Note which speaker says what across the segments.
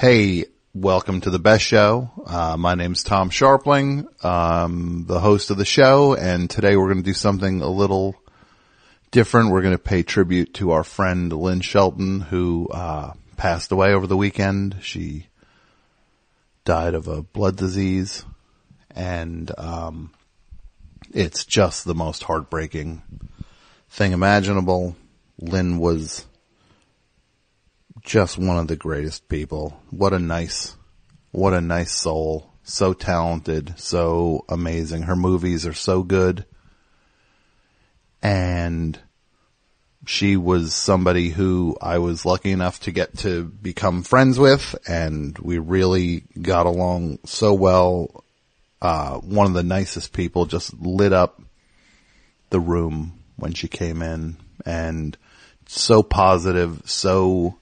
Speaker 1: Hey, welcome to the Best Show. My name's Tom Sharpling. I'm the host of the show, and today we're going to do something a little different. We're going to pay tribute to our friend Lynn Shelton, who passed away over the weekend. She died of a blood disease, and it's just the most heartbreaking thing imaginable. Lynn was just one of the greatest people. What a nice soul. So talented, so amazing. Her movies are so good. And she was somebody who I was lucky enough to get to become friends with, and we really got along so well. One of the nicest people, just lit up the room when she came in, and so positive, so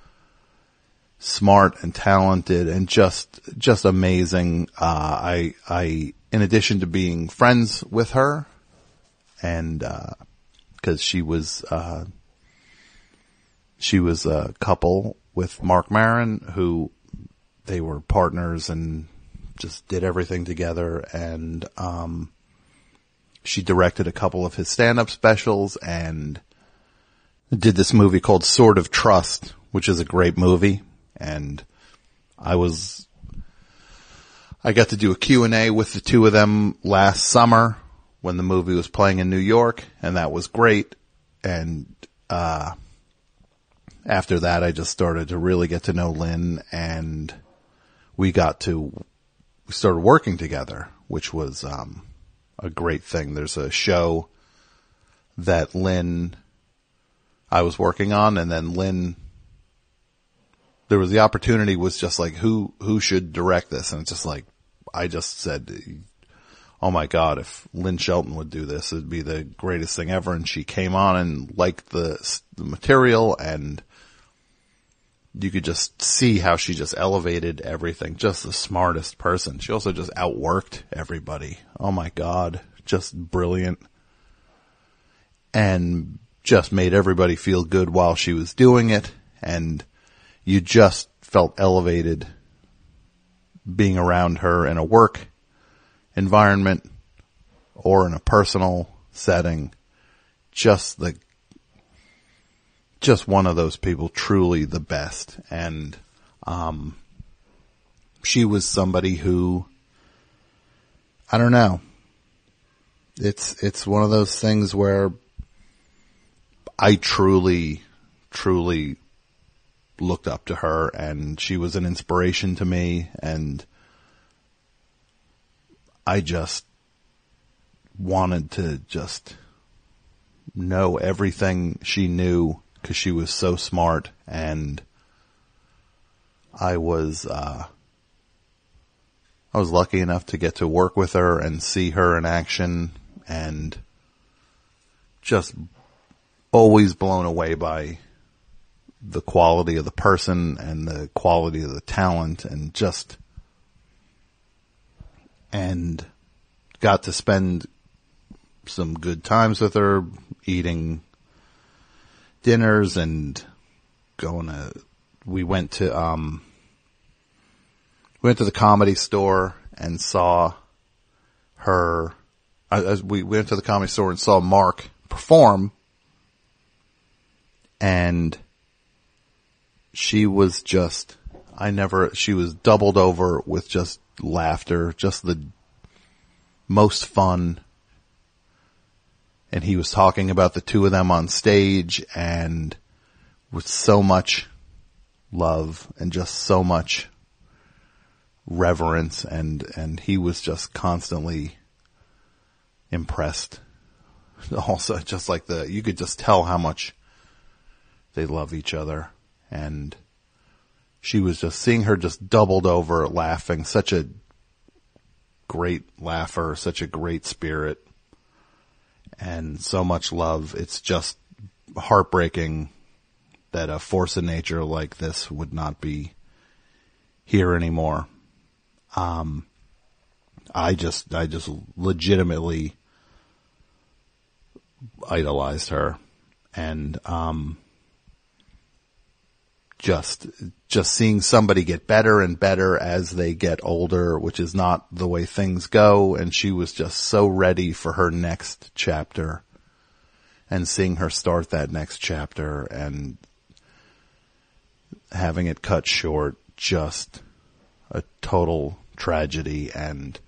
Speaker 1: smart and talented, and just amazing. I in addition to being friends with her, and because she was a couple with Marc Maron, who they were partners and just did everything together. And she directed a couple of his stand-up specials and did this movie called Sword of Trust, which is a great movie. And I got to do a Q&A with the two of them last summer when the movie was playing in New York, and that was great. And after that, I just started to really get to know Lynn, and we started working together, which was a great thing. There's a show that I was working on, and then Lynn, there was the opportunity, was just like, who should direct this? And it's just like, I just said, oh my God, if Lynn Shelton would do this, it'd be the greatest thing ever. And she came on and liked the material, and you could just see how she just elevated everything. Just the smartest person. She also just outworked everybody. Oh my God, just brilliant. And just made everybody feel good while she was doing it. And you just felt elevated being around her in a work environment or in a personal setting. Just one of those people, truly the best. And she was somebody who, I don't know, it's one of those things where I truly looked up to her, and she was an inspiration to me, and I just wanted to just know everything she knew, because she was so smart. And I was lucky enough to get to work with her and see her in action, and just always blown away by the quality of the person and the quality of the talent, and got to spend some good times with her, eating dinners and we went to the Comedy Store and saw her. We went to the Comedy Store and saw Mark perform, and she was just, she was doubled over with just laughter, just the most fun. And he was talking about the two of them on stage, and with so much love and just so much reverence, and he was just constantly impressed. Also, just like you could just tell how much they love each other. And she was just, seeing her just doubled over laughing, such a great laugher, such a great spirit, and so much love. It's just heartbreaking that a force of nature like this would not be here anymore. I just legitimately idolized her, and just seeing somebody get better and better as they get older, which is not the way things go. And she was just so ready for her next chapter, and seeing her start that next chapter and having it cut short, just a total tragedy. And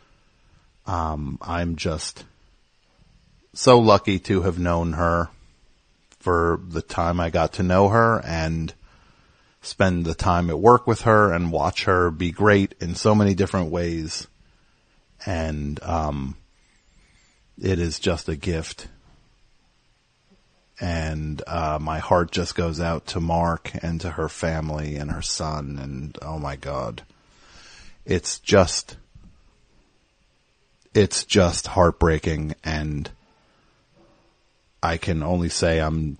Speaker 1: I'm just so lucky to have known her for the time I got to know her, and spend the time at work with her and watch her be great in so many different ways. And it is just a gift. And my heart just goes out to Mark and to her family and her son. And oh my God, it's just heartbreaking. And I can only say I'm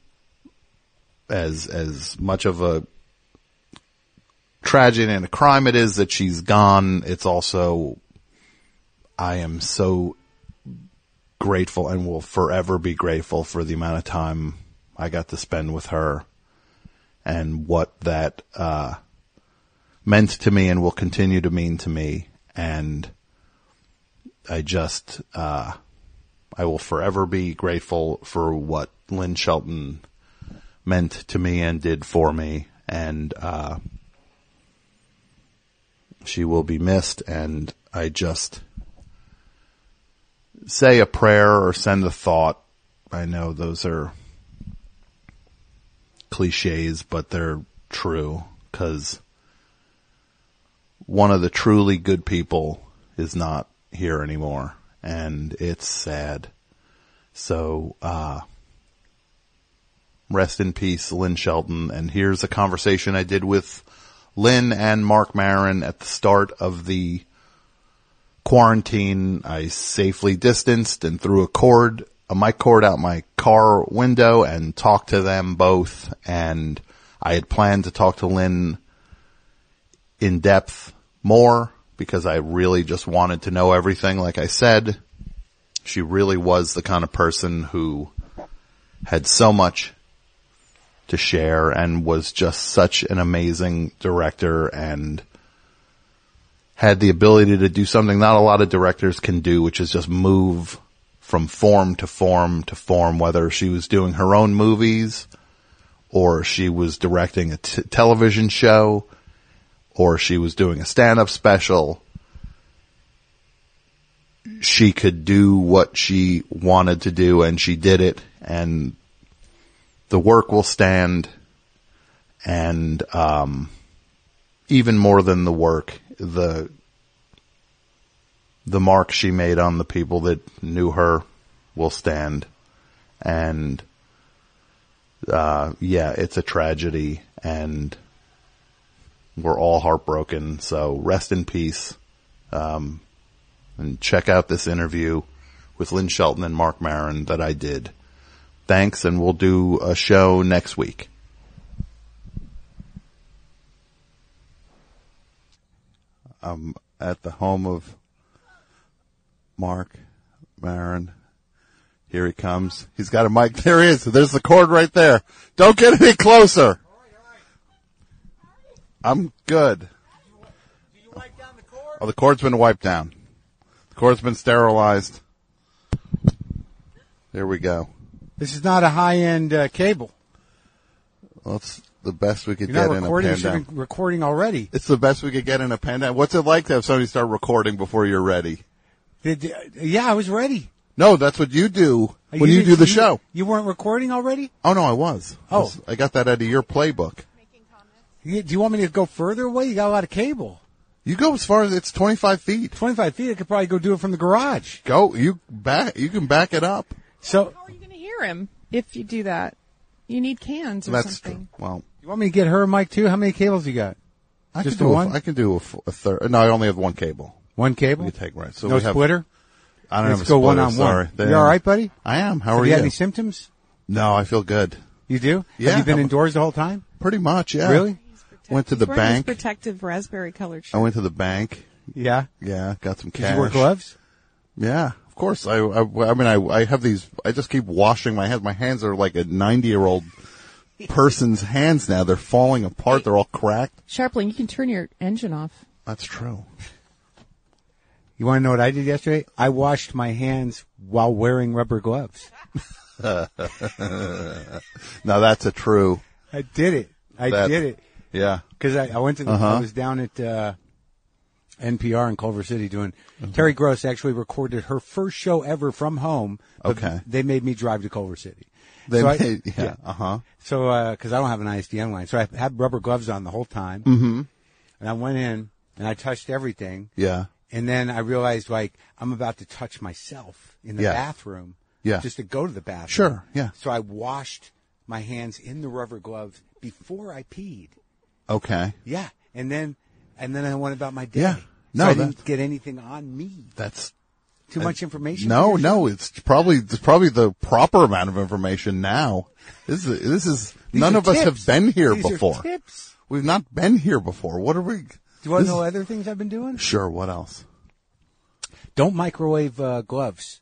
Speaker 1: as much of a tragedy and a crime it is that she's gone. It's also, I am so grateful and will forever be grateful for the amount of time I got to spend with her, and what that meant to me and will continue to mean to me. And I just, I will forever be grateful for what Lynn Shelton meant to me and did for me. And she will be missed. And I just say a prayer or send a thought. I know those are cliches, but they're true, because one of the truly good people is not here anymore, and it's sad. So, rest in peace, Lynn Shelton. And here's a conversation I did with Lynn and Mark Maron at the start of the quarantine. I safely distanced and threw a mic cord out my car window and talked to them both. And I had planned to talk to Lynn in depth more, because I really just wanted to know everything. Like I said, she really was the kind of person who had so much to share and was just such an amazing director, and had the ability to do something not a lot of directors can do, which is just move from form to form to form, whether she was doing her own movies, or she was directing a television show, or she was doing a stand-up special. She could do what she wanted to do, and she did it, and the work will stand. And even more than the work, the mark she made on the people that knew her will stand. And yeah, it's a tragedy, and we're all heartbroken. So rest in peace. And check out this interview with Lynn Shelton and Mark Maron that I did. Thanks, and we'll do a show next week. I'm at the home of Mark Maron. Here he comes. He's got a mic. There he is. There's the cord right there. Don't get any closer. I'm good.
Speaker 2: Did you wipe down the cord?
Speaker 1: Oh, the cord's been wiped down. The cord's been sterilized. There we go.
Speaker 2: This is not a high-end cable.
Speaker 1: Well, it's the best we could
Speaker 2: You're
Speaker 1: get
Speaker 2: not
Speaker 1: in a
Speaker 2: recording. You
Speaker 1: pandemic.
Speaker 2: should be recording already.
Speaker 1: It's the best we could get in a pandemic. What's it like to have somebody start recording before you're ready?
Speaker 2: Yeah, I was ready.
Speaker 1: No, that's what you do when you do the show.
Speaker 2: You weren't recording already?
Speaker 1: Oh, no, I was.
Speaker 2: Oh.
Speaker 1: I got that out of your playbook.
Speaker 2: Do you want me to go further away? You got a lot of cable.
Speaker 1: You go as far as it's 25 feet.
Speaker 2: 25 feet, I could probably go do it from the garage.
Speaker 1: Go. You can back it up.
Speaker 2: So,
Speaker 3: how are you going to hear him if you do that? You need cans or
Speaker 1: That's
Speaker 3: something.
Speaker 1: true. Well,
Speaker 2: you want me to get her a mic too? How many cables you got?
Speaker 1: I
Speaker 2: Just
Speaker 1: can
Speaker 2: the
Speaker 1: do
Speaker 2: one?
Speaker 1: I can do a third. No, I only have one cable.
Speaker 2: One cable?
Speaker 1: We can take right. So
Speaker 2: No
Speaker 1: we have,
Speaker 2: splitter?
Speaker 1: I don't
Speaker 2: Let's
Speaker 1: have a
Speaker 2: go
Speaker 1: splitter.
Speaker 2: one-on-one.
Speaker 1: Sorry.
Speaker 2: You all right, buddy?
Speaker 1: I am. How
Speaker 2: Have
Speaker 1: are
Speaker 2: you
Speaker 1: you?
Speaker 2: had any symptoms?
Speaker 1: No, I feel good.
Speaker 2: You do?
Speaker 1: Yeah.
Speaker 2: Have you been indoors the whole time?
Speaker 1: Pretty much, yeah.
Speaker 2: Really?
Speaker 1: Went to the
Speaker 3: He's wearing his
Speaker 1: bank.
Speaker 3: protective raspberry colored shirt.
Speaker 1: I went to the bank.
Speaker 2: Yeah.
Speaker 1: Yeah, got some
Speaker 2: Did
Speaker 1: cash.
Speaker 2: you wear gloves?
Speaker 1: Yeah, of course. I mean, I have these, I just keep washing my hands. My hands are like a 90-year-old person's hands now. They're falling apart. They're all cracked.
Speaker 3: Sharpling, you can turn your engine off.
Speaker 1: That's true.
Speaker 2: You want to know what I did yesterday? I washed my hands while wearing rubber gloves.
Speaker 1: Now that's a true.
Speaker 2: I did it. I did it.
Speaker 1: Yeah.
Speaker 2: Because I went to the, I was down at NPR in Culver City doing, Terry Gross actually recorded her first show ever from home. But
Speaker 1: Okay.
Speaker 2: They made me drive to Culver City.
Speaker 1: They
Speaker 2: So
Speaker 1: made,
Speaker 2: So, cause I don't have an ISDN line. So I had rubber gloves on the whole time. Mm-hmm. And I went in and I touched everything.
Speaker 1: Yeah.
Speaker 2: And then I realized, like, I'm about to touch myself in the
Speaker 1: Yeah.
Speaker 2: bathroom.
Speaker 1: Yeah.
Speaker 2: Just to go to the bathroom.
Speaker 1: Sure, yeah.
Speaker 2: So I washed my hands in the rubber gloves before I peed.
Speaker 1: Okay.
Speaker 2: Yeah. And then I went about my day.
Speaker 1: Yeah. No,
Speaker 2: so I
Speaker 1: that-
Speaker 2: didn't get anything on me.
Speaker 1: That's
Speaker 2: Too much information?
Speaker 1: no,
Speaker 2: for your show?
Speaker 1: no. It's probably the proper amount of information now. This is
Speaker 2: These
Speaker 1: none
Speaker 2: are
Speaker 1: of us
Speaker 2: tips.
Speaker 1: have been here
Speaker 2: These are
Speaker 1: before.
Speaker 2: tips.
Speaker 1: We've not been here before. What are we?
Speaker 2: Do you want
Speaker 1: this
Speaker 2: to know
Speaker 1: is-
Speaker 2: other things I've been doing?
Speaker 1: Sure. What else?
Speaker 2: Don't microwave gloves.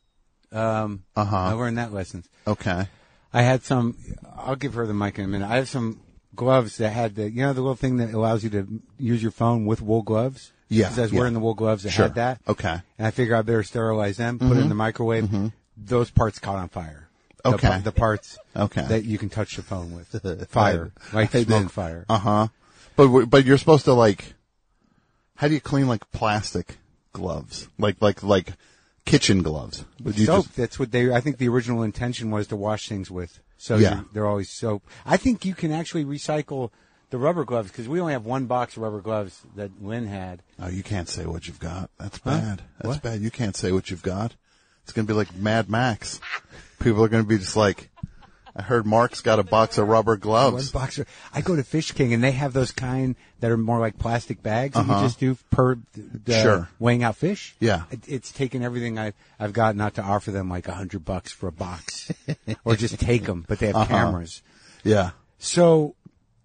Speaker 2: I learned that lesson.
Speaker 1: Okay.
Speaker 2: I had some. I'll give her the mic in a minute. I have some gloves that had the the little thing that allows you to use your phone with wool gloves.
Speaker 1: Yeah,
Speaker 2: Because I was
Speaker 1: yeah.
Speaker 2: wearing the wool gloves that
Speaker 1: Sure.
Speaker 2: had that.
Speaker 1: Okay.
Speaker 2: And I figure I better sterilize them, put it in the microwave. Those parts caught on fire.
Speaker 1: Okay.
Speaker 2: The parts
Speaker 1: Okay.
Speaker 2: that you can touch the phone with. Fire. Like
Speaker 1: I
Speaker 2: smoke
Speaker 1: did.
Speaker 2: fire.
Speaker 1: But you're supposed to how do you clean plastic gloves? Like kitchen gloves? Would you
Speaker 2: Soap.
Speaker 1: just-
Speaker 2: That's what I think the original intention was to wash things with. So
Speaker 1: Yeah.
Speaker 2: they're always soap. I think you can actually recycle the rubber gloves because we only have one box of rubber gloves that Lynn had.
Speaker 1: Oh, you can't say what you've got. That's bad. That's
Speaker 2: What?
Speaker 1: bad. You can't say what you've got. It's going to be like Mad Max. People are going to be just like, I heard Mark's got a box of rubber
Speaker 2: One
Speaker 1: gloves.
Speaker 2: box. I go to Fish King and they have those kind that are more like plastic bags that you just do per
Speaker 1: Sure.
Speaker 2: weighing out fish.
Speaker 1: Yeah.
Speaker 2: It's taken everything I've got not to offer them like $100 for a box or just take them, but they have cameras.
Speaker 1: Yeah.
Speaker 2: So,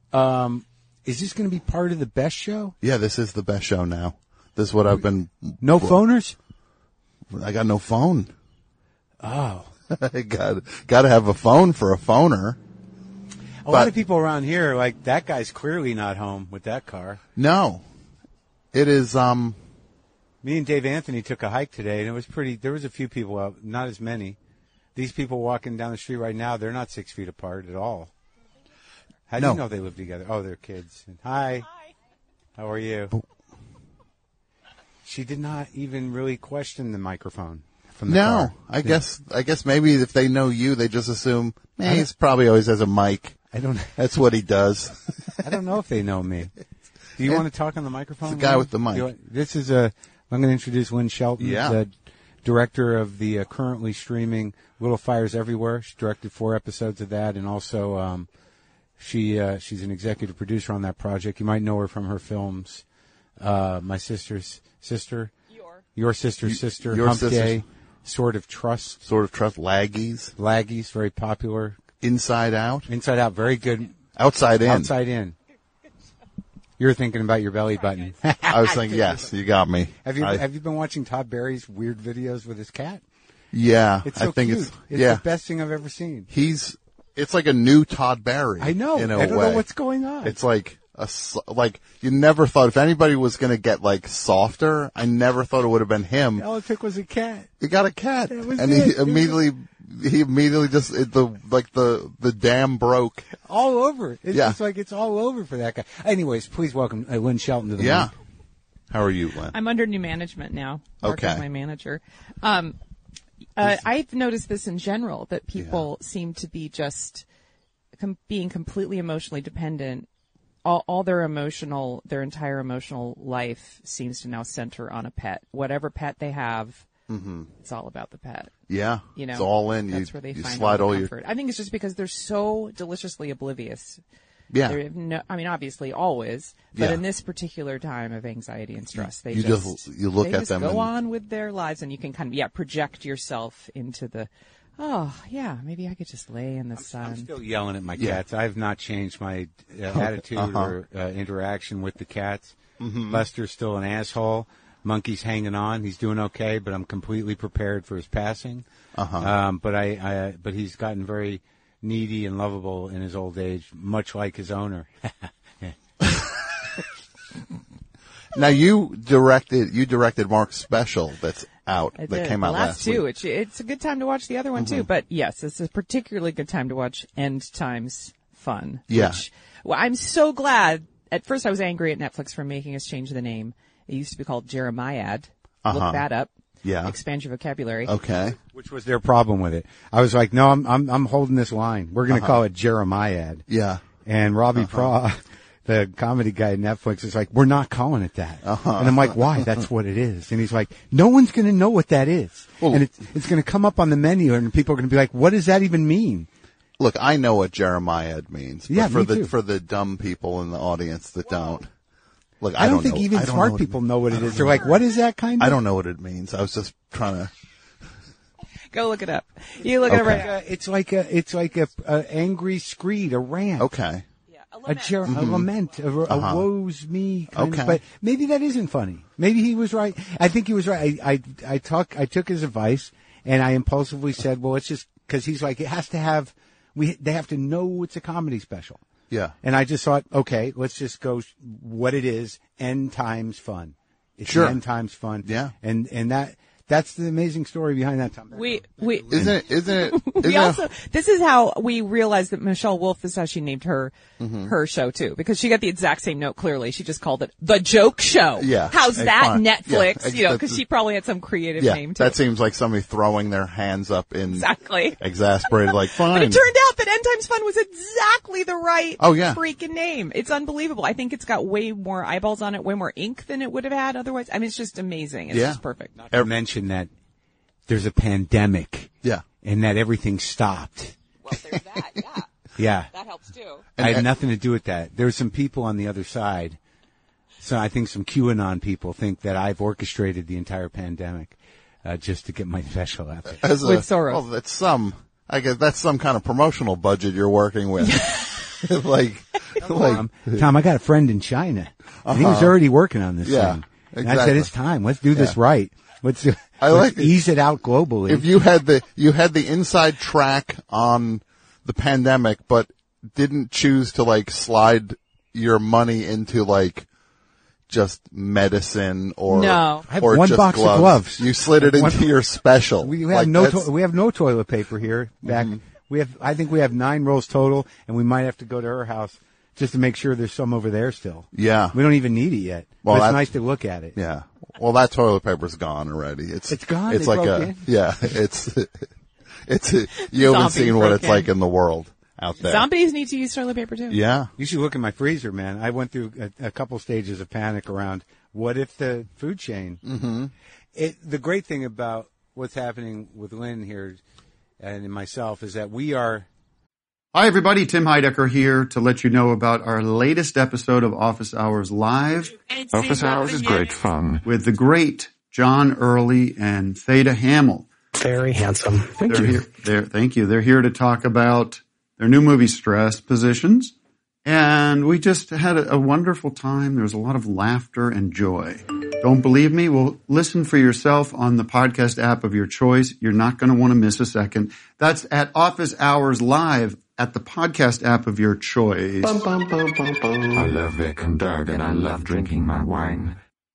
Speaker 2: is this going to be part of the best show?
Speaker 1: Yeah, this is the best show now. This is what I've been,
Speaker 2: No phoners?
Speaker 1: I got no phone.
Speaker 2: Oh.
Speaker 1: I got to have a phone for a phoner.
Speaker 2: A lot of people around here are like, that guy's clearly not home with that car.
Speaker 1: No. It is,
Speaker 2: Me and Dave Anthony took a hike today, and it was there was a few people out, not as many. These people walking down the street right now, they're not 6 feet apart at all. How do
Speaker 1: No.
Speaker 2: you know they live together? Oh, they're kids. Hi. How are you? She did not even really question the microphone from the
Speaker 1: no,
Speaker 2: car.
Speaker 1: I guess maybe if they know you, they just assume, he's probably always has a mic.
Speaker 2: I don't
Speaker 1: That's what he does.
Speaker 2: I don't know if they know me. Do you want to talk on the microphone?
Speaker 1: It's the guy
Speaker 2: Lynn?
Speaker 1: with the mic.
Speaker 2: I'm going to introduce Lynn Shelton,
Speaker 1: Yeah.
Speaker 2: the director of the currently streaming Little Fires Everywhere. She directed 4 episodes of that, and also she's an executive producer on that project. You might know her from her films, My Sister's Sister, Your Sister's Sister,
Speaker 1: Your
Speaker 2: Hump
Speaker 1: Sister's-
Speaker 2: Day, Sort of Trust,
Speaker 1: Sort of trust laggies.
Speaker 2: Laggies, very popular.
Speaker 1: Inside out.
Speaker 2: Inside Out, very good.
Speaker 1: Outside in.
Speaker 2: Outside In. You're thinking about your belly button.
Speaker 1: I was thinking, yes, you got me.
Speaker 2: Have you been watching Todd Barry's weird videos with his cat?
Speaker 1: Yeah,
Speaker 2: It's so
Speaker 1: I think
Speaker 2: cute.
Speaker 1: it's
Speaker 2: the best thing I've ever seen.
Speaker 1: It's like a new Todd Barry.
Speaker 2: I know.
Speaker 1: In a
Speaker 2: I don't
Speaker 1: way.
Speaker 2: know what's going on.
Speaker 1: It's like you never thought if anybody was going to get softer, I never thought it would have been him.
Speaker 2: all it took was a cat.
Speaker 1: He got a cat,
Speaker 2: That was
Speaker 1: and
Speaker 2: it.
Speaker 1: he immediately just the dam broke.
Speaker 2: All over. It's
Speaker 1: Yeah.
Speaker 2: just like it's all over for that guy. Anyways, please welcome Lynn Shelton to the
Speaker 1: Yeah.
Speaker 2: mic.
Speaker 1: How are you, Lynn?
Speaker 3: I'm under new management now. Mark
Speaker 1: Okay.
Speaker 3: is my manager. I've noticed this in general, that people seem to be just being completely emotionally dependent. All their entire emotional life seems to now center on a pet. Whatever pet they have, it's all about the pet.
Speaker 1: Yeah,
Speaker 3: You know,
Speaker 1: it's all in.
Speaker 3: That's
Speaker 1: you
Speaker 3: where they
Speaker 1: you
Speaker 3: find
Speaker 1: slide
Speaker 3: all
Speaker 1: all
Speaker 3: the
Speaker 1: your
Speaker 3: comfort. I think it's just because they're so deliciously oblivious.
Speaker 1: yeah.
Speaker 3: Obviously always, but
Speaker 1: Yeah.
Speaker 3: in this particular time of anxiety and stress, they
Speaker 1: You
Speaker 3: just
Speaker 1: you look
Speaker 3: they
Speaker 1: at
Speaker 3: just
Speaker 1: them
Speaker 3: go
Speaker 1: and-
Speaker 3: on with their lives, and you can kind of project yourself into the, oh yeah, maybe I could just lay in the
Speaker 2: I'm
Speaker 3: sun.
Speaker 2: still yelling at my
Speaker 1: Yeah.
Speaker 2: cats. I have not changed my attitude or interaction with the cats. Lester's still an asshole. Monkey's hanging on. He's doing okay, but I'm completely prepared for his passing. But he's gotten very needy and lovable in his old age, much like his owner.
Speaker 1: Now you directed Mark's special that's out, that came out last
Speaker 3: two.
Speaker 1: week.
Speaker 3: It's a good time to watch the other one too. But yes, it's a particularly good time to watch End Times Fun.
Speaker 1: Yeah.
Speaker 3: Well, I'm so glad. At first I was angry at Netflix for making us change the name. It used to be called Jeremiad. Look that up.
Speaker 1: Yeah.
Speaker 3: Expand your vocabulary.
Speaker 1: Okay.
Speaker 2: Which was their problem with it. I was like, no, I'm holding this line. We're going to call it Jeremiad.
Speaker 1: Yeah.
Speaker 2: And Robbie Praw, the comedy guy at Netflix, is like, we're not calling it that. And I'm like, why? That's what it is. And he's like, no one's going to know what that is.
Speaker 1: Well,
Speaker 2: and it's going to come up on the menu and people are going to be like, what does that even mean?
Speaker 1: Look, I know what Jeremiad means, but
Speaker 2: Yeah,
Speaker 1: for
Speaker 2: me too.
Speaker 1: for the dumb people in the audience that don't. Look,
Speaker 2: I don't think
Speaker 1: know.
Speaker 2: even
Speaker 1: I don't
Speaker 2: smart
Speaker 1: know
Speaker 2: people know what it is. They're like, what is that kind of?
Speaker 1: I don't know what it means. I was just trying to.
Speaker 3: Go look it up. You look it up right now.
Speaker 2: It's like a angry screed, a rant.
Speaker 1: Okay.
Speaker 3: Yeah,
Speaker 2: A lament, a woes me kind
Speaker 1: Okay.
Speaker 2: of, but maybe that isn't funny. Maybe he was right. I think he was right. I took his advice and I impulsively said, well, it's just, cause he's like, it has to have, they have to know it's a comedy special.
Speaker 1: Yeah.
Speaker 2: And I just thought, okay, let's just go what it is, End Times Fun. It's
Speaker 1: Sure.
Speaker 2: End Times Fun.
Speaker 1: Yeah.
Speaker 2: And that's the amazing story behind that, Tom.
Speaker 1: Isn't it?
Speaker 3: We also, this is how we realized that Michelle Wolf, this is how she named her show too, because she got the exact same note clearly. She just called it The Joke Show.
Speaker 1: Yeah.
Speaker 3: How's that,
Speaker 1: Fine.
Speaker 3: Netflix?
Speaker 1: Yeah,
Speaker 3: Because she probably had some creative name too.
Speaker 1: that seems like somebody throwing their hands up in
Speaker 3: Exactly.
Speaker 1: exasperated, like fine.
Speaker 3: But it turned out that End Times Fun was exactly the right freaking name. It's unbelievable. I think it's got way more eyeballs on it, way more ink than it would have had otherwise. I mean, it's just amazing. It's just perfect.
Speaker 2: Not to mention that there's a pandemic.
Speaker 1: Yeah.
Speaker 2: And that everything stopped.
Speaker 3: Well, there's that, yeah.
Speaker 2: Yeah.
Speaker 3: That helps too.
Speaker 2: I had nothing to do with that. There's some people on the other side. So I think some QAnon people think that I've orchestrated the entire pandemic, just to get my special out there.
Speaker 3: With Soros.
Speaker 1: Well, I guess that's some kind of promotional budget you're working with.
Speaker 2: Tom, I got a friend in China. And he was already working on this
Speaker 1: Yeah,
Speaker 2: thing. And
Speaker 1: exactly.
Speaker 2: I said, it's time. Let's do this right. Let's ease it out globally.
Speaker 1: If you had the inside track on the pandemic, but didn't choose to slide your money into just medicine or
Speaker 3: No.
Speaker 2: I have
Speaker 1: or
Speaker 2: one
Speaker 1: just
Speaker 2: box
Speaker 1: gloves.
Speaker 2: of gloves.
Speaker 1: You slid it into your special.
Speaker 2: We have we have no toilet paper here. Back I think we have 9 rolls total, and we might have to go to her house just to make sure there's some over there still.
Speaker 1: Yeah.
Speaker 2: We don't even need it yet.
Speaker 1: Well,
Speaker 2: but it's nice to look at it.
Speaker 1: Yeah. Well, that toilet paper's gone already. It's
Speaker 2: gone?
Speaker 1: It's
Speaker 2: They
Speaker 1: like
Speaker 2: broke in?
Speaker 1: you haven't
Speaker 3: Zombies
Speaker 1: seen what
Speaker 3: broke
Speaker 1: it's
Speaker 3: in.
Speaker 1: like in the world out there.
Speaker 3: Zombies need to use toilet paper too.
Speaker 1: Yeah.
Speaker 2: You should look at my freezer, man. I went through a couple stages of panic around what if the food chain. Mm-hmm. The great thing about what's happening with Lynn here and myself is that we are.
Speaker 4: Hi, everybody. Tim Heidecker here to let you know about our latest episode of Office Hours Live.
Speaker 5: Office Hours is great fun.
Speaker 4: With the great John Early and Theda Hamill.
Speaker 6: Very handsome. Thank you.
Speaker 4: Thank you. They're here to talk about their new movie, Stress Positions. And we just had a wonderful time. There was a lot of laughter and joy. Don't believe me? Well, listen for yourself on the podcast app of your choice. You're not going to want to miss a second. That's at Office Hours Live at the podcast app of your choice.
Speaker 6: Bum, bum, bum, bum, bum.
Speaker 5: I love Vic and Doug, and I love drinking my wine.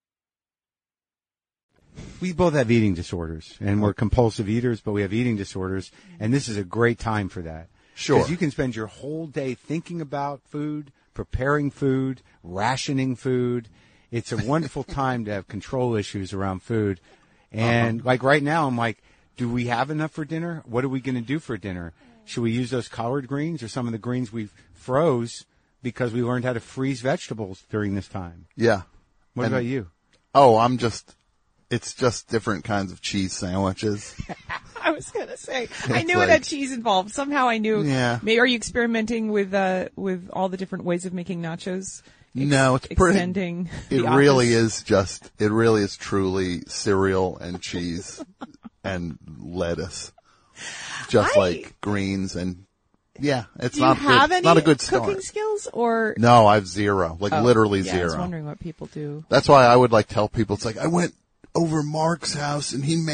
Speaker 2: We both have eating disorders, and we're compulsive eaters, but we have eating disorders, and this is a great time for that.
Speaker 1: Sure.
Speaker 2: Because you can spend your whole day thinking about food, preparing food, rationing food. It's a wonderful time to have control issues around food. And right now, I'm like, do we have enough for dinner? What are we going to do for dinner? Should we use those collard greens or some of the greens we froze because we learned how to freeze vegetables during this time?
Speaker 1: Yeah.
Speaker 2: What about you?
Speaker 1: Oh, it's just different kinds of cheese sandwiches.
Speaker 3: I was gonna say, I knew it had cheese involved. Somehow I knew.
Speaker 1: Yeah.
Speaker 3: Maybe, are you experimenting with all the different ways of making nachos?
Speaker 1: No, it's pretty.
Speaker 3: Extending.
Speaker 1: It really is truly cereal and cheese and lettuce. Just like greens and it's
Speaker 3: Do you
Speaker 1: not
Speaker 3: have
Speaker 1: good.
Speaker 3: any
Speaker 1: Not a good
Speaker 3: cooking
Speaker 1: start.
Speaker 3: skills or?
Speaker 1: No, I have zero. Literally
Speaker 3: yeah,
Speaker 1: zero.
Speaker 3: I was wondering what people do.
Speaker 1: That's why I would tell people, it's like, I went over Mark's house and he made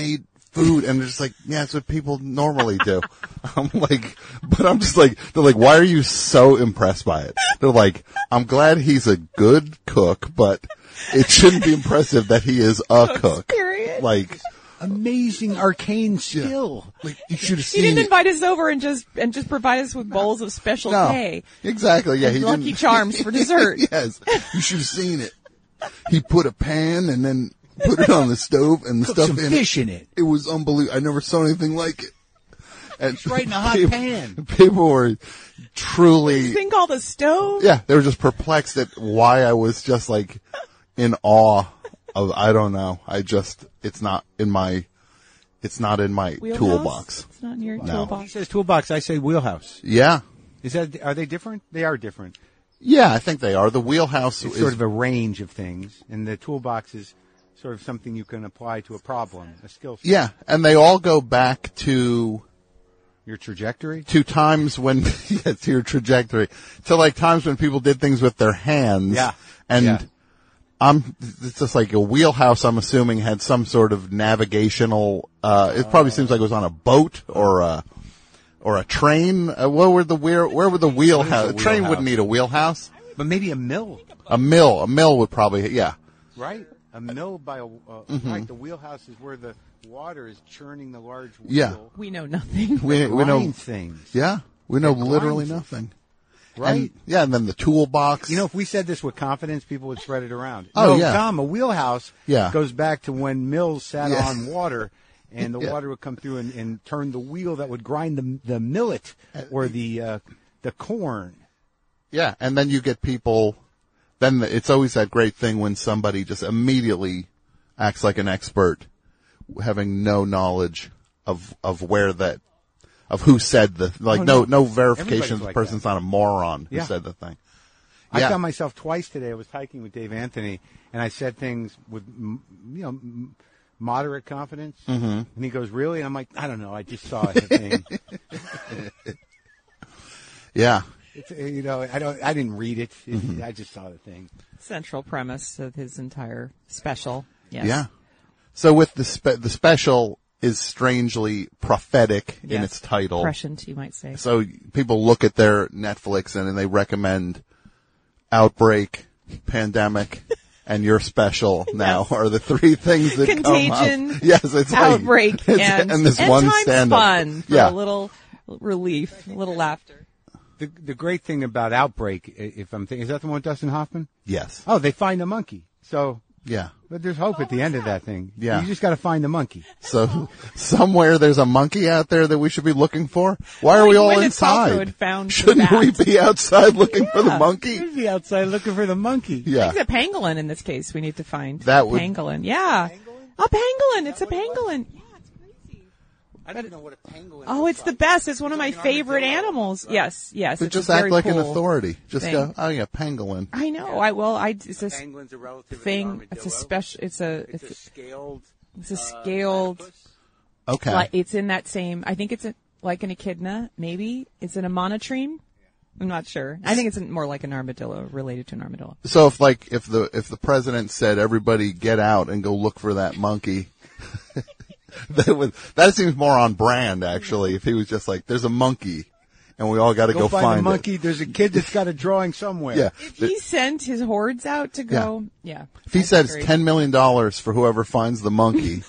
Speaker 1: food. And they're just like, yeah, it's what people normally do. I'm like, but I'm just like, they're like, why are you so impressed by it? They're like, I'm glad he's a good cook, but it shouldn't be impressive that he is a cook.
Speaker 3: Period.
Speaker 1: Like,
Speaker 2: Amazing arcane skill.
Speaker 1: like you should have
Speaker 3: He
Speaker 1: seen
Speaker 3: didn't
Speaker 1: it.
Speaker 3: invite us over and just provide us with bowls of special
Speaker 1: No,
Speaker 3: K.
Speaker 1: exactly. Yeah,
Speaker 3: and
Speaker 1: he
Speaker 3: Lucky
Speaker 1: didn't.
Speaker 3: Charms for dessert.
Speaker 1: Yes, you should have seen it. He put a pan and then put it on the stove and the
Speaker 2: Cook
Speaker 1: stuff
Speaker 2: some
Speaker 1: in
Speaker 2: fish
Speaker 1: it.
Speaker 2: in it.
Speaker 1: It was unbelievable. I never saw anything like it. And
Speaker 2: It's right in a hot
Speaker 1: people,
Speaker 2: pan.
Speaker 1: People were truly,
Speaker 3: This thing called a stove?
Speaker 1: yeah, they were just perplexed at why I was just like in awe of. I don't know. It's not in my
Speaker 3: Wheelhouse?
Speaker 1: toolbox.
Speaker 3: It's not in your
Speaker 1: No.
Speaker 2: He
Speaker 3: toolbox.
Speaker 2: says toolbox. I say wheelhouse.
Speaker 1: Yeah,
Speaker 2: Are they different? They are different.
Speaker 1: yeah, I think they are. The wheelhouse
Speaker 2: It's
Speaker 1: is
Speaker 2: sort of a range of things, and the toolbox is sort of something you can apply to a problem, a skill set.
Speaker 1: yeah, and they all go back to
Speaker 2: Your trajectory.
Speaker 1: times when yeah, to your trajectory, to like times when people did things with their hands.
Speaker 2: Yeah.
Speaker 1: And
Speaker 2: Yeah.
Speaker 1: it's just like a wheelhouse, I'm assuming, had some sort of navigational, it probably seems like it was on a boat or a train. Where would the wheelhouse? A train wouldn't need a wheelhouse.
Speaker 2: But maybe a mill,
Speaker 1: A mill would probably, yeah.
Speaker 2: right? A mill by a right. The wheelhouse is where the water is churning the large wheel.
Speaker 1: Yeah.
Speaker 3: We know nothing.
Speaker 1: We know,
Speaker 2: Grind things,
Speaker 1: yeah, we know
Speaker 2: That
Speaker 1: literally
Speaker 2: grinds it.
Speaker 1: nothing.
Speaker 2: right?
Speaker 1: And, yeah, and then the toolbox.
Speaker 2: You know, if we said this with confidence, people would spread it around.
Speaker 1: Oh,
Speaker 2: no,
Speaker 1: yeah.
Speaker 2: Tom, a wheelhouse
Speaker 1: Yeah.
Speaker 2: goes back to when mills sat
Speaker 1: Yeah.
Speaker 2: on water, and the
Speaker 1: Yeah.
Speaker 2: water would come through and turn the wheel that would grind the millet or the corn.
Speaker 1: Yeah, and then you get people. Then it's always that great thing when somebody just immediately acts like an expert, having no knowledge of who said the no verification.
Speaker 2: Everybody's
Speaker 1: The
Speaker 2: like
Speaker 1: person's
Speaker 2: that.
Speaker 1: not a moron who
Speaker 2: Yeah.
Speaker 1: said the thing.
Speaker 2: I
Speaker 1: Yeah.
Speaker 2: found myself twice today. I was hiking with Dave Anthony, and I said things with moderate confidence. Mm-hmm. And he goes, "Really?" And I'm like, "I don't know. I just saw a thing."
Speaker 1: Yeah,
Speaker 2: It's, I didn't read it.
Speaker 1: Mm-hmm.
Speaker 2: I just saw the thing.
Speaker 3: Central premise of his entire special. Yes.
Speaker 1: yeah. So with the special is strangely prophetic in
Speaker 3: Yes.
Speaker 1: its title.
Speaker 3: Prescient, you might say.
Speaker 1: So people look at their Netflix and they recommend Outbreak, Pandemic, and your special now are the three things that
Speaker 3: Contagion,
Speaker 1: come up. Yes, it's
Speaker 3: Outbreak,
Speaker 1: like,
Speaker 3: and
Speaker 1: this one
Speaker 3: Time's
Speaker 1: stand-up.
Speaker 3: Fun for
Speaker 1: Yeah.
Speaker 3: a little relief, a little laughter.
Speaker 2: The great thing about Outbreak, if I'm thinking, is that the one with Dustin Hoffman?
Speaker 1: Yes.
Speaker 2: Oh, they find a monkey. So,
Speaker 1: Yeah.
Speaker 2: but there's hope at the end of that thing.
Speaker 1: Yeah.
Speaker 2: You just got to find the monkey.
Speaker 1: So somewhere there's a monkey out there that we should be looking for. Why are we all
Speaker 3: Gwyneth
Speaker 1: inside?
Speaker 3: Paltrow had found
Speaker 1: Shouldn't
Speaker 3: the
Speaker 1: we
Speaker 3: bat.
Speaker 1: be outside looking for the
Speaker 3: Yeah.
Speaker 1: monkey?
Speaker 2: You'd be outside looking for the monkey.
Speaker 1: Yeah.
Speaker 3: It's a pangolin in this case. We need to find
Speaker 1: That would-
Speaker 3: pangolin. Yeah, a pangolin. It's a pangolin.
Speaker 2: I don't know what a pangolin
Speaker 3: Oh, it's the best. It's one of my favorite animals. Yes, yes.
Speaker 1: But
Speaker 3: It's
Speaker 1: just
Speaker 3: a
Speaker 1: act
Speaker 3: very
Speaker 1: like an
Speaker 3: cool
Speaker 1: authority. Just
Speaker 3: thing.
Speaker 1: go, oh yeah, pangolin.
Speaker 3: I know. It's a
Speaker 2: Penguin's a relative
Speaker 3: thing. It's a special. It's a
Speaker 2: scaled.
Speaker 3: It's a scaled.
Speaker 1: Okay.
Speaker 3: Like, it's in that same. I think it's like an echidna. Maybe it's an monotreme. I'm not sure. I think it's more like an armadillo, related to an armadillo.
Speaker 1: So if the president said everybody get out and go look for that monkey, that seems more on brand actually. If he was just like, there's a monkey, and we all got to go
Speaker 2: find
Speaker 1: find
Speaker 2: the monkey. There's a kid that's got a drawing somewhere.
Speaker 1: it. Yeah.
Speaker 3: If he sent his hordes out to go, yeah.
Speaker 1: If he said it's $10 million for whoever finds the monkey,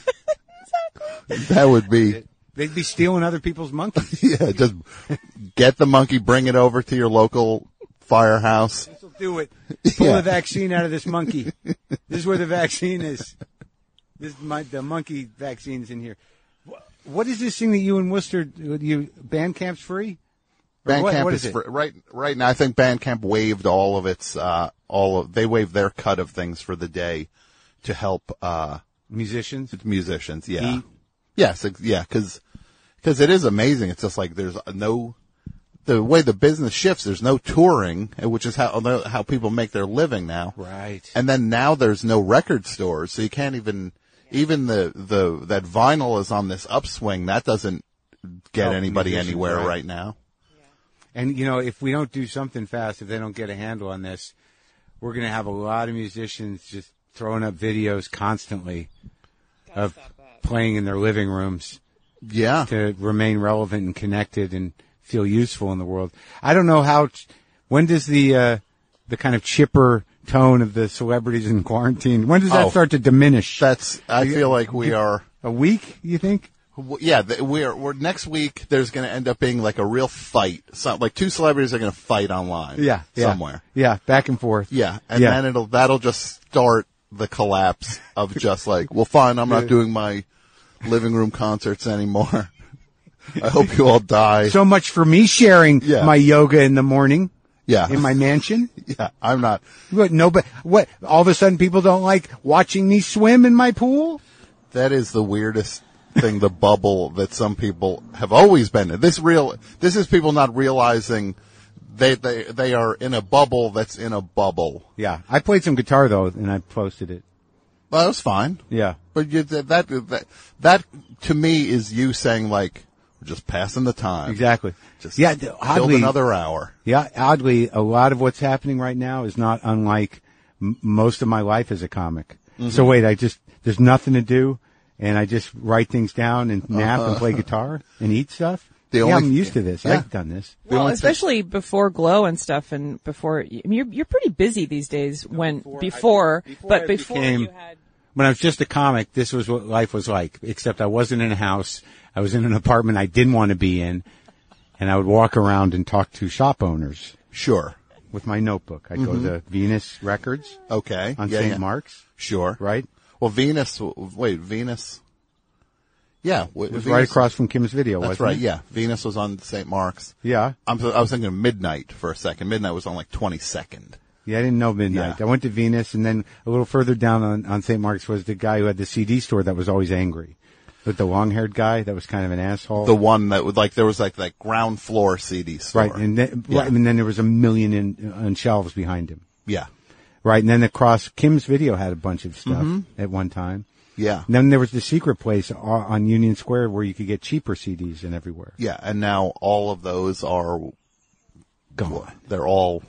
Speaker 1: that would be,
Speaker 2: They'd be stealing other people's monkeys.
Speaker 1: yeah, just get the monkey, bring it over to your local firehouse.
Speaker 2: This'll do it. Pull
Speaker 1: Yeah.
Speaker 2: the vaccine out of this monkey. This is where the vaccine is. The monkey vaccine's in here. What is this thing that you and Worcester, Bandcamp's free? Or
Speaker 1: Bandcamp
Speaker 2: what
Speaker 1: is
Speaker 2: it?
Speaker 1: free. Right now. I think Bandcamp waived all of its, they waived their cut of things for the day to help,
Speaker 2: Musicians?
Speaker 1: musicians. Yeah.
Speaker 2: Eat.
Speaker 1: Yes. Yeah. Cause it is amazing. It's just like there's the way the business shifts, there's no touring, which is how people make their living now.
Speaker 2: Right.
Speaker 1: And then now there's no record stores, so you can't even that vinyl is on this upswing. That doesn't get
Speaker 2: Help
Speaker 1: anybody
Speaker 2: musicians,
Speaker 1: anywhere
Speaker 2: right.
Speaker 1: right now.
Speaker 2: And, if we don't do something fast, if they don't get a handle on this, we're going to have a lot of musicians just throwing up videos constantly of playing in their living rooms
Speaker 1: Yeah.
Speaker 2: to remain relevant and connected and feel useful in the world. I don't know when does the kind of chipper tone of the celebrities in quarantine, when does that start to diminish?
Speaker 1: I feel like we are.
Speaker 2: A week, you think?
Speaker 1: Yeah, we're next week. There's going to end up being like a real fight. Like two celebrities are going to fight online.
Speaker 2: Yeah.
Speaker 1: somewhere.
Speaker 2: Yeah, back and forth.
Speaker 1: Yeah, and then that'll just start the collapse of just like, well, fine, I'm not doing my living room concerts anymore. I hope you all die.
Speaker 2: So much for me sharing my yoga in the morning.
Speaker 1: Yeah,
Speaker 2: in my mansion.
Speaker 1: Yeah, I'm not.
Speaker 2: What? All of a sudden, people don't like watching me swim in my pool?
Speaker 1: That is the weirdest thing. The bubble that some people have always been in. This is people not realizing they are in a bubble that's in a bubble.
Speaker 2: Yeah, I played some guitar though, and I posted it.
Speaker 1: Well, that was fine.
Speaker 2: Yeah,
Speaker 1: but that to me is you saying like, we're just passing the time.
Speaker 2: Exactly.
Speaker 1: Just
Speaker 2: oddly,
Speaker 1: killed another hour.
Speaker 2: Yeah, oddly, a lot of what's happening right now is not unlike most of my life as a comic. Mm-hmm. So wait, there's nothing to do, and I just write things down and nap and play guitar and eat stuff. I'm used to this. I've done this.
Speaker 3: Well, especially before Glow and stuff, and before, I mean, you're pretty busy these days. Before you had.
Speaker 2: When I was just a comic, this was what life was like, except I wasn't in a house. I was in an apartment I didn't want to be in, and I would walk around and talk to shop owners.
Speaker 1: Sure.
Speaker 2: With my notebook. I'd go to Venus Records.
Speaker 1: Okay.
Speaker 2: On St. Mark's.
Speaker 1: Sure.
Speaker 2: Right?
Speaker 1: Well, Venus. Yeah.
Speaker 2: It was Venus, right across from Kim's Video, wasn't it?
Speaker 1: That's right, yeah. Venus was on St. Mark's.
Speaker 2: Yeah.
Speaker 1: I was thinking of Midnight for a second. Midnight was on like 22nd.
Speaker 2: Yeah, I didn't know Midnight.
Speaker 1: Yeah.
Speaker 2: I went to Venus, and then a little further down on St. Mark's was the guy who had the CD store that was always angry. With the long-haired guy that was kind of an asshole.
Speaker 1: The one that would there was like that ground floor CD store.
Speaker 2: Right, and then there was a million on shelves behind him.
Speaker 1: Yeah.
Speaker 2: Right, and then across Kim's Video had a bunch of stuff at one time.
Speaker 1: Yeah.
Speaker 2: And then there was the secret place on Union Square where you could get cheaper CDs and everywhere.
Speaker 1: Yeah, and now all of those are
Speaker 2: gone.
Speaker 1: They're all,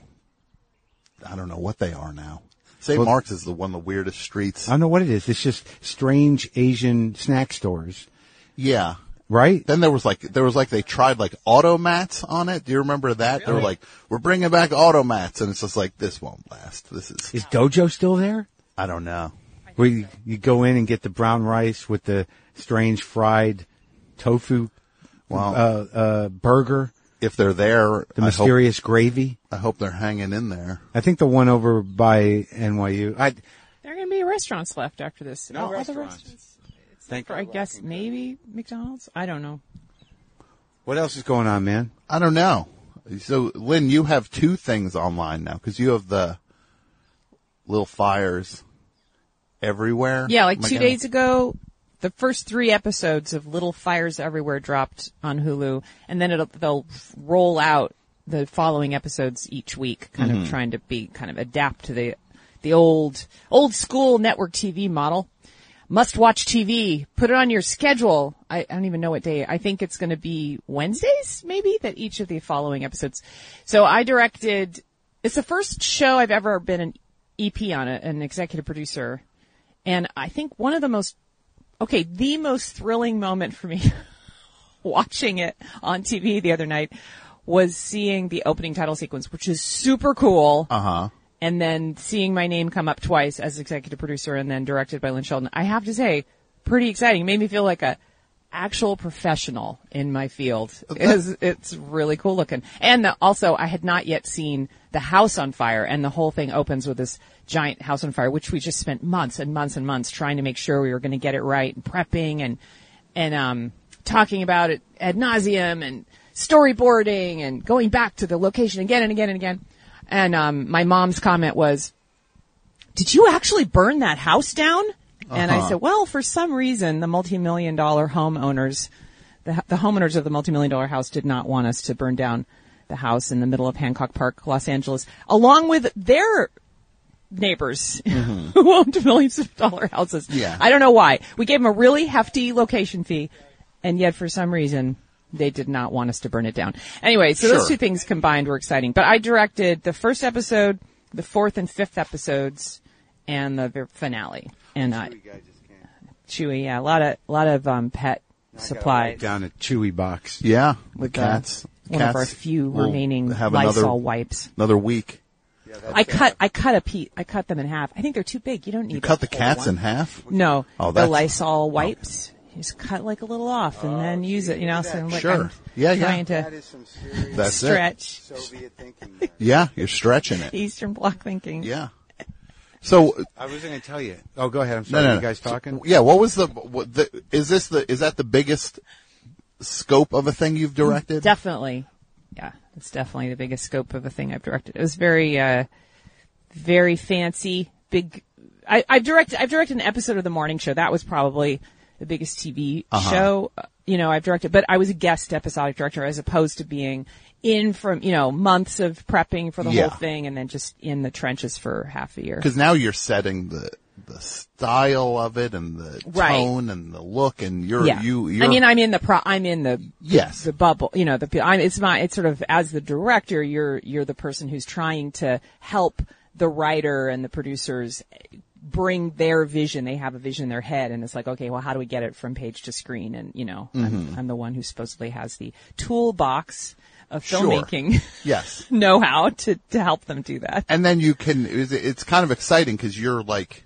Speaker 1: I don't know what they are now. St. Mark's is one of the weirdest streets.
Speaker 2: I don't know what it is. It's just strange Asian snack stores.
Speaker 1: Yeah.
Speaker 2: Right?
Speaker 1: Then there was they tried like automats on it. Do you remember that? Really? They were like, we're bringing back automats, and it's just like, this won't last.
Speaker 2: Is Dojo still there?
Speaker 1: I don't know.
Speaker 2: Where you go in and get the brown rice with the strange fried tofu burger.
Speaker 1: If they're there,
Speaker 2: the mysterious gravy.
Speaker 1: I hope they're hanging in there.
Speaker 2: I think the one over by NYU.
Speaker 3: There are going to be restaurants left after this.
Speaker 2: No restaurants.
Speaker 3: I guess maybe McDonald's. I don't know.
Speaker 2: What else is going on, man?
Speaker 1: I don't know. So, Lynn, you have two things online now because you have the Little Fires Everywhere.
Speaker 3: Yeah, like 2 days ago, the first 3 episodes of Little Fires Everywhere dropped on Hulu, and then they'll roll out the following episodes each week, kind of trying to adapt to the old school network TV model. Must watch TV. Put it on your schedule. I don't even know what day. I think it's going to be Wednesdays, maybe, that each of the following episodes. So I directed. It's the first show I've ever been an EP on, an executive producer, and I think the most thrilling moment for me watching it on TV the other night was seeing the opening title sequence, which is super cool. And then seeing my name come up twice as executive producer and then directed by Lynn Sheldon. I have to say, pretty exciting. It made me feel like a actual professional in my field. It's really cool looking. And also, I had not yet seen The House on Fire, and the whole thing opens with this giant house on fire, which we just spent months and months and months trying to make sure we were going to get it right, and prepping and talking about it ad nauseum and storyboarding and going back to the location again and again and again. And my mom's comment was, "Did you actually burn that house down?" And I said, well, for some reason, the multi-million-dollar homeowners, the homeowners of the multi-million-dollar house did not want us to burn down the house in the middle of Hancock Park, Los Angeles, along with their neighbors who owned millions of dollar houses.
Speaker 1: Yeah.
Speaker 3: I don't know why. We gave them a really hefty location fee, and yet for some reason they did not want us to burn it down. Anyway, so those two things combined were exciting. But I directed the first episode, the 4th and 5th episodes, and the finale. And Chewy, yeah. A lot of pet supplies.
Speaker 2: Down a Chewy box.
Speaker 1: Yeah.
Speaker 3: With
Speaker 1: cats.
Speaker 3: One of our few
Speaker 1: will
Speaker 3: remaining
Speaker 1: have
Speaker 3: Lysol wipes.
Speaker 1: Another week.
Speaker 3: I cut them in half. I think they're too big. You don't need
Speaker 1: You cut the
Speaker 3: whole
Speaker 1: cats
Speaker 3: one.
Speaker 1: in half?
Speaker 3: No.
Speaker 1: Oh,
Speaker 3: the
Speaker 1: that's-
Speaker 3: Lysol wipes. You just cut like a little off and then use it, So like
Speaker 1: Sure.
Speaker 3: I'm
Speaker 1: Yeah.
Speaker 3: trying to
Speaker 2: is some serious
Speaker 1: That's
Speaker 3: stretch.
Speaker 2: Soviet thinking.
Speaker 1: Yeah, you're stretching it.
Speaker 3: Eastern Bloc thinking.
Speaker 1: Yeah. So
Speaker 2: I was going to tell you. Oh, go ahead. I'm sorry.
Speaker 1: no.
Speaker 2: You guys talking?
Speaker 1: Yeah, what was is that the biggest scope of a thing you've directed?
Speaker 3: Definitely. Yeah, it's definitely the biggest scope of a thing I've directed. It was very, very fancy, big. I've directed an episode of The Morning Show. That was probably the biggest TV show, I've directed, but I was a guest episodic director as opposed to being in from, months of prepping for the whole thing and then just in the trenches for half a year.
Speaker 1: Because now you're setting the style of it and the tone and the look, and you're.
Speaker 3: I mean, I'm in the
Speaker 1: yes,
Speaker 3: the bubble. It's sort of, as the director, you're the person who's trying to help the writer and the producers bring their vision. They have a vision in their head, and it's like, okay, well, how do we get it from page to screen? And I'm the one who supposedly has the toolbox of filmmaking
Speaker 1: yes
Speaker 3: know-how to help them do that.
Speaker 1: And then you can. It's kind of exciting because you're like,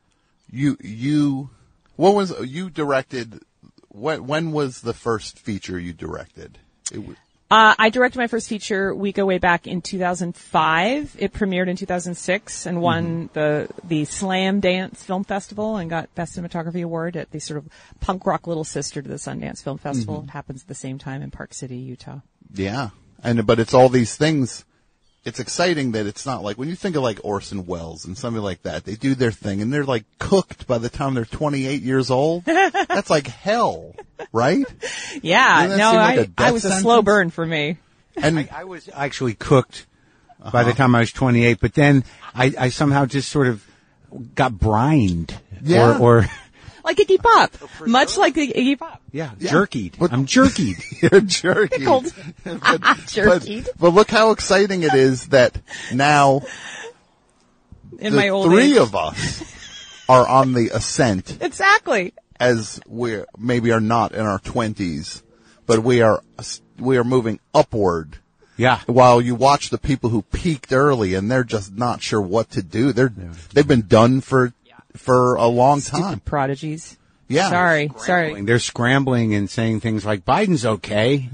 Speaker 1: you. What was you directed? When was the first feature you directed? It was.
Speaker 3: I directed my first feature. We go way back in 2005. It premiered in 2006 and won the Slam Dance Film Festival and got Best Cinematography Award at the sort of punk rock little sister to the Sundance Film Festival. It happens at the same time in Park City, Utah.
Speaker 1: Yeah, but it's all these things. It's exciting that it's not like when you think of like Orson Welles and somebody like that. They do their thing and they're like cooked by the time they're 28 years old. That's like hell, right?
Speaker 3: Yeah,
Speaker 1: Doesn't that seem like a death
Speaker 3: I was a slow
Speaker 1: sentence?
Speaker 3: burn for me.
Speaker 1: And
Speaker 2: I was actually cooked by the time I was 28, but then I somehow just sort of got brined.
Speaker 1: Yeah.
Speaker 2: Or
Speaker 3: Like Iggy Pop. Much like Iggy Pop.
Speaker 2: jerkied. I'm jerkied.
Speaker 1: you're jerky.
Speaker 3: Pickled. Jerkied.
Speaker 1: But look how exciting it is that now
Speaker 3: In
Speaker 1: the
Speaker 3: my old
Speaker 1: three
Speaker 3: age.
Speaker 1: of us are on the ascent,
Speaker 3: Exactly.
Speaker 1: as we maybe are not in our 20s, but we are moving upward.
Speaker 2: Yeah.
Speaker 1: While you watch the people who peaked early and they're just not sure what to do. They've been done for a long time.
Speaker 3: Stupid prodigies.
Speaker 1: Yeah.
Speaker 3: Sorry.
Speaker 2: They're scrambling and saying things like, Biden's okay.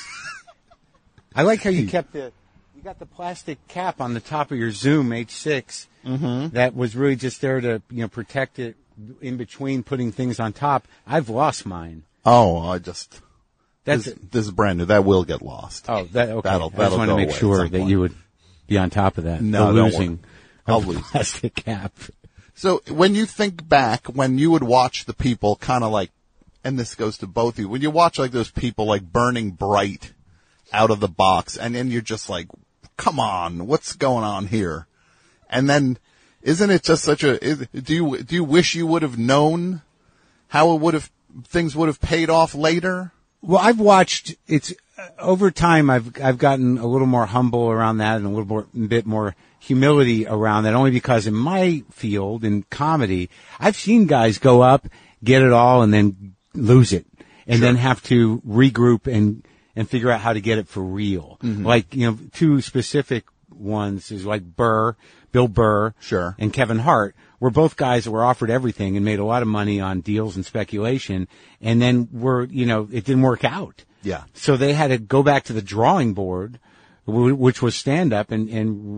Speaker 2: I like how you got the plastic cap on the top of your Zoom H6 that was really just there to, protect it in between putting things on top. I've lost mine.
Speaker 1: Oh, this
Speaker 2: That's
Speaker 1: is brand new. That will get lost.
Speaker 2: Oh, that okay.
Speaker 1: That'll
Speaker 2: I just want
Speaker 1: go
Speaker 2: to make
Speaker 1: away at
Speaker 2: sure
Speaker 1: some
Speaker 2: that
Speaker 1: point.
Speaker 2: you would be on top of that.
Speaker 1: No,
Speaker 2: the
Speaker 1: don't
Speaker 2: losing
Speaker 1: worry. I'll
Speaker 2: of the
Speaker 1: lose.
Speaker 2: plastic cap.
Speaker 1: So when you think back, when you would watch the people kind of like, and this goes to both of you, when you watch like those people like burning bright out of the box and then you're just like, come on, what's going on here? And then isn't it just do you wish you would have known how things would have paid off later?
Speaker 2: Well, I've watched it's over time. I've gotten a little more humble around that and a little bit more humility around that, only because in my field, in comedy, I've seen guys go up, get it all, and then lose it, and then have to regroup and figure out how to get it for real. Like, two specific ones is like Bill Burr,
Speaker 1: Sure.
Speaker 2: and Kevin Hart were both guys that were offered everything and made a lot of money on deals and speculation, and then it didn't work out.
Speaker 1: Yeah.
Speaker 2: So they had to go back to the drawing board, which was stand up and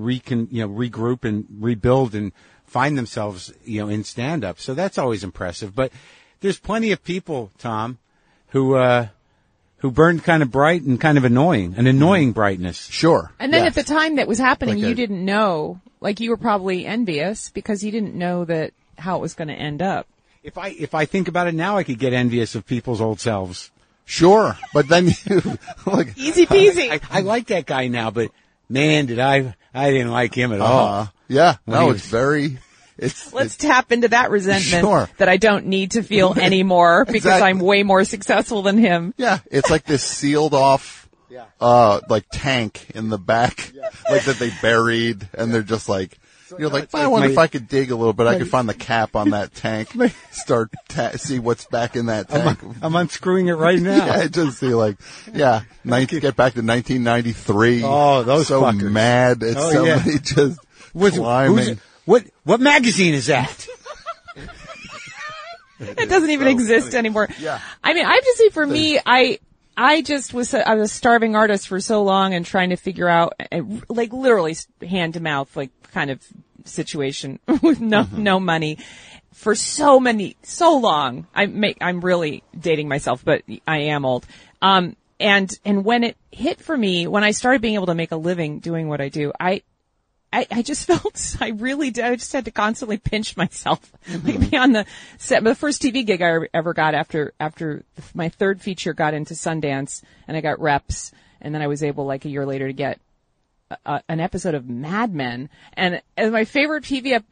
Speaker 2: regroup and rebuild and find themselves, in stand up. So that's always impressive. But there's plenty of people, Tom, who burned kind of bright and kind of annoying, an annoying brightness.
Speaker 1: Sure.
Speaker 3: And then
Speaker 1: Yes.
Speaker 3: at the time that was happening,
Speaker 1: Like
Speaker 3: you
Speaker 1: a-
Speaker 3: didn't know, like you were probably envious because you didn't know that how it was going to end up.
Speaker 2: If I think about it now, I could get envious of people's old selves.
Speaker 1: Sure. But then you like,
Speaker 3: Easy peasy.
Speaker 2: I like that guy now, but man, I didn't like him at all.
Speaker 1: yeah,
Speaker 2: When
Speaker 1: no,
Speaker 2: he
Speaker 1: it's very,
Speaker 3: Let's tap into that resentment
Speaker 1: Sure.
Speaker 3: that I don't need to feel anymore because
Speaker 1: Exactly.
Speaker 3: I'm way more successful than him.
Speaker 1: yeah, it's like this sealed off, like tank in the back, like that they buried and they're just like, You're like, I wonder if I could dig a little bit. I could find the cap on that tank, start see what's back in that tank.
Speaker 2: I'm unscrewing it right now.
Speaker 1: Yeah, just see get back to 1993.
Speaker 2: Oh, those
Speaker 1: so
Speaker 2: fuckers.
Speaker 1: Mad at somebody just climbing.
Speaker 2: What magazine is that?
Speaker 3: It doesn't even exist anymore.
Speaker 1: Yeah.
Speaker 3: I mean, I have to say for me, I just was a starving artist for so long and trying to figure out, like literally hand to mouth, like kind of situation with no money for so long. I'm really dating myself, but I am old. And when it hit for me, when I started being able to make a living doing what I do, I just felt, I really did. I just had to constantly pinch myself, like be on the set. The first TV gig I ever got after my third feature got into Sundance and I got reps. And then I was able, like a year later, to get an episode of Mad Men. And it was my favorite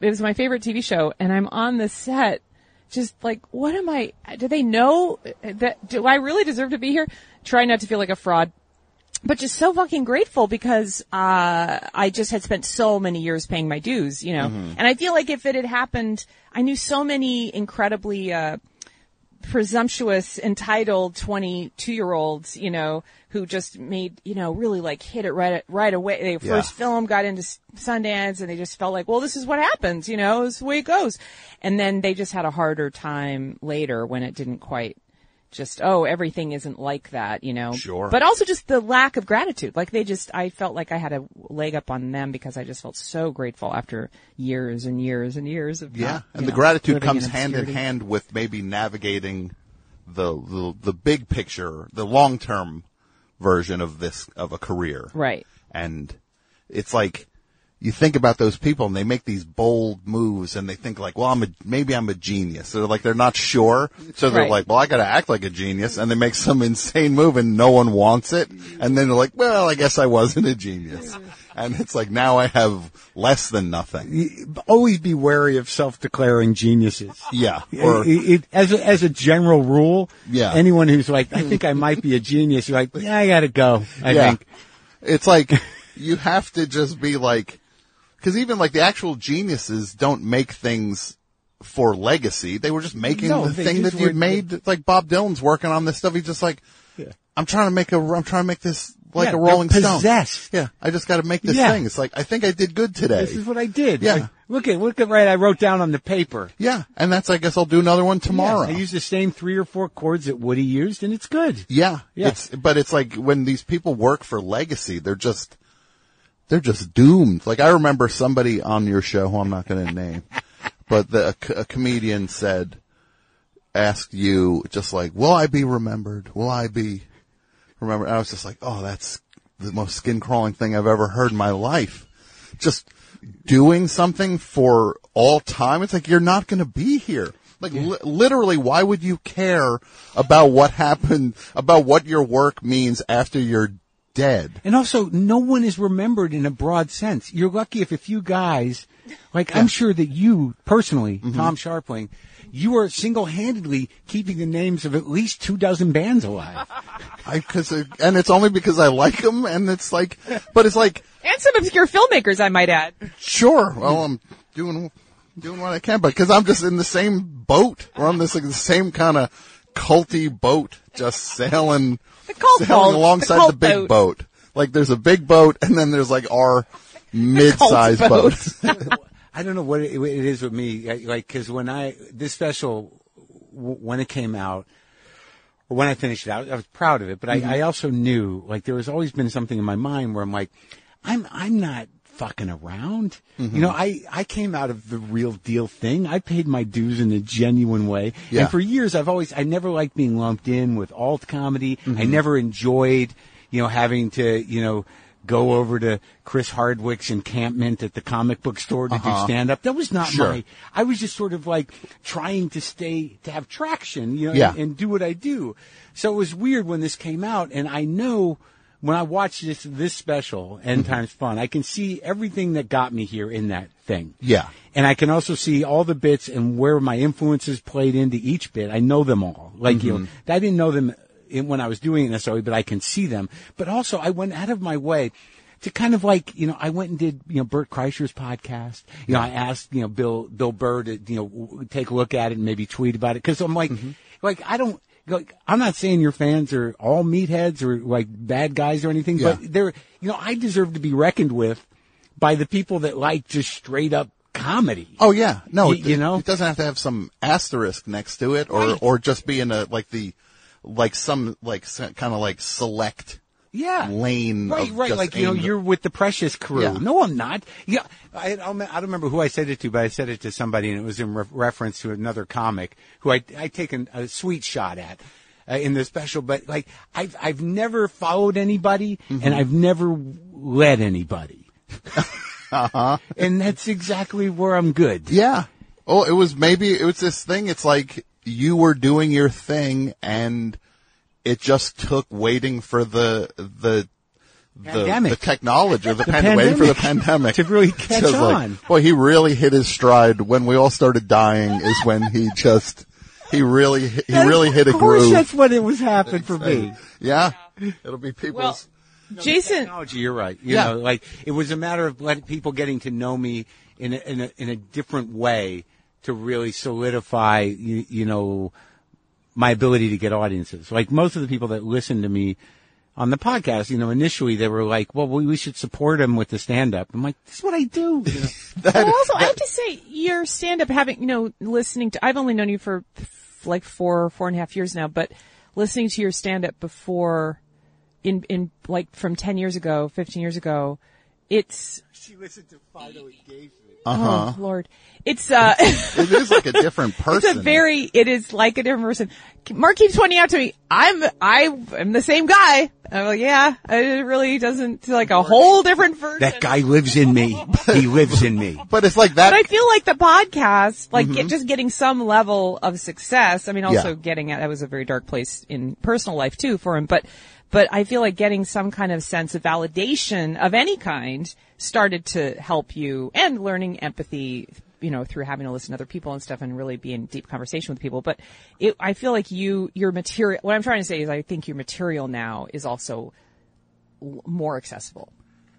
Speaker 3: TV show. And I'm on the set, just like, do they know do I really deserve to be here? Try not to feel like a fraud. But just so fucking grateful because, I just had spent so many years paying my dues, you know, and I feel like if it had happened, I knew so many incredibly, presumptuous, entitled 22-year-olds, you know, who just made, you know, really like hit it right away. Their first film got into Sundance and they just felt like, well, this is what happens, you know, this is the way it goes. And then they just had a harder time later when it didn't quite just, everything isn't like that, you know.
Speaker 1: Sure.
Speaker 3: But also just the lack of gratitude. Like I felt like I had a leg up on them because I just felt so grateful after years and years and years of
Speaker 1: and the gratitude comes hand in hand with maybe navigating the big picture, the long-term version of a career.
Speaker 3: Right.
Speaker 1: And it's like, you think about those people and they make these bold moves and they think like, well, maybe I'm a genius. They're not sure. So they're like, well, I gotta act like a genius. And they make some insane move and no one wants it. And then they're like, well, I guess I wasn't a genius. And it's like, now I have less than nothing.
Speaker 2: Always be wary of self-declaring geniuses.
Speaker 1: Yeah.
Speaker 2: Or as a general rule, anyone who's like, I think I might be a genius, you're like, yeah, I gotta go, I think.
Speaker 1: It's like, you have to just be like, because even like the actual geniuses don't make things for legacy. They were just making the thing that you'd made. It's like Bob Dylan's working on this stuff. He's just like, I'm trying to make this like a Rolling Stone.
Speaker 2: Possessed.
Speaker 1: Yeah, I just got to make this thing. It's like, I think I did good today.
Speaker 2: This is what I did.
Speaker 1: Yeah.
Speaker 2: Like, look at what I wrote down on the paper.
Speaker 1: Yeah, and I guess I'll do another one tomorrow.
Speaker 2: I use the same 3 or 4 chords that Woody used, and it's good.
Speaker 1: Yeah. But it's like when these people work for legacy, they're just doomed. Like I remember somebody on your show who I'm not going to name, but a comedian asked you just like, will I be remembered? Will I be remembered? And I was just like, oh, that's the most skin crawling thing I've ever heard in my life. Just doing something for all time. It's like, you're not going to be here. Like literally, why would you care about what happened, about what your work means after you're dead?
Speaker 2: And also, no one is remembered in a broad sense. You're lucky if a few guys, like I'm sure that you personally, Tom Scharpling, you are single-handedly keeping the names of at least 24 bands alive.
Speaker 1: And it's only because I like them, and it's like, but it's like,
Speaker 3: and some obscure filmmakers, I might add.
Speaker 1: Sure. Well, I'm doing what I can, but because I'm just in the same boat. We're on this like the same kind of culty boat, just sailing alongside the big boat. Like there's a big boat, and then there's like our mid-sized boat.
Speaker 2: I don't know what it is with me, like, cause this special, when it came out, or when I finished it out, I was proud of it, but I also knew, like, there has always been something in my mind where I'm like, I'm not fucking around. You know, I came out of the real deal thing. I paid my dues in a genuine way. Yeah. And for years, I never liked being lumped in with alt comedy. I never enjoyed, having to, go over to Chris Hardwick's encampment at the comic book store to do stand-up. That was not I was just sort of like trying to have traction, and do what I do. So it was weird when this came out, and I know when I watched this special, End Times Fun, I can see everything that got me here in that thing.
Speaker 1: Yeah.
Speaker 2: And I can also see all the bits and where my influences played into each bit. I know them all. Like, I didn't know them when I was doing it necessarily, but I can see them. But also, I went out of my way to kind of like, I went and did, Bert Kreischer's podcast. I asked, Bill Burr to, take a look at it and maybe tweet about it. Cause I'm like, I'm not saying your fans are all meatheads or like bad guys or anything, but they're, I deserve to be reckoned with by the people that like just straight up comedy.
Speaker 1: Oh yeah. No,
Speaker 2: it
Speaker 1: doesn't have to have some asterisk next to it or just be in some kind of like select lane.
Speaker 2: Right.
Speaker 1: Just
Speaker 2: like, you're with the Precious crew.
Speaker 1: Yeah.
Speaker 2: No, I'm not. Yeah. I don't remember who I said it to, but I said it to somebody and it was in reference to another comic who I taken a sweet shot at. In the special, but like, I've never followed anybody and I've never led anybody. And that's exactly where I'm good.
Speaker 1: Yeah. Oh, it was this thing. It's like you were doing your thing and it just took waiting for the technology or waiting for the pandemic
Speaker 2: to really catch on.
Speaker 1: Boy, he really hit his stride when we all started dying is when he really hit a groove. Of course,
Speaker 2: that's what it was happening for me.
Speaker 1: Yeah. It'll be people's.
Speaker 3: Well, Jason.
Speaker 2: Technology, you're right. You know, like it was a matter of people getting to know me in a different way to really solidify, my ability to get audiences. Like most of the people that listen to me on the podcast, initially they were like, well, we should support him with the stand-up. I'm like, this is what I do.
Speaker 3: I have to say, your stand-up having, listening to, I've only known you for like 4.5 years now, but listening to your stand-up before in like from 10 years ago, 15 years ago, it's...
Speaker 2: She listened to Fido Engagement.
Speaker 3: Oh, Lord. It's,
Speaker 1: it is like a different person.
Speaker 3: It is like a different person. Mark keeps pointing out to me, I'm the same guy. I'm like, yeah, it really doesn't, like a whole different version.
Speaker 2: That guy lives in me. He lives in me.
Speaker 1: But it's like that.
Speaker 3: But I feel like the podcast, like just getting some level of success. I mean, also that was a very dark place in personal life too for him, but I feel like getting some kind of sense of validation of any kind started to help you, and learning empathy, through having to listen to other people and stuff and really be in deep conversation with people. But I feel like your material, what I'm trying to say is I think your material now is also more accessible.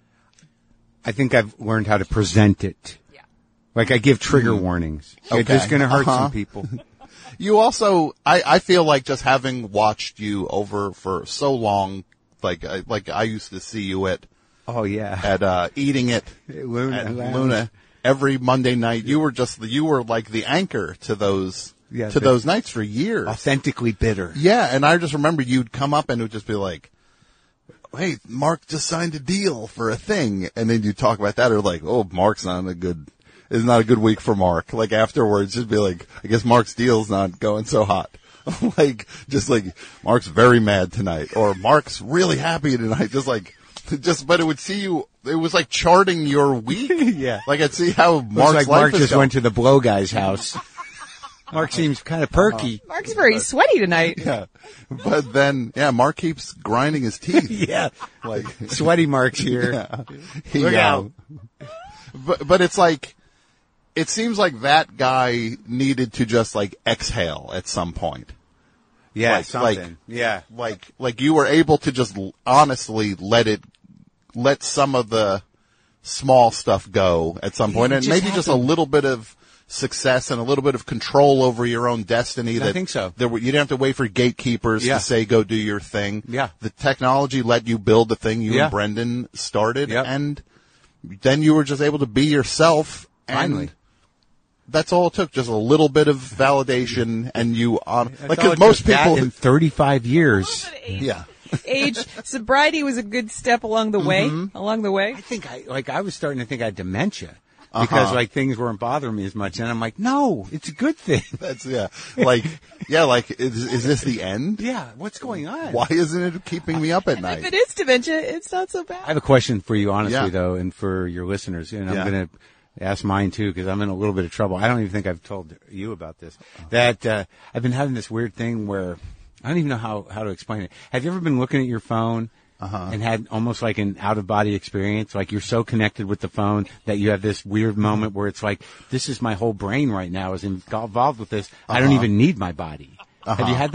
Speaker 2: I think I've learned how to present it. Yeah. Like I give trigger warnings.
Speaker 1: Okay.
Speaker 2: It's going to hurt some people.
Speaker 1: You also, I feel like just having watched you over for so long, like I used to see you at Eating It at Luna every Monday night. You were like the anchor to those nights for years.
Speaker 2: Authentically bitter.
Speaker 1: Yeah. And I just remember you'd come up and it would just be like, hey, Mark just signed a deal for a thing. And then you talk about that or like, oh, Mark's not it's not a good week for Mark. Like afterwards, just be like, I guess Mark's deal's not going so hot. Mark's very mad tonight or Mark's really happy tonight. But it would it was like charting your week.
Speaker 2: Yeah.
Speaker 1: Like I'd see how Mark's
Speaker 2: Mark just went to the blow guy's house. Mark seems kind of perky.
Speaker 3: Mark's very sweaty tonight.
Speaker 1: Yeah. But then, Mark keeps grinding his teeth.
Speaker 2: Yeah. Like sweaty Mark's here.
Speaker 1: Yeah.
Speaker 2: Look out.
Speaker 1: But it's like, it seems like that guy needed to just like exhale at some point.
Speaker 2: Yeah, something. Yeah.
Speaker 1: Like you were able to just honestly let some of the small stuff go at some point, and maybe just a little bit of success and a little bit of control over your own destiny.
Speaker 2: I think so.
Speaker 1: You didn't have to wait for gatekeepers to say, go do your thing.
Speaker 2: Yeah.
Speaker 1: The technology let you build the thing you and Brendan started, and then you were just able to be yourself.
Speaker 2: Finally.
Speaker 1: And that's all it took, just a little bit of validation, and because most people
Speaker 2: in 35 years.
Speaker 3: Age sobriety was a good step along the way.
Speaker 2: I think I was starting to think I had dementia because like things weren't bothering me as much, and I'm like, no, it's a good thing.
Speaker 1: That's is this the end?
Speaker 2: Yeah, what's going on?
Speaker 1: Why isn't it keeping me up at night?
Speaker 3: If it is dementia, it's not so bad.
Speaker 2: I have a question for you, honestly, though, and for your listeners, and I'm going to ask mine too, because I'm in a little bit of trouble. I don't even think I've told you about this. That I've been having this weird thing where I don't even know how to explain it. Have you ever been looking at your phone and had almost like an out-of-body experience? Like you're so connected with the phone that you have this weird moment where it's like, this is my whole brain right now is involved with this. I don't even need my body. Have you had that?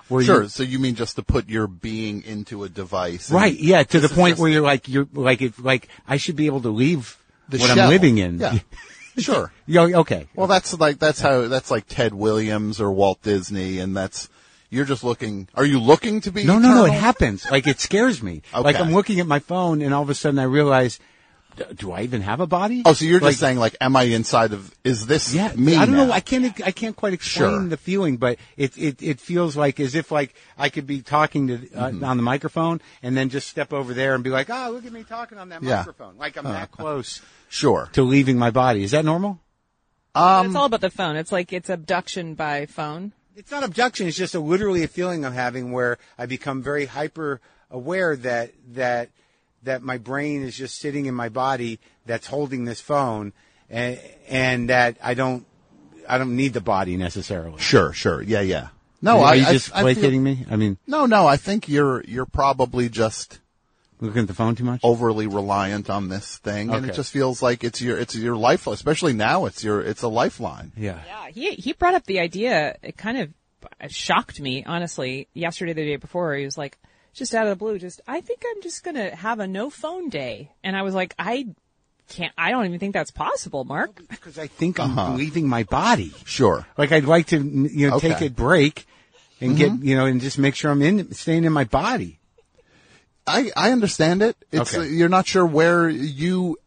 Speaker 2: Where
Speaker 1: Sure. So you mean just to put your being into a device? and-
Speaker 2: Right, yeah, to the
Speaker 1: This is
Speaker 2: point
Speaker 1: just
Speaker 2: where you're like I should be able to leave
Speaker 1: the
Speaker 2: what
Speaker 1: shell.
Speaker 2: I'm living in.
Speaker 1: Yeah. Sure.
Speaker 2: Okay.
Speaker 1: Well, that's like Ted Williams or Walt Disney, and you're just looking. Are you looking to be?
Speaker 2: No,
Speaker 1: eternal?
Speaker 2: it happens. Like, it scares me.
Speaker 1: Okay.
Speaker 2: Like, I'm looking at my phone, and all of a sudden I realize, do I even have a body?
Speaker 1: Oh, so you're
Speaker 2: Like,
Speaker 1: just saying, like, am I inside of? Is this
Speaker 2: yeah,
Speaker 1: me?
Speaker 2: I don't
Speaker 1: now?
Speaker 2: know. I can't quite explain
Speaker 1: Sure.
Speaker 2: the feeling, but it feels like as if like I could be talking to on the microphone, and then just step over there and be like, oh, look at me talking on that
Speaker 1: Yeah.
Speaker 2: microphone. Like I'm that close
Speaker 1: Sure.
Speaker 2: to leaving my body. Is that normal?
Speaker 3: It's all about the phone. It's like it's abduction by phone.
Speaker 2: It's not abduction. It's just literally a feeling I'm having where I become very hyper aware that my brain is just sitting in my body that's holding this phone, and that I don't need the body necessarily.
Speaker 1: Sure. Yeah. No,
Speaker 2: Are you
Speaker 1: I
Speaker 2: just
Speaker 1: I
Speaker 2: placating me? I mean,
Speaker 1: No. I think you're probably just
Speaker 2: looking at the phone too much.
Speaker 1: overly reliant on this thing, and it
Speaker 2: Okay.
Speaker 1: just feels like it's your life, especially now. It's a lifeline.
Speaker 2: Yeah.
Speaker 3: Yeah, he brought up the idea. It kind of shocked me, honestly, yesterday, the day before. He was like, just out of the blue, I think I'm just going to have a no phone day. And I was like, I don't even think that's possible, Mark.
Speaker 2: Because I think I'm leaving my body.
Speaker 1: Sure.
Speaker 2: Like I'd like to,
Speaker 1: Okay.
Speaker 2: take a break and get, and just make sure I'm staying in my body.
Speaker 1: I understand it. It's
Speaker 2: Okay.
Speaker 1: you're not sure where you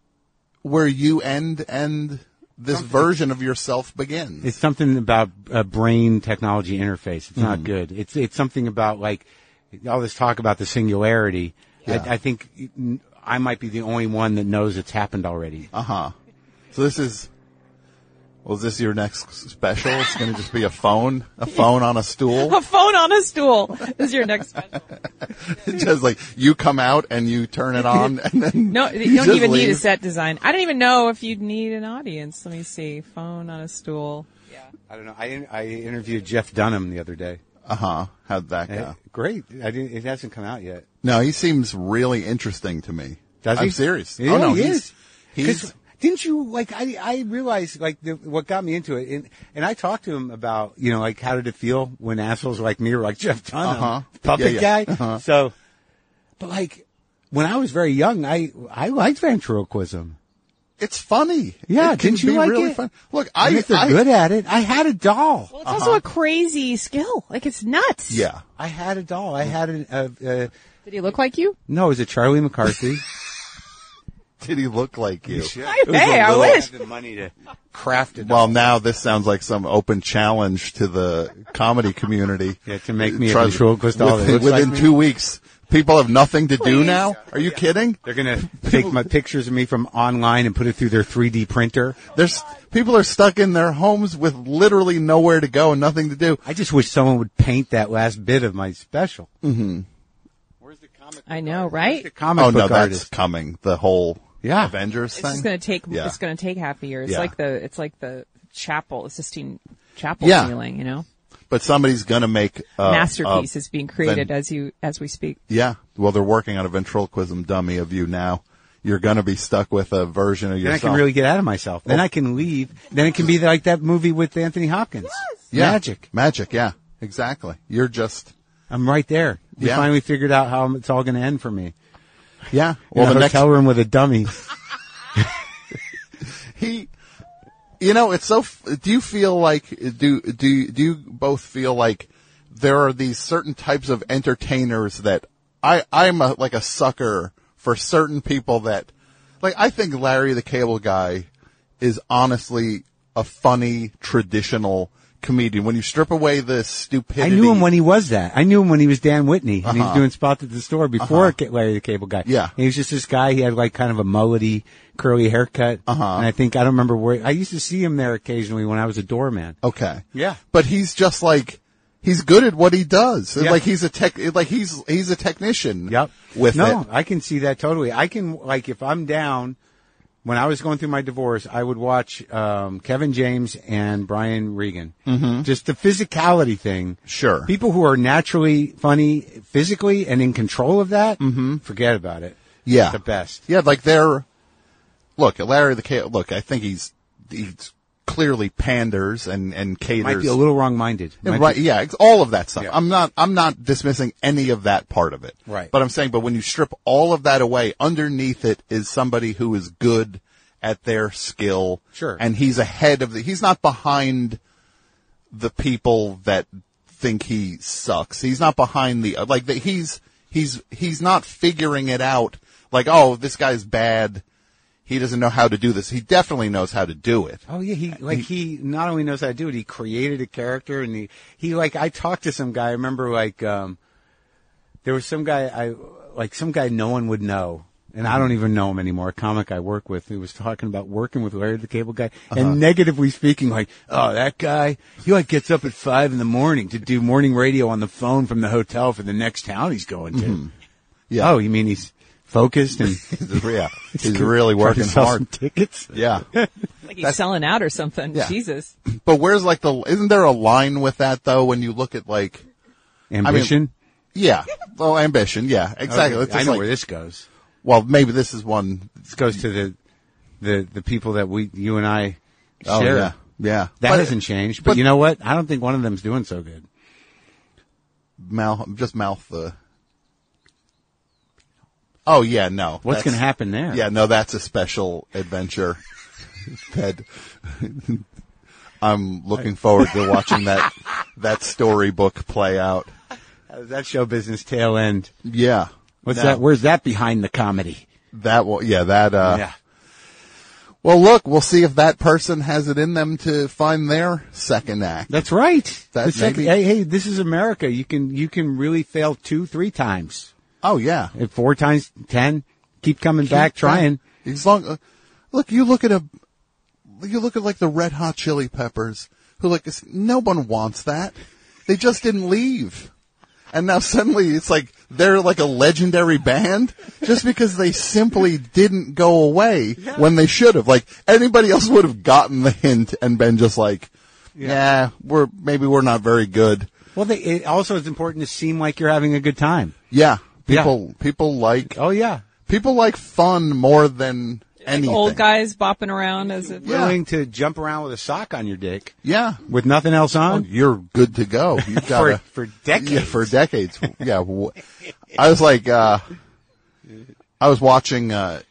Speaker 1: end and this version of yourself begins.
Speaker 2: It's something about a brain technology interface. It's not good. It's something about like all this talk about the singularity.
Speaker 1: Yeah.
Speaker 2: I think I might be the only one that knows it's happened already.
Speaker 1: So this is. Well, is this your next special? It's going to just be a phone on a stool.
Speaker 3: A phone on a stool is your next special.
Speaker 1: Just like you come out and you turn it on, and then
Speaker 3: No, you don't
Speaker 1: just
Speaker 3: even need a
Speaker 1: leave.
Speaker 3: set design. I don't even know if you'd need an audience. Let me see. Phone on a stool.
Speaker 2: I don't know. I interviewed Jeff Dunham the other day.
Speaker 1: How'd that go?
Speaker 2: Great. It hasn't come out yet.
Speaker 1: No, he seems really interesting to me.
Speaker 2: Does he?
Speaker 1: I'm serious.
Speaker 2: Yeah,
Speaker 1: oh no,
Speaker 2: he is.
Speaker 1: He's.
Speaker 2: Didn't you like? I realized like what got me into it, and I talked to him about like how did it feel when assholes like me were like Jeff Dunham, puppet
Speaker 1: Yeah.
Speaker 2: guy. So, but like when I was very young, I liked ventriloquism.
Speaker 1: It's funny.
Speaker 2: Yeah,
Speaker 1: it can
Speaker 2: didn't you
Speaker 1: be
Speaker 2: like
Speaker 1: really
Speaker 2: it?
Speaker 1: fun. Look,
Speaker 2: I think they're good at it. I had a doll.
Speaker 3: Well, it's also a crazy skill. Like, it's nuts.
Speaker 1: Yeah.
Speaker 2: I had a doll. I had
Speaker 3: Did he look like you?
Speaker 2: no, it was a Charlie McCarthy.
Speaker 1: Did he look like you?
Speaker 3: Hey, I wish.
Speaker 2: The money to craft it.
Speaker 1: Well, now this sounds like some open challenge to the comedy community.
Speaker 2: Yeah, to make me a
Speaker 1: Try-
Speaker 2: ventriloquist doll that looks
Speaker 1: within
Speaker 2: like me.
Speaker 1: 2 weeks. People have nothing to do
Speaker 3: Please.
Speaker 1: now? Are you kidding?
Speaker 2: They're gonna take my pictures of me from online and put it through their 3D printer.
Speaker 1: People are stuck in their homes with literally nowhere to go and nothing to do.
Speaker 2: I just wish someone would paint that last bit of my special.
Speaker 1: Mm-hmm.
Speaker 2: Where's the comic?
Speaker 3: I know,
Speaker 2: Where's
Speaker 3: right?
Speaker 2: the comic
Speaker 1: Oh no,
Speaker 2: book
Speaker 1: that's
Speaker 2: artist?
Speaker 1: coming. The whole
Speaker 2: Yeah.
Speaker 1: Avengers
Speaker 3: It's
Speaker 1: thing.
Speaker 3: just going to take.
Speaker 1: Yeah.
Speaker 3: It's going to take half a year. It's
Speaker 1: Yeah.
Speaker 3: like the chapel, the Sistine Chapel
Speaker 1: Yeah.
Speaker 3: ceiling. You know,
Speaker 1: But somebody's gonna make
Speaker 3: masterpiece is being created
Speaker 1: ven-
Speaker 3: as we speak.
Speaker 1: Yeah. Well, they're working on a ventriloquism dummy of you now. You're gonna be stuck with a version of
Speaker 2: Then
Speaker 1: yourself.
Speaker 2: I can really get out of myself. Then I can leave. Then it can be like that movie with Anthony Hopkins.
Speaker 1: Yeah.
Speaker 2: Magic.
Speaker 1: Magic, yeah. Exactly. You're just,
Speaker 2: I'm right there. We
Speaker 1: Yeah.
Speaker 2: finally figured out how it's all going to end for me.
Speaker 1: yeah.
Speaker 2: Well,
Speaker 1: Well,
Speaker 2: in a
Speaker 1: the next,
Speaker 2: hotel room with a dummy.
Speaker 1: it's so, do you feel like, do you both feel like there are these certain types of entertainers that I'm like a sucker for certain people that, like, I think Larry the Cable Guy is honestly a funny, traditional comedian. When you strip away the
Speaker 2: I
Speaker 1: stupidity.
Speaker 2: knew him when he was that. I knew him when he was Dan Whitney, and he was doing spots at the store before Larry the Cable Guy.
Speaker 1: Yeah.
Speaker 2: He was just this guy. He had like kind of a mullety, curly haircut. And I think, I don't remember where, I used to see him there occasionally when I was a doorman.
Speaker 1: Okay.
Speaker 2: Yeah.
Speaker 1: But he's just like, he's good at what he does.
Speaker 2: Yeah.
Speaker 1: Like he's a he's a technician.
Speaker 2: Yep.
Speaker 1: With
Speaker 2: no,
Speaker 1: it.
Speaker 2: I can see that totally. I can, like, if I'm down, when I was going through my divorce, I would watch Kevin James and Brian Regan. Mm-hmm. Just the physicality thing.
Speaker 1: Sure.
Speaker 2: People who are naturally funny physically and in control of that, forget about it.
Speaker 1: Yeah.
Speaker 2: It's the best.
Speaker 1: Yeah, like Larry the Cable, look, I think he's clearly panders and caters.
Speaker 2: Might be a little wrong-minded.
Speaker 1: Right, yeah, all of that stuff.
Speaker 2: Yeah.
Speaker 1: I'm not dismissing any of that part of it.
Speaker 2: Right.
Speaker 1: But I'm saying, but when you strip all of that away, underneath it is somebody who is good at their skill.
Speaker 2: Sure.
Speaker 1: And he's ahead of he's not behind the people that think he sucks. He's not behind he's not figuring it out like, oh, this guy's bad. He doesn't know how to do this. He definitely knows how to do it.
Speaker 2: Oh yeah, he not only knows how to do it, he created a character, and he I talked to some guy. I remember there was some guy no one would know, and I don't even know him anymore. A comic I work with, who was talking about working with Larry the Cable Guy, and negatively speaking, like, oh, that guy, he gets up at 5 a.m. to do morning radio on the phone from the hotel for the next town he's going to. Mm-hmm.
Speaker 1: Yeah.
Speaker 2: Oh, you mean he's focused and
Speaker 1: he's really working hard.
Speaker 2: Tickets.
Speaker 1: Yeah,
Speaker 3: like he's selling out or something.
Speaker 1: Yeah.
Speaker 3: Jesus.
Speaker 1: But where's isn't there a line with that though? When you look at
Speaker 2: ambition.
Speaker 1: Yeah, well, ambition. Yeah, exactly.
Speaker 2: Okay. I know where this goes.
Speaker 1: Well, maybe this is one.
Speaker 2: This goes to the people that you and I share.
Speaker 1: Oh, yeah.
Speaker 2: That hasn't changed. But you know what? I don't think one of them's doing so good.
Speaker 1: Mouth the. Oh yeah, no.
Speaker 2: What's going to happen there?
Speaker 1: Yeah, no, that's a special adventure. I'm looking forward to watching that storybook play out.
Speaker 2: That show business tail end.
Speaker 1: Yeah.
Speaker 2: What's that? Where's that behind the comedy?
Speaker 1: Yeah. Well, look, we'll see if that person has it in them to find their second act.
Speaker 2: That's right.
Speaker 1: Hey,
Speaker 2: this is America. You can really fail 2-3 times.
Speaker 1: Oh yeah.
Speaker 2: 4 times, 10. Keep coming back, trying.
Speaker 1: As long, look, you look at like the Red Hot Chili Peppers, who no one wants that. They just didn't leave. And now suddenly it's like they're like a legendary band just because they simply didn't go away when they should have. Like anybody else would have gotten the hint and been just like, we're not very good.
Speaker 2: Well, it also is important to seem like you're having a good time.
Speaker 1: Yeah. People like, people like fun more than anything.
Speaker 3: Old guys bopping around as if
Speaker 2: willing to jump around with a sock on your dick.
Speaker 1: Yeah.
Speaker 2: With nothing else on.
Speaker 1: You're good to go. You've got
Speaker 2: for decades.
Speaker 1: Yeah, for decades. Yeah. I was like, I was watching, I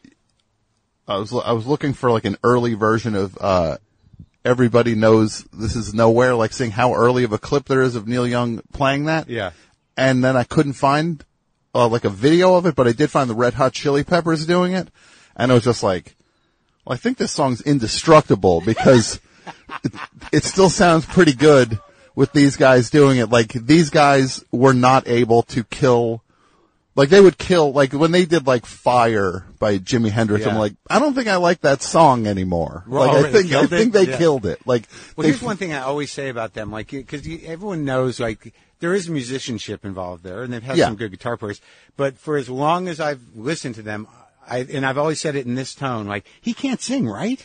Speaker 1: was looking for like an early version of, Everybody Knows This Is Nowhere, like seeing how early of a clip there is of Neil Young playing that.
Speaker 2: Yeah.
Speaker 1: And then I couldn't find, like a video of it, but I did find the Red Hot Chili Peppers doing it. And I was just like, well, I think this song's indestructible because it still sounds pretty good with these guys doing it. Like, these guys were not able to kill, like, they would kill, like, when they did, like, Fire by Jimi Hendrix, I'm like, I don't think I like that song anymore. Like, I think they killed it. Like,
Speaker 2: well, here's one thing I always say about them, like, because everyone knows, like, there is musicianship involved there, and they've had some good guitar players. But for as long as I've listened to them, I've always said it in this tone, like, he can't sing, right?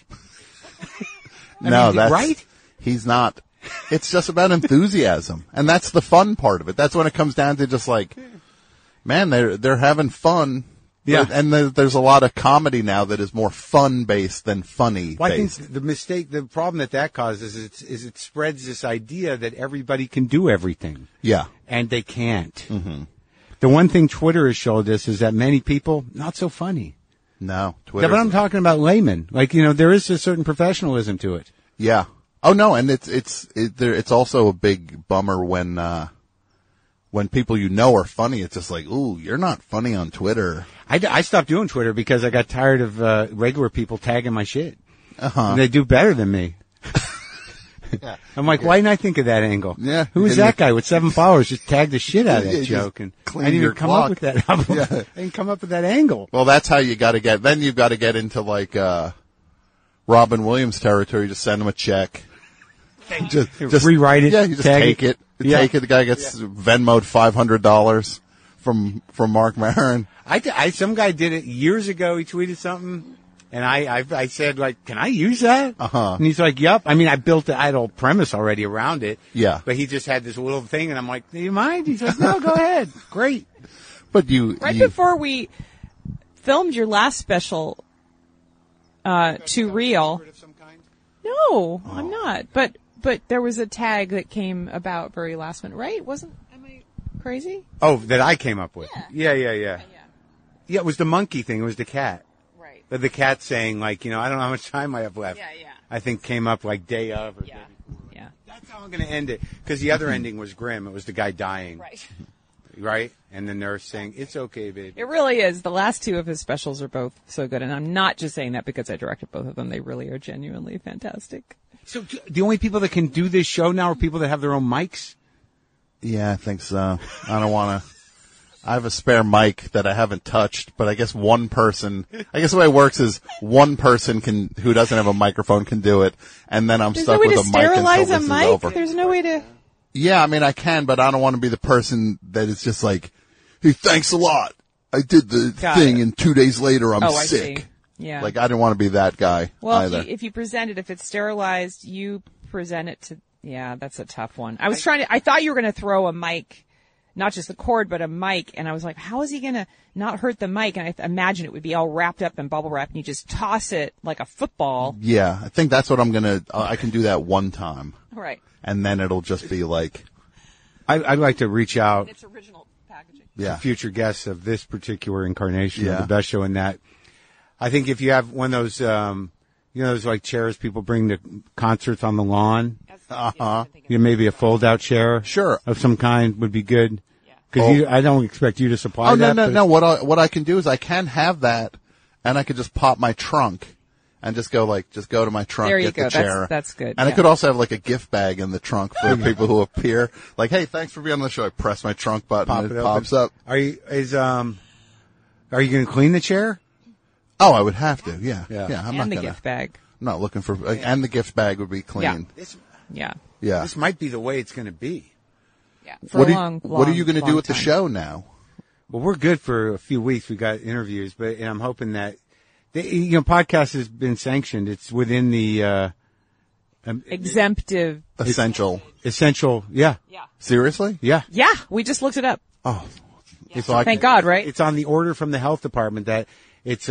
Speaker 2: Right?
Speaker 1: He's not. It's just about enthusiasm, and that's the fun part of it. That's when it comes down to just like, man, they're having fun.
Speaker 2: Yeah.
Speaker 1: And there's a lot of comedy now that is more fun-based than funny-based.
Speaker 2: Well, I think the problem that causes is it spreads this idea that everybody can do everything.
Speaker 1: Yeah.
Speaker 2: And they can't. Mm-hmm. The one thing Twitter has showed us is that many people, not so funny.
Speaker 1: No, Twitter.
Speaker 2: Yeah, but I'm talking about laymen. Like, there is a certain professionalism to it.
Speaker 1: Yeah. Oh no, and it's also a big bummer when people are funny, it's just like, ooh, you're not funny on Twitter.
Speaker 2: I stopped doing Twitter because I got tired of regular people tagging my shit. They do better than me. Yeah. I'm like, why didn't I think of that angle?
Speaker 1: Yeah.
Speaker 2: Who is that guy with 7 followers just tagged the shit out of that joke? And I didn't even come up with that. I didn't come up with that angle.
Speaker 1: Well, that's how you got to get. Then you've got to get into like Robin Williams territory. Just send him a check.
Speaker 2: Just rewrite it.
Speaker 1: Yeah, you just take it. Take it. The guy gets Venmo'd $500 from Mark Maron.
Speaker 2: Some guy did it years ago. He tweeted something, and I said, like, can I use that? And he's like, yep. I mean, I built the idle premise already around it.
Speaker 1: Yeah.
Speaker 2: But he just had this little thing, and I'm like, do you mind? He's like, no, go ahead. Great.
Speaker 1: But
Speaker 3: before we filmed your last special, Too Real. No, I'm not. But there was a tag that came about very last minute, right? Am I crazy?
Speaker 2: Oh, that I came up with. Yeah, yeah, it was the monkey thing. It was the cat.
Speaker 3: Right.
Speaker 2: The cat saying, like, I don't know how much time I have left.
Speaker 3: Yeah.
Speaker 2: I think came up like day of. Or
Speaker 3: Yeah. Yeah.
Speaker 2: That's how I'm going to end it. Because the other ending was grim. It was the guy dying.
Speaker 3: Right.
Speaker 2: Right? And the nurse saying, it's okay, baby.
Speaker 3: It really is. The last two of his specials are both so good. And I'm not just saying that because I directed both of them. They really are genuinely fantastic.
Speaker 2: So the only people that can do this show now are people that have their own mics?
Speaker 1: Yeah, I think so. I don't want to. I have a spare mic that I haven't touched, but I guess one person. I guess the way it works is one person who doesn't have a microphone can do it, and then I'm
Speaker 3: There's
Speaker 1: stuck
Speaker 3: no way
Speaker 1: with
Speaker 3: to
Speaker 1: a mic until
Speaker 3: sterilize
Speaker 1: this
Speaker 3: a
Speaker 1: is
Speaker 3: mic.
Speaker 1: over.
Speaker 3: There's no way to.
Speaker 1: Yeah, I mean I can, but I don't want to be the person that is just like, "Hey, thanks a lot. I did the
Speaker 3: Got
Speaker 1: thing,
Speaker 3: it.
Speaker 1: and 2 days later I'm
Speaker 3: Oh, I
Speaker 1: sick."
Speaker 3: see. Yeah.
Speaker 1: Like I didn't want to be that guy
Speaker 3: Well,
Speaker 1: either.
Speaker 3: if you present it, if it's sterilized, you present it to. Yeah, that's a tough one. I thought you were going to throw a mic, not just the cord, but a mic, and I was like, how is he going to not hurt the mic? And I imagine it would be all wrapped up in bubble wrap, and you just toss it like a football.
Speaker 1: Yeah, I think that's what I'm gonna. I can do that one time,
Speaker 3: Right.
Speaker 1: and then it'll just be like,
Speaker 2: I'd like to reach out
Speaker 3: It's original packaging.
Speaker 1: yeah,
Speaker 2: to future guests of this particular incarnation
Speaker 1: Yeah.
Speaker 2: of the best show in that. I think if you have one of those, those like chairs people bring to concerts on the lawn, maybe a fold-out chair,
Speaker 1: Sure.
Speaker 2: of some kind would be good. Because I don't expect you to supply
Speaker 1: Oh
Speaker 2: that.
Speaker 1: no! What I can do is I can have that, and I could just pop my trunk, and just go to my trunk,
Speaker 3: There you
Speaker 1: get
Speaker 3: go.
Speaker 1: the chair.
Speaker 3: That's good.
Speaker 1: And I
Speaker 3: Yeah. Oh,
Speaker 1: could also have like a gift bag in the trunk for people who appear. Like, hey, thanks for being on the show. I press my trunk button,
Speaker 2: Pop
Speaker 1: and
Speaker 2: it
Speaker 1: it
Speaker 2: open.
Speaker 1: pops up.
Speaker 2: Are you going to clean the chair?
Speaker 1: Oh, I would have to. Yeah,
Speaker 2: Yeah.
Speaker 1: yeah. I'm
Speaker 3: and the
Speaker 1: not gonna.
Speaker 3: gift bag.
Speaker 1: I'm not looking for. And the gift bag would be clean.
Speaker 3: Yeah.
Speaker 1: Yeah.
Speaker 2: This might be the way it's going to be.
Speaker 3: Yeah. For
Speaker 1: What
Speaker 3: a
Speaker 1: are
Speaker 3: long,
Speaker 1: What are you going to do
Speaker 3: long
Speaker 1: with the
Speaker 3: time.
Speaker 1: show now?
Speaker 2: Well, we're good for a few weeks. We got interviews, and I'm hoping that podcast has been sanctioned. It's within the
Speaker 3: Exemptive.
Speaker 1: Essential.
Speaker 2: essential. Yeah,
Speaker 1: Seriously?
Speaker 2: yeah.
Speaker 3: Yeah. We just looked it up.
Speaker 1: Oh,
Speaker 3: Thank God, right?
Speaker 2: It's on the order from the health department that it's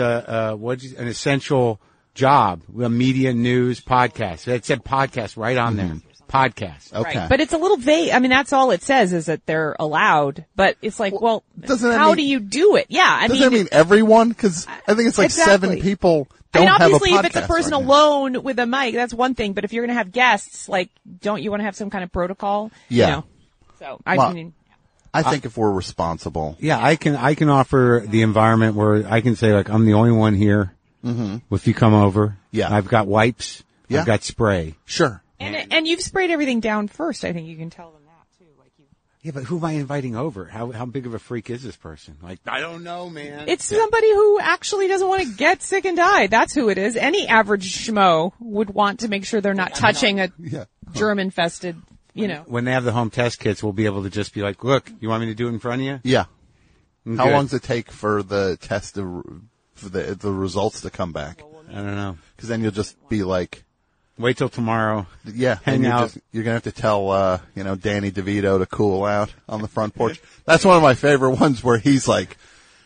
Speaker 2: an essential job, a media news podcast. It said podcast right on there. Podcast.
Speaker 1: Okay.
Speaker 3: Right. But it's a little vague. I mean, that's all it says is that they're allowed. But it's like, well,
Speaker 1: doesn't that
Speaker 3: how
Speaker 1: mean-
Speaker 3: do you do it? Yeah. I
Speaker 1: Does
Speaker 3: mean,
Speaker 1: that mean everyone? Because I think it's like
Speaker 3: Exactly.
Speaker 1: 7 people
Speaker 3: I
Speaker 1: don't
Speaker 3: mean,
Speaker 1: have a
Speaker 3: obviously, if it's a
Speaker 1: podcast
Speaker 3: person
Speaker 1: right now.
Speaker 3: alone with a mic, that's one thing. But if you're going to have guests, like, don't you want to have some kind of protocol?
Speaker 1: Yeah.
Speaker 3: You know? So, I
Speaker 1: Well,
Speaker 3: mean,
Speaker 1: I think if we're responsible.
Speaker 2: Yeah, I can offer the environment where I can say like I'm the only one here. Mm-hmm. If you come over,
Speaker 1: Yeah.
Speaker 2: I've got wipes.
Speaker 1: Yeah.
Speaker 2: I've got spray.
Speaker 1: Sure.
Speaker 3: and you've sprayed everything down first. I think you can tell them that too. Like you.
Speaker 2: Yeah, but who am I inviting over? How big of a freak is this person? Like, I don't know, man.
Speaker 3: It's somebody who actually doesn't want to get sick and die. That's who it is. Any average schmo would want to make sure they're not touching a
Speaker 1: Yeah.
Speaker 3: germ-infested,
Speaker 2: When they have the home test kits, we'll be able to just be like, look, you want me to do it in front of you?
Speaker 1: Yeah. How
Speaker 2: Good.
Speaker 1: long does it take for the test for the results to come back?
Speaker 2: I don't know.
Speaker 1: Because then you'll just be like,
Speaker 2: Wait till tomorrow.
Speaker 1: yeah,
Speaker 2: Hang
Speaker 1: and
Speaker 2: out.
Speaker 1: you're gonna have to tell Danny DeVito to cool out on the front porch. That's one of my favorite ones where he's like,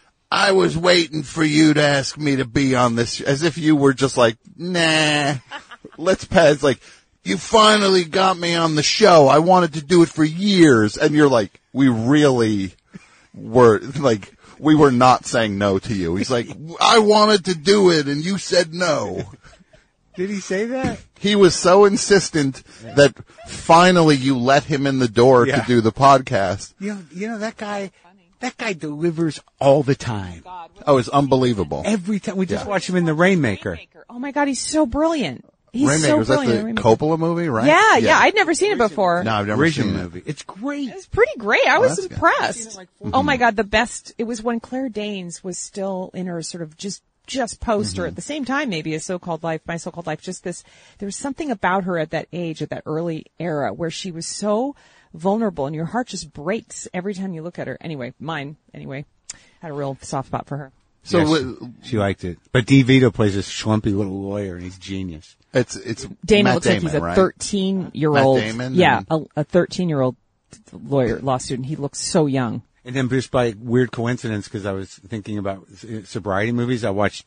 Speaker 1: I was waiting for you to ask me to be on this, as if you were just like, nah, let's pass. Like, you finally got me on the show. I wanted to do it for years. And you're like, we really were, like, we were not saying no to you. He's like, I wanted to do it and you said no.
Speaker 2: Did he say that?
Speaker 1: He was so insistent that finally you let him in the door
Speaker 2: Yeah.
Speaker 1: to do the podcast.
Speaker 2: You know that guy delivers all the time.
Speaker 1: Oh, it's unbelievable.
Speaker 2: Every time. We just watch him in The Rainmaker.
Speaker 3: Oh my God, he's so brilliant. He's
Speaker 1: Rainmaker,
Speaker 3: so
Speaker 1: was that
Speaker 3: brilliant.
Speaker 1: the
Speaker 3: Rainmaker.
Speaker 1: Coppola movie, right?
Speaker 3: Yeah. I'd never seen it before.
Speaker 1: No, I've never
Speaker 2: Original
Speaker 1: seen it.
Speaker 2: movie. It's great.
Speaker 3: It's pretty great. I was
Speaker 1: that's good.
Speaker 3: impressed. Oh my God, the best. It was when Claire Danes was still in her sort of just poster at the same time, maybe as So-Called Life, My So-Called Life. Just this, there was something about her at that age, at that early era, where she was so vulnerable, and your heart just breaks every time you look at her. Anyway, had a real soft spot for her.
Speaker 1: So
Speaker 2: Yes, she liked it. But DeVito plays this schlumpy little lawyer, and he's genius.
Speaker 1: it's
Speaker 3: Damon
Speaker 1: Matt
Speaker 3: looks
Speaker 1: Damon,
Speaker 3: like he's a
Speaker 1: right?
Speaker 3: 13-year-old.
Speaker 1: Matt Damon
Speaker 3: Yeah,
Speaker 1: and-
Speaker 3: a 13-year-old lawyer, law student. He looks so young.
Speaker 2: And then just by weird coincidence, because I was thinking about sobriety movies, I watched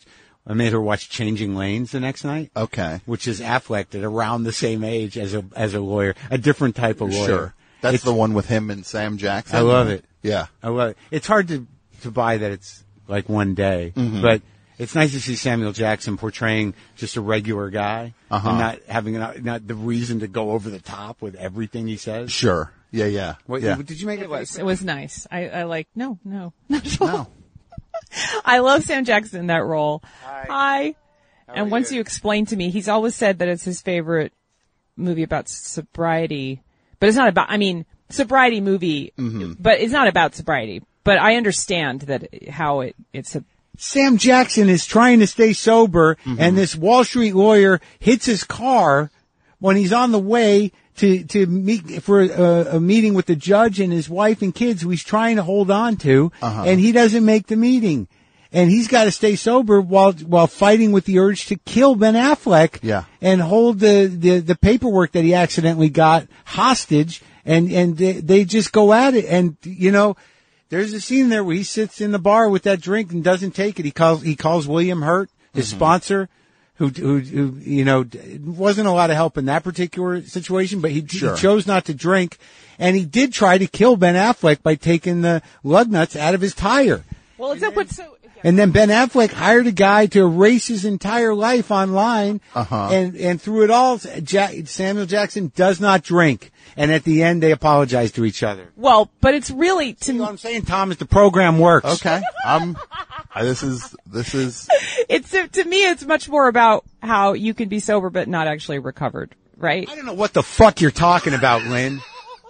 Speaker 2: I made her watch Changing Lanes the next night.
Speaker 1: Okay.
Speaker 2: Which is Affleck at around the same age as a lawyer, a different type of lawyer.
Speaker 1: Sure. That's the one with him and Sam Jackson.
Speaker 2: I love it.
Speaker 1: Yeah.
Speaker 2: I love it. It's hard to buy that it's like one day, but it's nice to see Samuel Jackson portraying just a regular guy and not having not the reason to go over the top with everything he says.
Speaker 1: Sure. Yeah.
Speaker 2: What,
Speaker 1: yeah.
Speaker 2: Did you make
Speaker 3: It was nice. I like, no, not at all.
Speaker 1: No.
Speaker 3: I love Sam Jackson in that role. Hi.
Speaker 2: How
Speaker 3: And
Speaker 2: are
Speaker 3: once
Speaker 2: you?
Speaker 3: you explain to me, he's always said that it's his favorite movie about sobriety, but it's not about, sobriety movie, but it's not about sobriety. But I understand that how it's a,
Speaker 2: Sam Jackson is trying to stay sober, and this Wall Street lawyer hits his car when he's on the way to meet for a meeting with the judge and his wife and kids who he's trying to hold on to, and he doesn't make the meeting. And he's got to stay sober while fighting with the urge to kill Ben Affleck.
Speaker 1: Yeah.
Speaker 2: And hold the paperwork that he accidentally got hostage. And they just go at it. And, there's a scene there where he sits in the bar with that drink and doesn't take it. He calls William Hurt, his sponsor, who wasn't a lot of help in that particular situation, but he chose not to drink. And he did try to kill Ben Affleck by taking the lug nuts out of his tire.
Speaker 3: well, is that what's so,
Speaker 2: And then Ben Affleck hired a guy to erase his entire life online. And through it all, Samuel Jackson does not drink. And at the end, they apologize to each other.
Speaker 3: well, but it's really,
Speaker 2: You know what I'm saying, Tom, is the program works.
Speaker 1: Okay. This is,
Speaker 3: it's, to me, it's much more about how you can be sober but not actually recovered, right?
Speaker 2: I don't know what the fuck you're talking about, Lynn.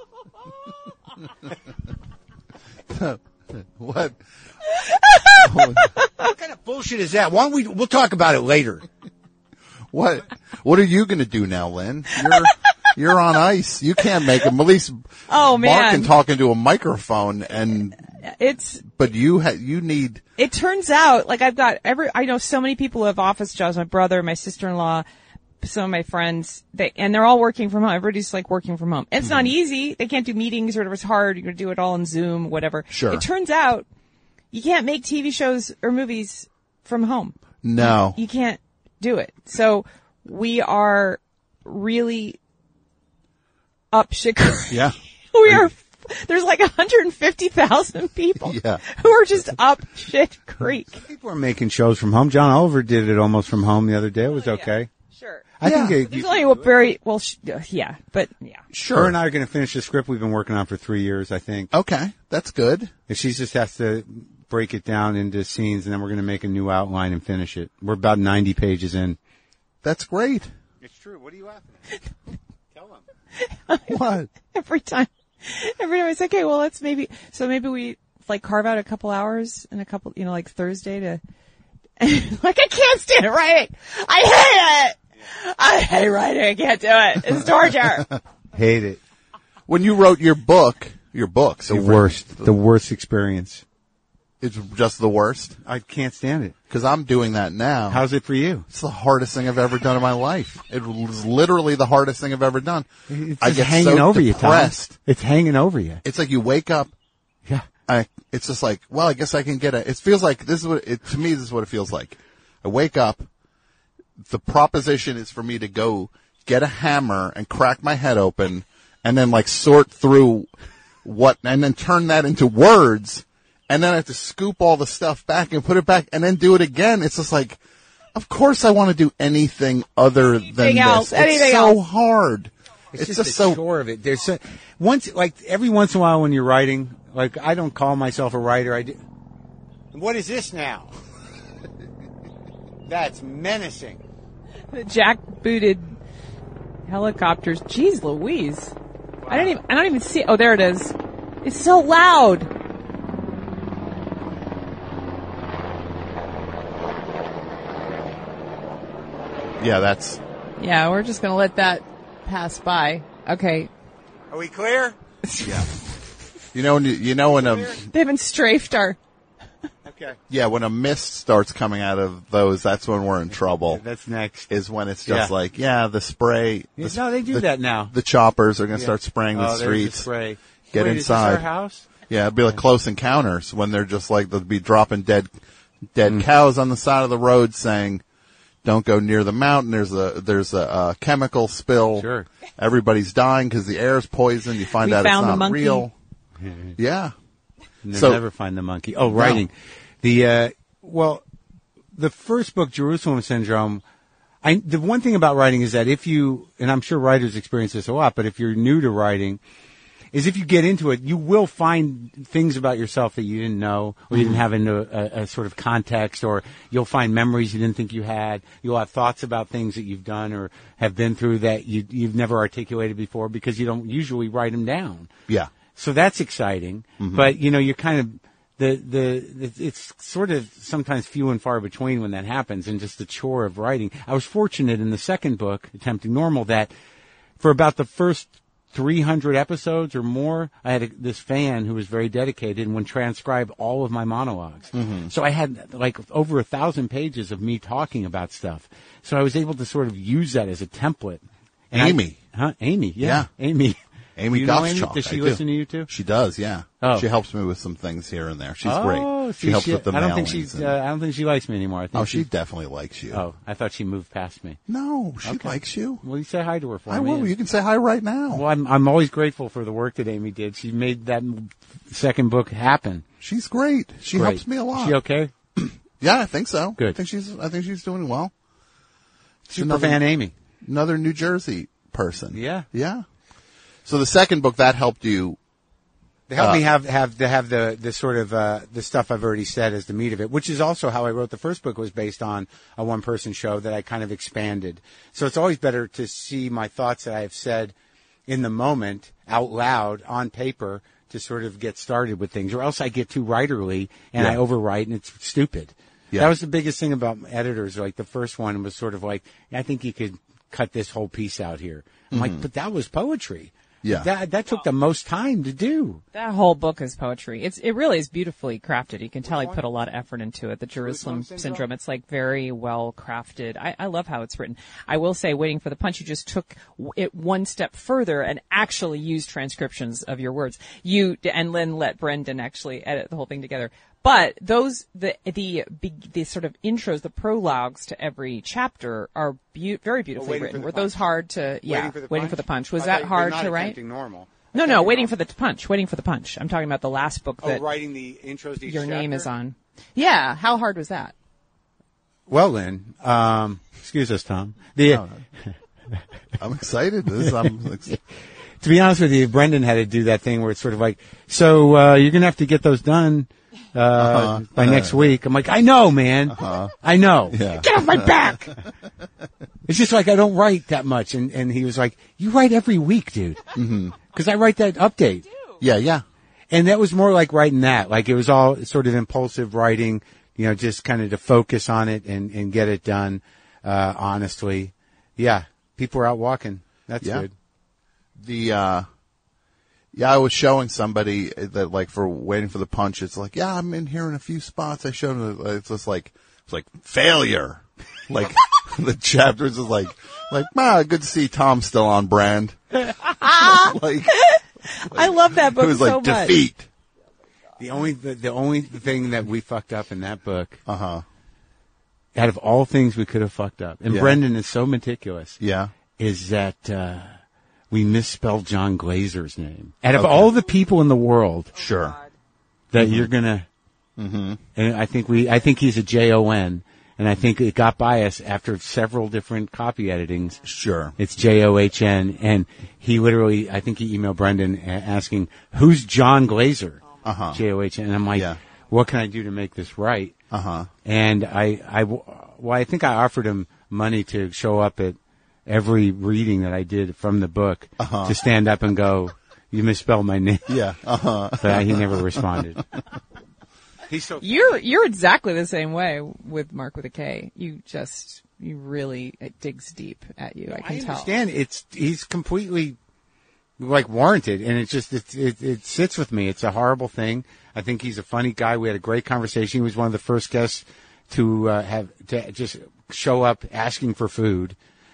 Speaker 1: what?
Speaker 2: What kind of bullshit is that? Why don't we'll talk about it later.
Speaker 1: What are you going to do now, Lynn? You're on ice. You can't make them. At least
Speaker 3: Oh,
Speaker 1: Mark
Speaker 3: man.
Speaker 1: can talk into a microphone, but you need.
Speaker 3: It turns out, like I know so many people who have office jobs, my brother, my sister-in-law, some of my friends, and they're all working from home. Everybody's like working from home. It's not easy. They can't do meetings or whatever. It's hard. You're going to do it all on Zoom, whatever.
Speaker 1: Sure.
Speaker 3: It turns out you can't make TV shows or movies from home.
Speaker 1: No.
Speaker 3: You can't do it. So we are really up shit creek.
Speaker 1: Yeah.
Speaker 3: There's like 150,000 people
Speaker 1: Yeah.
Speaker 3: who are just up shit creek.
Speaker 2: People are making shows from home. John Oliver did it almost from home the other day. It was okay.
Speaker 3: Sure.
Speaker 2: I think
Speaker 3: There's only very, well, yeah, but yeah.
Speaker 2: Her and I are going to finish the script we've been working on for 3 years, I think.
Speaker 1: Okay. That's good.
Speaker 2: And she just has to break it down into scenes, and then we're going to make a new outline and finish it. We're about 90 pages in.
Speaker 1: That's great.
Speaker 2: It's true. What are you laughing at? Tell them.
Speaker 1: What?
Speaker 3: Every time I say, okay, well, maybe we like carve out a couple hours and like Thursday to, like I can't stand writing. I hate it. I hate writing. I can't do it. It's torture.
Speaker 2: Hate it.
Speaker 1: When you wrote your books,
Speaker 2: The worst experience.
Speaker 1: It's just the worst.
Speaker 2: I can't stand it.
Speaker 1: Because I'm doing that now.
Speaker 2: How's it for you?
Speaker 1: It's the hardest thing I've ever done in my life. It was literally the hardest thing I've ever done.
Speaker 2: It's
Speaker 1: I
Speaker 2: just
Speaker 1: get
Speaker 2: hanging
Speaker 1: so
Speaker 2: over
Speaker 1: depressed.
Speaker 2: you, Tom. It's hanging over you.
Speaker 1: It's like you wake up.
Speaker 2: Yeah.
Speaker 1: It's just like, well, I guess I can get it. It feels like to me, this is what it feels like. I wake up. The proposition is for me to go get a hammer and crack my head open and then like sort through and then turn that into words. And then I have to scoop all the stuff back and put it back and then do it again. It's just like, of course I want to do anything other than this. It's so hard.
Speaker 2: It's just the chore of it. There's every once in a while when you're writing, like I don't call myself a writer. I do. What is this now? That's menacing.
Speaker 3: The jackbooted helicopters. Jeez Louise. Wow. I don't even see. Oh, there it is. It's so loud. Yeah, we're just going to let that pass by. Okay.
Speaker 2: Are we clear?
Speaker 1: Yeah. When
Speaker 3: they haven't strafed our.
Speaker 2: Okay.
Speaker 1: Yeah, when a mist starts coming out of those, that's when we're in trouble.
Speaker 2: That's next.
Speaker 1: Is when it's just like, the spray.
Speaker 2: No, they do that now.
Speaker 1: The choppers are going to start spraying the streets.
Speaker 2: The spray.
Speaker 1: Get
Speaker 2: Wait,
Speaker 1: inside.
Speaker 2: Is this our house?
Speaker 1: Yeah, it'd be like Close Encounters when they're just like, they'll be dropping dead dead cows on the side of the road saying, don't go near the mountain. There's a chemical spill.
Speaker 2: Sure.
Speaker 1: Everybody's dying because the air is poisoned. You find out it's
Speaker 3: found the
Speaker 1: not
Speaker 3: monkey.
Speaker 1: real. Yeah.
Speaker 2: Never find the monkey. Oh, writing. The first book, Jerusalem Syndrome, the one thing about writing is that if you, and I'm sure writers experience this a lot, but if you're new to writing, is if you get into it, you will find things about yourself that you didn't know, or you didn't have into a sort of context, or you'll find memories you didn't think you had. You'll have thoughts about things that you've done or have been through that you've never articulated before because you don't usually write them down.
Speaker 1: Yeah.
Speaker 2: So that's exciting, but you're kind of it's sort of sometimes few and far between when that happens, and just the chore of writing. I was fortunate in the second book, Attempting Normal, that for about the first 300 episodes or more, I had this fan who was very dedicated and would transcribe all of my monologues. So I had like over 1,000 pages of me talking about stuff. So I was able to sort of use that as a template. And
Speaker 1: Amy.
Speaker 2: Amy.
Speaker 1: Yeah.
Speaker 2: Amy.
Speaker 1: Amy
Speaker 2: You know Amy?
Speaker 1: Gottschalk.
Speaker 2: Does she
Speaker 1: I
Speaker 2: listen
Speaker 1: do.
Speaker 2: to you too?
Speaker 1: She does, yeah.
Speaker 2: Oh.
Speaker 1: She helps me with some things here and there. She's
Speaker 2: Oh,
Speaker 1: great.
Speaker 2: see,
Speaker 1: She helps with the
Speaker 2: I don't
Speaker 1: mailings.
Speaker 2: think she's. I don't think she likes me anymore. I think
Speaker 1: she definitely likes you.
Speaker 2: Oh, I thought she moved past me.
Speaker 1: No, she likes you.
Speaker 2: Well, you say hi to her for
Speaker 1: I
Speaker 2: me.
Speaker 1: will. You can say hi right now.
Speaker 2: Well, I'm always grateful for the work that Amy did. She made that second book happen.
Speaker 1: She's great. She
Speaker 2: Great.
Speaker 1: helps me a lot.
Speaker 2: Is she okay?
Speaker 1: Yeah, I think so.
Speaker 2: Good.
Speaker 1: I think she's doing well.
Speaker 2: Super fan Amy.
Speaker 1: Another New Jersey person.
Speaker 2: Yeah.
Speaker 1: Yeah. So the second book, that helped you.
Speaker 2: They helped me have the sort of the stuff I've already said as the meat of it, which is also how I wrote the first book. Was based on a one-person show that I kind of expanded. So it's always better to see my thoughts that I have said in the moment out loud on paper to sort of get started with things, or else I get too writerly and I overwrite and it's stupid.
Speaker 1: Yeah.
Speaker 2: That was the biggest thing about editors. Like the first one was sort of like, I think you could cut this whole piece out here. I'm like, but that was poetry.
Speaker 1: Yeah.
Speaker 2: That took the most time to do.
Speaker 3: That whole book is poetry. It really is beautifully crafted. You can tell he put a lot of effort into it. The Jerusalem Syndrome. It's like very well crafted. I love how it's written. I will say, Waiting for the Punch, you just took it one step further and actually used transcriptions of your words. And then let Brendan actually edit the whole thing together. But those, the sort of intros, the prologues to every chapter are very beautifully written. Were those hard to, Waiting for the Punch. Was that hard to write?
Speaker 2: Normal.
Speaker 3: No, Waiting for the Punch. Waiting for the Punch. I'm talking about the last book that
Speaker 2: writing the intros to each
Speaker 3: your name
Speaker 2: chapter?
Speaker 3: is on. Yeah. How hard was that?
Speaker 2: Well, Lynn, excuse us, Tom.
Speaker 1: I'm excited.
Speaker 2: To be honest with you, Brendan had to do that thing where it's sort of like, so you're going to have to get those done by next week. I'm like, I know, man. I know.
Speaker 1: Yeah.
Speaker 2: Get off my back. It's just like I don't write that much. And he was like, you write every week, dude. Because I write that update.
Speaker 1: Yeah.
Speaker 2: And that was more like writing that. Like it was all sort of impulsive writing, just kind of to focus on it and get it done honestly. Yeah. People were out walking. That's good.
Speaker 1: I was showing somebody that, like, for Waiting for the Punch, it's like, I'm in here in a few spots. I showed them, it's just like, failure. Like, the chapters is like, good to see Tom still on brand.
Speaker 3: I love that book
Speaker 1: it was
Speaker 3: so
Speaker 1: like
Speaker 3: much.
Speaker 1: defeat.
Speaker 2: The only thing that we fucked up in that book,
Speaker 1: Uh-huh.
Speaker 2: out of all things we could have fucked up, and
Speaker 1: Yeah.
Speaker 2: Brendan is so meticulous,
Speaker 1: Yeah.
Speaker 2: is that we misspelled John Glazer's name. Out of all the people in the world
Speaker 1: Sure.
Speaker 2: that you're gonna, and I think he's a Jon, and I think it got by us after several different copy editings.
Speaker 1: Sure.
Speaker 2: It's John, and he literally, I think he emailed Brendan asking, "Who's John Glazer?" John, and I'm like,
Speaker 1: Yeah.
Speaker 2: "What can I do to make this right?" And I think I offered him money to show up at every reading that I did from the book to stand up and go, "You misspelled my name."
Speaker 1: Yeah.
Speaker 2: But he never responded. He's so
Speaker 3: You're exactly the same way with Mark with a K. You really, it digs deep at you. I can tell.
Speaker 2: understand. He's completely like warranted, and it sits with me. It's a horrible thing. I think he's a funny guy. We had a great conversation. He was one of the first guests to have to just show up asking for food.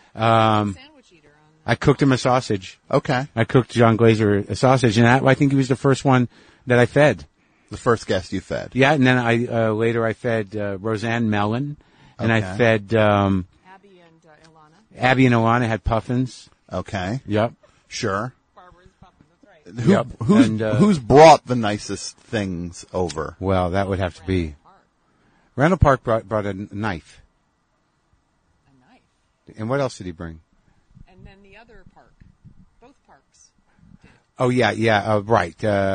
Speaker 2: I cooked him a sausage.
Speaker 1: Okay.
Speaker 2: I cooked John Glazer a sausage, and I think he was the first one that I fed.
Speaker 1: The first guest you fed.
Speaker 2: Yeah, and then later I fed Roseanne Mellon, and I fed
Speaker 3: Abby and Ilana.
Speaker 2: Abby and Ilana had puffins.
Speaker 1: Okay.
Speaker 2: Yep.
Speaker 1: Sure.
Speaker 3: Barbara's puffin, that's right.
Speaker 1: Who's brought the nicest things over?
Speaker 2: Well, that would have to be Randall Park brought a knife.
Speaker 3: A knife.
Speaker 2: And what else did he bring?
Speaker 3: And then the other park. Both parks.
Speaker 2: Oh yeah, right.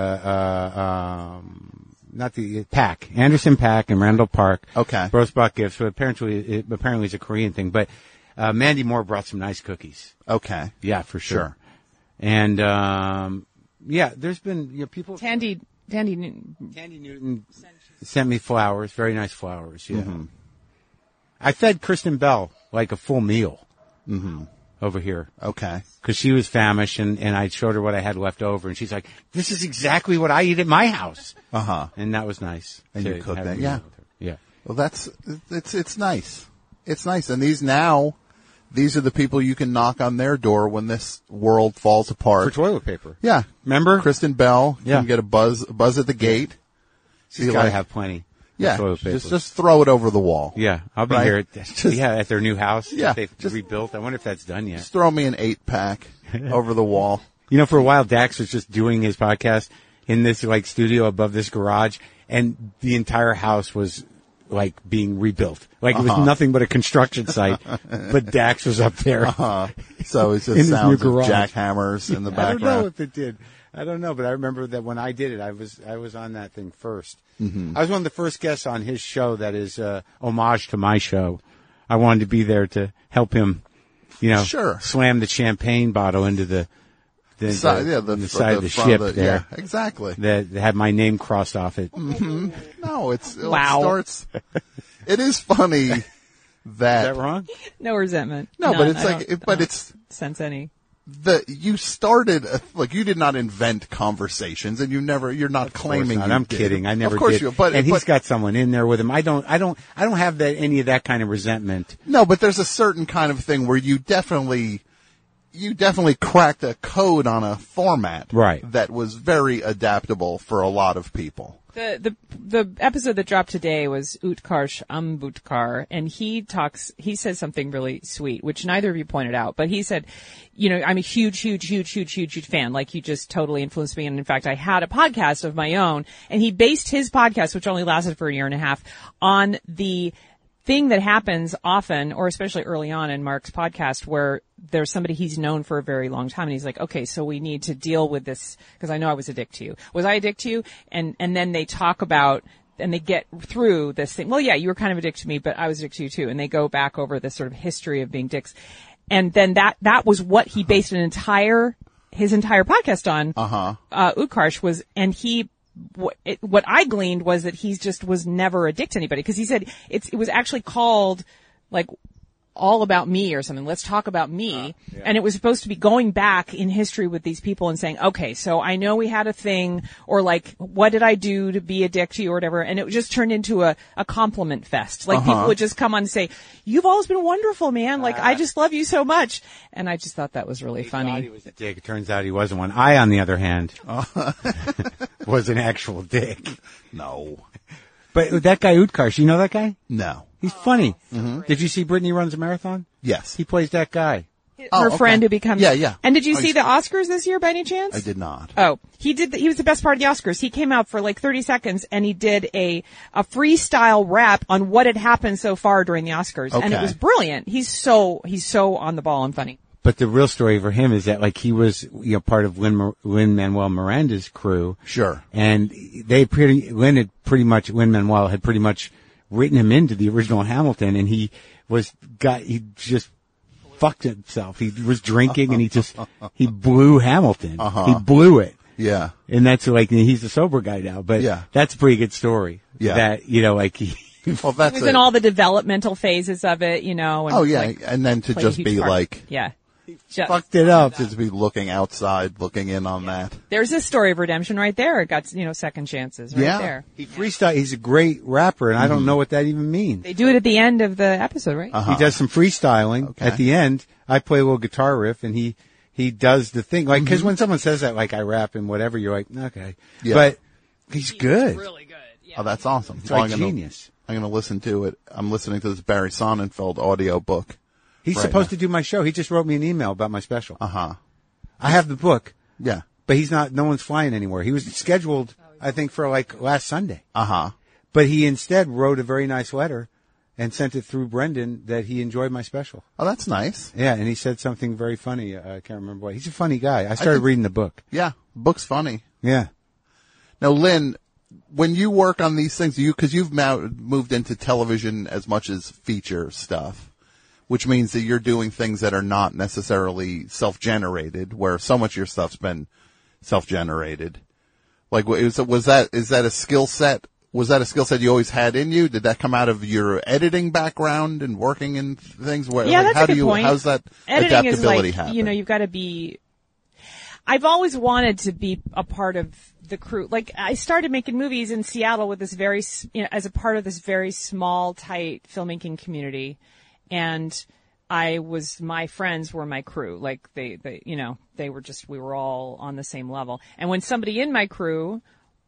Speaker 2: Not the Pack, Anderson Pack and Randall Park.
Speaker 1: Okay.
Speaker 2: Both brought gifts. So apparently it's a Korean thing. But Mandy Moore brought some nice cookies.
Speaker 1: Okay.
Speaker 2: Yeah, for sure.
Speaker 1: Sure.
Speaker 2: And there's been people.
Speaker 3: Tandy Newton.
Speaker 2: Tandy Newton sent me flowers, very nice flowers. Yeah. Mm-hmm. I fed Kristen Bell like a full meal. Mm-hmm. Over here.
Speaker 1: Okay.
Speaker 2: Because she was famished, and I showed her what I had left over, and she's like, "This is exactly what I eat at my house."
Speaker 1: Uh-huh.
Speaker 2: And that was nice.
Speaker 1: And you cooked that,
Speaker 2: yeah.
Speaker 1: yeah.
Speaker 2: Yeah.
Speaker 1: Well, it's nice. It's nice. And these are the people you can knock on their door when this world falls apart.
Speaker 2: For toilet paper.
Speaker 1: Yeah.
Speaker 2: Remember?
Speaker 1: Kristen Bell. You
Speaker 2: Yeah.
Speaker 1: can get a buzz at the gate.
Speaker 2: She's got to have plenty.
Speaker 1: Yeah.
Speaker 2: Toilet paper.
Speaker 1: Just throw it over the wall.
Speaker 2: Yeah. I'll be here at their new house.
Speaker 1: Yeah.
Speaker 2: That they've rebuilt. I wonder if that's done yet.
Speaker 1: Just throw me an 8-pack over the wall.
Speaker 2: You know, for a while, Dax was just doing his podcast in this studio above this garage, and the entire house was being rebuilt. It was nothing but a construction site, but Dax was up there.
Speaker 1: So it's
Speaker 2: In
Speaker 1: just
Speaker 2: his
Speaker 1: sounds
Speaker 2: new
Speaker 1: of
Speaker 2: garage.
Speaker 1: jackhammers in the background.
Speaker 2: I don't know if it did. I don't know, but I remember that when I did it, I was on that thing first. Mm-hmm. I was one of the first guests on his show that is homage to my show. I wanted to be there to help him,
Speaker 1: Sure.
Speaker 2: slam the champagne bottle into the side of the ship there.
Speaker 1: Yeah, exactly.
Speaker 2: That had my name crossed off it.
Speaker 1: Mm-hmm. No,
Speaker 3: Wow.
Speaker 1: It is funny
Speaker 2: Is
Speaker 1: that
Speaker 2: that wrong?
Speaker 3: No resentment.
Speaker 1: No,
Speaker 3: None.
Speaker 1: but it's
Speaker 3: I don't sense any.
Speaker 1: you started you did not invent conversations, and you're not claiming.
Speaker 2: Not.
Speaker 1: You
Speaker 2: I'm
Speaker 1: did.
Speaker 2: kidding. I never
Speaker 1: of course
Speaker 2: did.
Speaker 1: You, but
Speaker 2: he's got someone in there with him. I don't have any of that kind of resentment.
Speaker 1: No, but there's a certain kind of thing where you definitely cracked a code on a format,
Speaker 3: Right,
Speaker 1: that was very adaptable for a lot of people.
Speaker 3: The episode that dropped today was Utkarsh Ambudkar, and he says something really sweet, which neither of you pointed out, but he said, I'm a huge fan. Like, you just totally influenced me. And in fact, I had a podcast of my own, and he based his podcast, which only lasted for a year and a half, on the thing that happens often, or especially early on in Mark's podcast, where there's somebody he's known for a very long time, and he's like, okay, so we need to deal with this, because I know I was a dick to you. Was I a dick to you? And then they talk about, and they get through this thing. Well, yeah, you were kind of a dick to me, but I was a dick to you too. And they go back over this sort of history of being dicks. And then that was what he based his entire podcast on. Utkarsh was, and what I gleaned was that he just was never a dick to anybody, because he said it was actually called All About Me or something. Let's talk about me. Yeah. And it was supposed to be going back in history with these people and saying, okay, so I know we had a thing, or what did I do to be a dick to you or whatever. And it just turned into a compliment fest. People would just come on and say, you've always been wonderful, man. I just love you so much. And I just thought that was really funny.
Speaker 2: Thought he was a dick. It turns out he wasn't one. I, on the other hand, was an actual dick.
Speaker 1: No.
Speaker 2: But that guy Utkarsh, you know that guy?
Speaker 1: No.
Speaker 2: He's funny.
Speaker 1: Mm-hmm.
Speaker 2: Did you see Brittany Runs a Marathon?
Speaker 1: Yes.
Speaker 2: He plays that guy.
Speaker 3: Her friend who becomes...
Speaker 1: Yeah.
Speaker 3: And did you see the Oscars this year by any chance?
Speaker 1: I did not.
Speaker 3: Oh, he was the best part of the Oscars. He came out for 30 seconds and he did a freestyle rap on what had happened so far during the Oscars.
Speaker 1: Okay.
Speaker 3: And it was brilliant. He's so on the ball and funny.
Speaker 2: But the real story for him is that he was part of Lin-Manuel Miranda's crew.
Speaker 1: Sure.
Speaker 2: And Lin-Manuel had pretty much written him into the original Hamilton, and he just fucked himself. He was drinking and he blew Hamilton. He blew it.
Speaker 1: Yeah.
Speaker 2: And that's he's a sober guy now, but
Speaker 1: yeah,
Speaker 2: that's a pretty good story.
Speaker 1: Yeah.
Speaker 2: That, he
Speaker 3: was in all the developmental phases of it, and
Speaker 1: and then to just be
Speaker 2: fucked it up.
Speaker 1: Just be looking outside, looking in on that.
Speaker 3: There's a story of redemption right there. It got, second chances right there.
Speaker 2: He freestyle. He's a great rapper, and I don't know what that even means.
Speaker 3: They do it at the end of the episode, right?
Speaker 2: He does some freestyling at the end. I play a little guitar riff, and he does the thing. Because when someone says that, I rap and whatever, you're like, okay. Yeah. But He's good.
Speaker 3: Really good. Yeah.
Speaker 1: Oh, that's awesome.
Speaker 2: It's like genius.
Speaker 1: I'm going to listen to it. I'm listening to this Barry Sonnenfeld audio book.
Speaker 2: He's
Speaker 1: right
Speaker 2: supposed
Speaker 1: now.
Speaker 2: to do my show. He just wrote me an email about my special.
Speaker 1: Uh-huh.
Speaker 2: I have the book,
Speaker 1: Yeah.
Speaker 2: but he's not, no one's flying anywhere. He was scheduled, I think, for like last Sunday.
Speaker 1: Uh-huh.
Speaker 2: But he instead wrote a very nice letter and sent it through Brendan that he enjoyed my special.
Speaker 1: Oh, that's nice.
Speaker 2: Yeah, and he said something very funny. I can't remember what. He's a funny guy. I started
Speaker 1: think-
Speaker 2: reading the book.
Speaker 1: Yeah. Book's funny.
Speaker 2: Yeah.
Speaker 1: Now, Lynn, when you work on these things, because you've now moved into television as much as feature stuff, which means that you're doing things that are not necessarily self-generated, where so much of your stuff's been self-generated. Like, is that a skill set? Was that a skill set you always had in you? Did that come out of your editing background and working in things?
Speaker 3: Yeah, that's a good point.
Speaker 1: How's that
Speaker 3: Editing
Speaker 1: adaptability
Speaker 3: is like,
Speaker 1: happen?
Speaker 3: you've got to be. I've always wanted to be a part of the crew. Like, I started making movies in Seattle with this as a part of this very small, tight filmmaking community, and my friends were my crew. Like, we were all on the same level. And when somebody in my crew,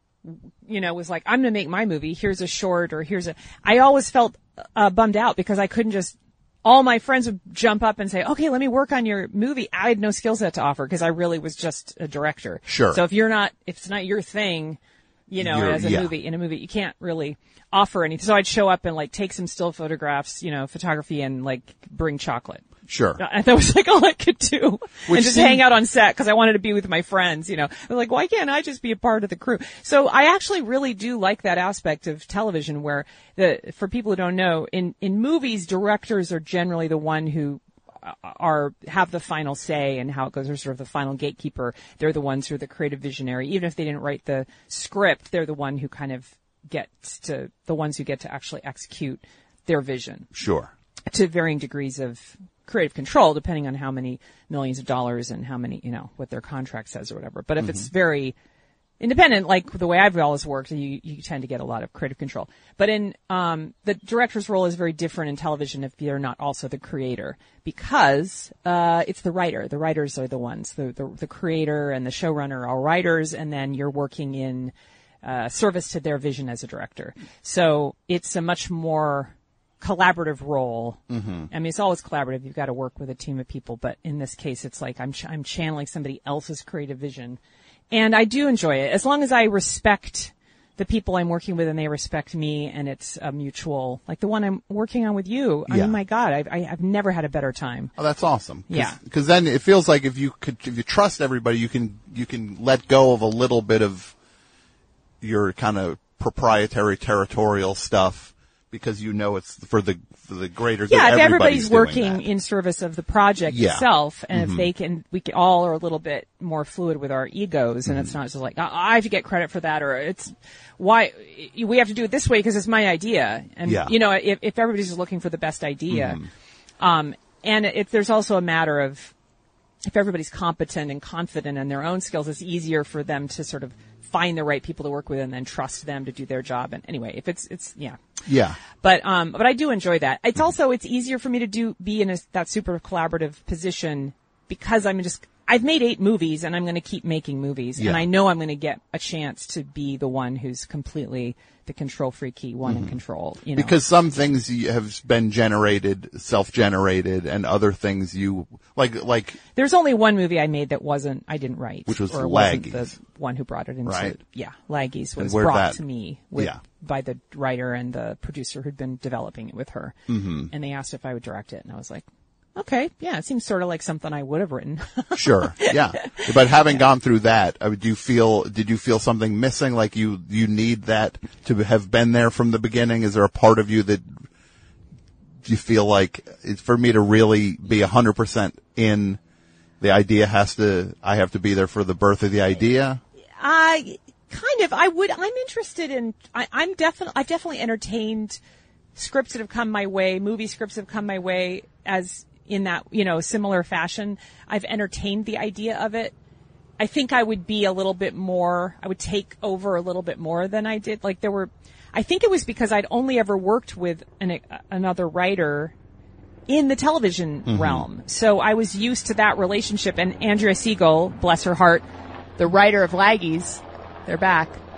Speaker 3: was like, I'm going to make my movie, here's a short, or I always felt bummed out because I couldn't all my friends would jump up and say, okay, let me work on your movie. I had no skill set to offer because I really was just a director.
Speaker 1: Sure.
Speaker 3: So if it's not your thing, in a movie, you can't really offer anything. So I'd show up and like take some still photographs, photography, and like bring chocolate.
Speaker 1: Sure.
Speaker 3: And that was like all I could do.
Speaker 1: Which
Speaker 3: and just hang out on set because I wanted to be with my friends, They're like, why can't I just be a part of the crew? So I actually really do like that aspect of television where for people who don't know, in movies, directors are generally the one who have the final say and how it goes. They're sort of the final gatekeeper. They're the ones who are the creative visionary. Even if they didn't write the script, they're the one who kind of get to actually execute their vision.
Speaker 1: Sure.
Speaker 3: To varying degrees of creative control, depending on how many millions of dollars and how many, what their contract says or whatever. But if it's very independent, like the way I've always worked, you tend to get a lot of creative control. But in the director's role is very different in television if you're not also the creator, because it's the writer. The writers are the ones. The creator and the showrunner are writers, and then you're working in service to their vision as a director. So it's a much more collaborative role. Mm-hmm. I mean, it's always collaborative. You've got to work with a team of people, but in this case, it's like I'm channeling somebody else's creative vision, and I do enjoy it as long as I respect the people I'm working with and they respect me, and it's a mutual. Like the one I'm working on with you. I mean, my God, I've never had a better time.
Speaker 1: Oh, that's awesome.
Speaker 3: Yeah,
Speaker 1: because then it feels like if you trust everybody, you can let go of a little bit of your kind of proprietary territorial stuff. Because it's for the greater good.
Speaker 3: Yeah, if everybody's
Speaker 1: doing
Speaker 3: working
Speaker 1: that.
Speaker 3: in service of the project itself, and if we all are a little bit more fluid with our egos, and it's not just like, I have to get credit for that, or it's why we have to do it this way because it's my idea. And, if everybody's just looking for the best idea, and there's also a matter of if everybody's competent and confident in their own skills, it's easier for them to sort of find the right people to work with and then trust them to do their job. And anyway, if it's.
Speaker 1: Yeah.
Speaker 3: But I do enjoy that. It's easier for me to be in that super collaborative position because I've made 8 movies and I'm going to keep making movies.
Speaker 1: Yeah.
Speaker 3: And I know I'm going to get a chance to be the one who's completely the control freaky one in control,
Speaker 1: Because some things have been self-generated, and other things you, like. There's
Speaker 3: only one movie I made that I didn't write.
Speaker 1: Which was
Speaker 3: or
Speaker 1: Laggies.
Speaker 3: Wasn't the one who brought it into,
Speaker 1: right?
Speaker 3: Yeah, Laggies was brought to me by the writer and the producer who'd been developing it with her. Mm-hmm. And they asked if I would direct it, and I was like, okay, yeah, it seems sort of like something I would have written.
Speaker 1: Sure, yeah. But having gone through that, did you feel something missing? Like you need that to have been there from the beginning? Is there a part of you that you feel like for me to really be 100% in, the idea I have to be there for the birth of the idea?
Speaker 3: Kind of. I'm interested in, I've definitely entertained scripts that have come my way, movie scripts have come my way as in that, similar fashion. I've entertained the idea of it. I think I would be I would take over a little bit more than I did. Like I think it was because I'd only ever worked with another writer in the television realm. So I was used to that relationship. And Andrea Siegel, bless her heart, the writer of Laggies, they're back.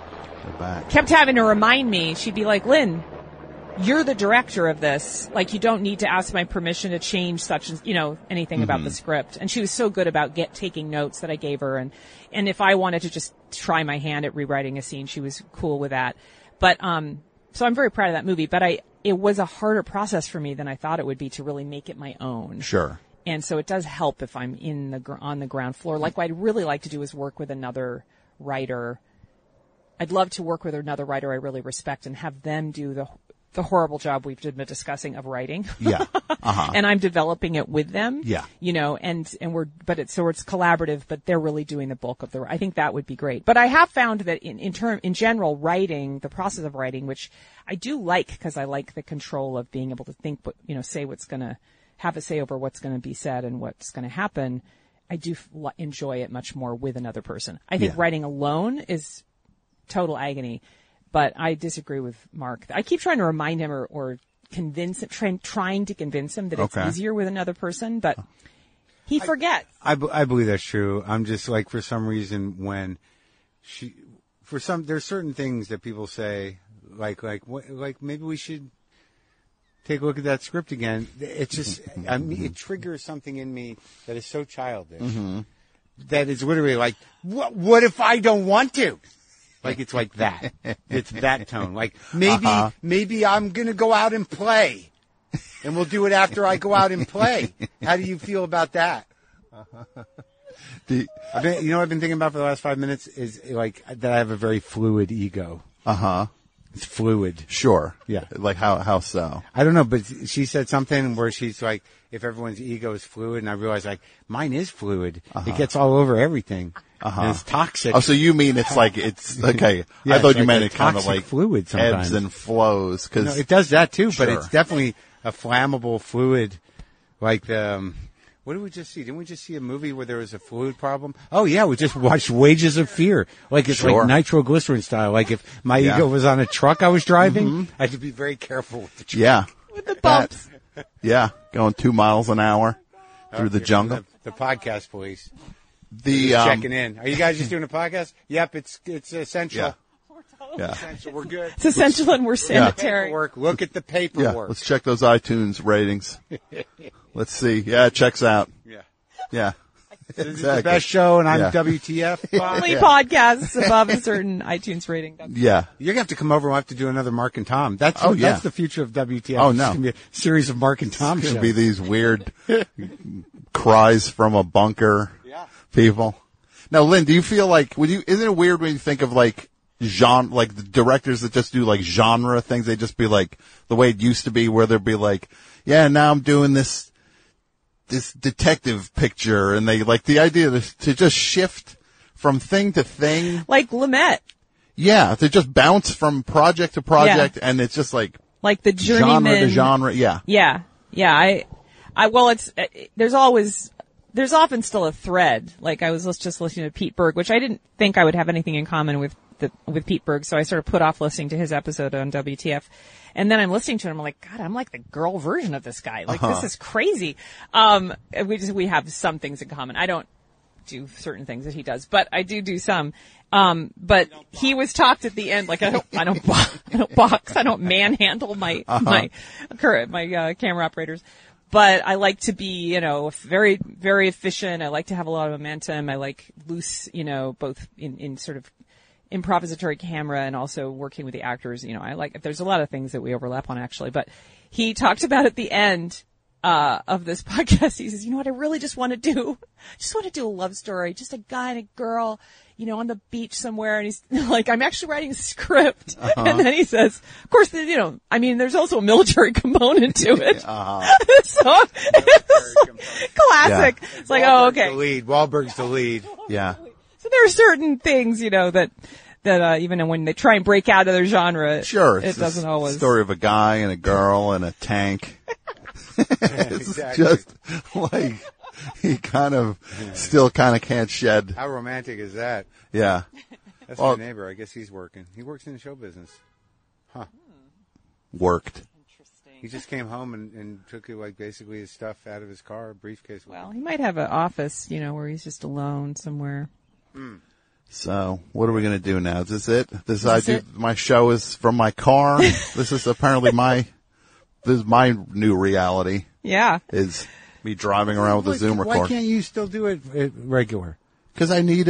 Speaker 1: Go back.
Speaker 3: kept having to remind me. She'd be like, Lynn, you're the director of this. Like, you don't need to ask my permission to change such as, anything about the script. And she was so good about taking notes that I gave her. And if I wanted to just try my hand at rewriting a scene, she was cool with that. But, so I'm very proud of that movie, but it was a harder process for me than I thought it would be to really make it my own.
Speaker 1: Sure.
Speaker 3: And so it does help if I'm on the ground floor. Like, what I'd really like to do is work with another writer. I'd love to work with another writer I really respect and have them do the horrible job we've been discussing of writing.
Speaker 1: Yeah. Uh-huh.
Speaker 3: And I'm developing it with them.
Speaker 1: Yeah.
Speaker 3: And it's collaborative, but they're really doing the bulk of I think that would be great. But I have found that in general, writing, the process of writing, which I do like because I like the control of being able to think, say what's going to have a say over what's going to be said and what's going to happen. I do enjoy it much more with another person. I think writing alone is total agony. But I disagree with Mark. I keep trying to remind him or convince him, trying to convince him that it's easier with another person, but he forgets.
Speaker 2: I believe that's true. I'm just like, for some reason, when there's certain things that people say, like maybe we should take a look at that script again. It's just, it triggers something in me that is so childish. Mm-hmm. That is literally like, what if I don't want to? Like, it's like that. It's that tone. Like, maybe I'm going to go out and play. And we'll do it after I go out and play. How do you feel about that? I've been thinking about for the last 5 minutes is like that I have a very fluid ego.
Speaker 1: Uh-huh.
Speaker 2: It's fluid.
Speaker 1: Sure.
Speaker 2: Yeah.
Speaker 1: Like how so?
Speaker 2: I don't know, but she said something where she's like, if everyone's ego is fluid, and I realized like mine is fluid. It gets all over everything. And it's toxic.
Speaker 1: Oh, so you mean it's like, it's, okay.
Speaker 2: Yeah,
Speaker 1: I thought you
Speaker 2: like
Speaker 1: meant
Speaker 2: a
Speaker 1: it kind of
Speaker 2: toxic
Speaker 1: like
Speaker 2: fluid sometimes.
Speaker 1: ebbs and flows. Cause
Speaker 2: No, it does that too, but
Speaker 1: Sure.
Speaker 2: it's definitely a flammable fluid. Like what did we just see? Didn't we just see a movie where there was a fluid problem? Oh yeah, we just watched Wages of Fear. Like it's
Speaker 1: Sure.
Speaker 2: like nitroglycerin style. Like if my ego was on a truck I was driving, I had to be very careful with the truck.
Speaker 1: yeah.
Speaker 3: With the bumps.
Speaker 1: Yeah. Going 2 miles an hour through the jungle.
Speaker 2: The podcast police.
Speaker 1: The,
Speaker 2: Checking in. Are you guys just doing a podcast? Yep, it's essential.
Speaker 1: Yeah.
Speaker 2: Essential. We're good.
Speaker 3: It's essential and we're sanitary.
Speaker 2: Paperwork. Look at the
Speaker 1: Yeah.
Speaker 2: paperwork.
Speaker 1: Let's check those iTunes ratings. Let's see. Yeah, it checks out.
Speaker 2: Yeah.
Speaker 1: Yeah.
Speaker 2: This is the best show, and I'm
Speaker 1: Yeah.
Speaker 2: WTF.
Speaker 3: Only podcasts above a certain iTunes rating.
Speaker 1: Yeah.
Speaker 2: You're gonna have to come over. We'll have to do another Mark and Tom. That's the future of WTF.
Speaker 1: Oh,
Speaker 2: It's
Speaker 1: no.
Speaker 2: gonna be a series of Mark and Tom
Speaker 1: It's
Speaker 2: shows.
Speaker 1: going to be these weird cries from a bunker people. Now, Lynn, do you feel like, isn't it weird when you think of like genre, like the directors that just do like genre things? They just be like the way it used to be where they'd be like, yeah, now I'm doing this detective picture, and they like the idea to just shift from thing to thing.
Speaker 3: Like Lumet.
Speaker 1: Yeah, to just bounce from project to project, and it's just like
Speaker 3: The journeyman.
Speaker 1: genre to genre. Yeah.
Speaker 3: Yeah. Yeah. There's often still a thread. Like I was just listening to Pete Berg, which I didn't think I would have anything in common with Pete Berg, so I sort of put off listening to his episode on WTF. And then I'm listening to him, I'm like, God, I'm like the girl version of this guy. Like, this is crazy. We have some things in common. I don't do certain things that he does, but I do some. But he was talked at the end, like I don't box, I don't manhandle my camera operators. But I like to be, very, very efficient. I like to have a lot of momentum. I like loose, both in sort of improvisatory camera and also working with the actors. There's a lot of things that we overlap on actually, but he talked about at the end, of this podcast, he says, you know what I really just want to do? Just want to do a love story. Just a guy and a girl, on the beach somewhere. And he's like, I'm actually writing a script. And then he says, of course, there's also a military component to it. So it's classic. Yeah. It's like,
Speaker 2: Wahlberg's
Speaker 1: okay.
Speaker 2: The lead. Wahlberg's the lead.
Speaker 1: Yeah.
Speaker 3: So there are certain things, that even when they try and break out of their genre,
Speaker 1: sure,
Speaker 3: it doesn't always.
Speaker 1: Story of a guy and a girl and a tank. It's
Speaker 2: exactly.
Speaker 1: just like he still can't shed.
Speaker 2: How romantic is that?
Speaker 1: Yeah.
Speaker 2: That's my neighbor. I guess he's working. He works in the show business. Huh.
Speaker 1: Worked.
Speaker 3: Interesting.
Speaker 2: He just came home and took basically his stuff out of his car, briefcase.
Speaker 3: Well, he might have an office, where he's just alone somewhere.
Speaker 1: So, what are we going to do now? Is this it? My show is from my car. This is apparently this is my new reality.
Speaker 3: Yeah.
Speaker 1: Is me driving around with a Zoom recorder.
Speaker 2: Why can't you still do it regular?
Speaker 1: Because I need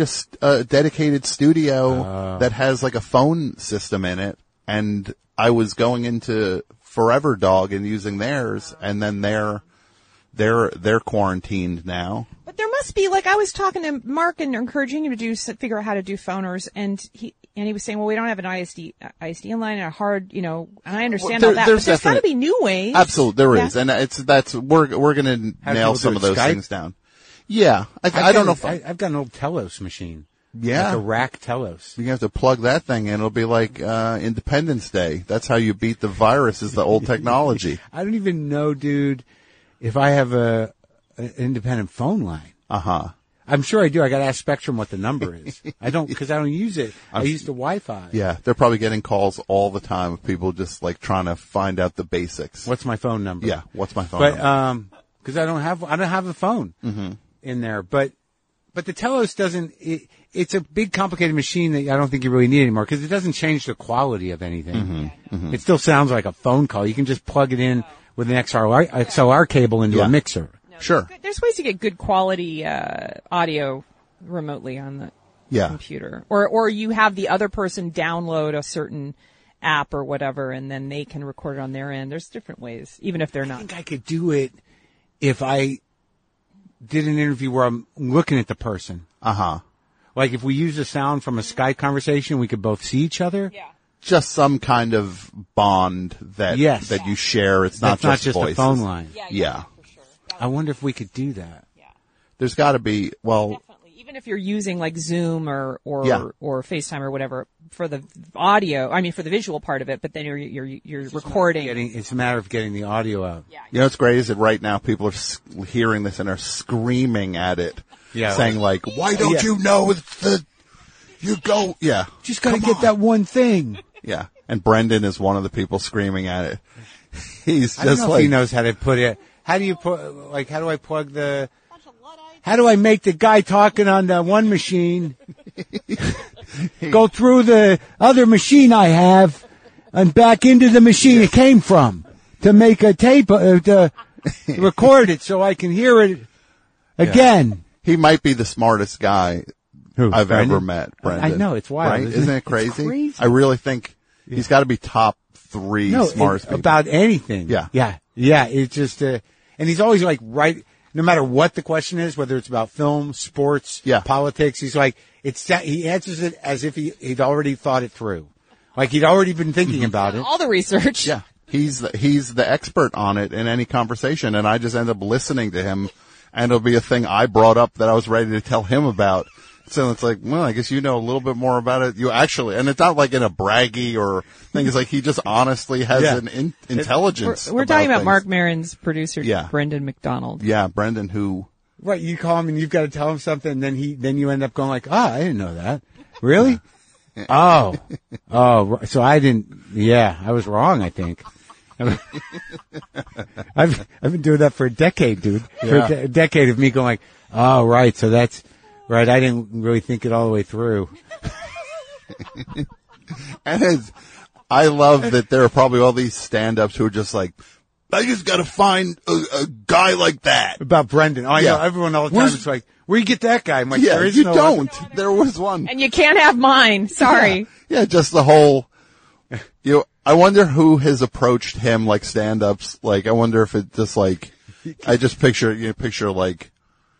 Speaker 1: a dedicated studio that has like a phone system in it, and I was going into Forever Dog and using theirs, and then they're quarantined now.
Speaker 3: But there must be, like, I was talking to Mark and encouraging him to figure out how to do phoners, and he was saying, well, we don't have an ISD line and a hard, and I understand all that, but there's got to be new ways.
Speaker 1: Absolutely, there is, and we're going to nail some of those things down. Yeah, I don't know if
Speaker 2: I've got an old Telos machine.
Speaker 1: Yeah,
Speaker 2: like a rack Telos.
Speaker 1: You have to plug that thing in. It'll be like Independence Day. That's how you beat the virus. Is the old technology.
Speaker 2: I don't even know, dude, if I have an independent phone line. I'm sure I do. I got to ask Spectrum what the number is. I don't use it. I use the Wi-Fi.
Speaker 1: Yeah, they're probably getting calls all the time of people just like trying to find out the basics.
Speaker 2: What's my phone number?
Speaker 1: Yeah, what's my phone number?
Speaker 2: But because I don't have a phone in there. But the Telos doesn't. It's a big, complicated machine that I don't think you really need anymore because it doesn't change the quality of anything. It still sounds like a phone call. You can just plug it in with an XLR cable into a mixer.
Speaker 1: Sure.
Speaker 3: There's ways to get good quality audio remotely on the computer. Or you have the other person download a certain app or whatever, and then they can record it on their end. There's different ways, even if they're not.
Speaker 2: I think I could do it if I did an interview where I'm looking at the person. Like if we use the sound from a Skype conversation, we could both see each other. Yeah.
Speaker 1: Just some kind of bond that you share. It's not just voices.
Speaker 2: A phone line.
Speaker 1: Yeah.
Speaker 3: For sure.
Speaker 2: I wonder if we could do that.
Speaker 3: Yeah.
Speaker 1: There's got to be,
Speaker 3: Definitely. Even if you're using like Zoom or FaceTime or whatever for the audio, for the visual part of it, but then you're recording.
Speaker 2: It's a matter of getting the audio out.
Speaker 3: Yeah.
Speaker 1: You know what's great is that right now people are hearing this and are screaming at it. Yeah. Saying like, why don't you know
Speaker 2: Just gotta get that one thing.
Speaker 1: Yeah. And Brendan is one of the people screaming at it. He's
Speaker 2: I don't know if he knows how to put it. How do I make the guy talking on the one machine go through the other machine I have and back into the machine it came from to make a tape, to record it so I can hear it again.
Speaker 1: Yeah. He might be the smartest guy I've
Speaker 2: Brendan?
Speaker 1: ever met, Brendan.
Speaker 2: I know, it's wild.
Speaker 1: Right? Isn't it crazy? It's crazy? I really think he's got to be top 3 smartest people.
Speaker 2: About anything.
Speaker 1: Yeah.
Speaker 2: Yeah. It's just, and he's always like right, no matter what the question is, whether it's about film, sports, politics, he's like, he answers it as if he'd already thought it through. Like he'd already been thinking about it.
Speaker 3: All the research.
Speaker 1: Yeah. He's the expert on it in any conversation, and I just end up listening to him, and it'll be a thing I brought up that I was ready to tell him about. So it's like, well, I guess you know a little bit more about it. You actually, and it's not like in a braggy or thing. It's like he just honestly has an intelligence.
Speaker 3: We're talking about
Speaker 1: things.
Speaker 3: Mark Maron's producer, Brendan McDonald.
Speaker 1: Yeah, Brendan, who.
Speaker 2: Right, you call him and you've got to tell him something, and then you end up going like, I didn't know that. Really? Oh, so I didn't. Yeah, I was wrong. I think. I've been doing that for a decade, dude. For a decade of me going like, oh, right. So that's right. I didn't really think it all the way through.
Speaker 1: And I love that there are probably all these stand-ups who are just like, I just got to find a guy like that.
Speaker 2: About Brendan. I know everyone all the time is like, where you get that guy? I'm like, there is
Speaker 1: you
Speaker 2: no
Speaker 1: don't.
Speaker 2: Other.
Speaker 1: There was one.
Speaker 3: And you can't have mine. Sorry.
Speaker 1: Yeah, just the whole, I wonder who has approached him like stand-ups. Like, I wonder if it just like, I just picture like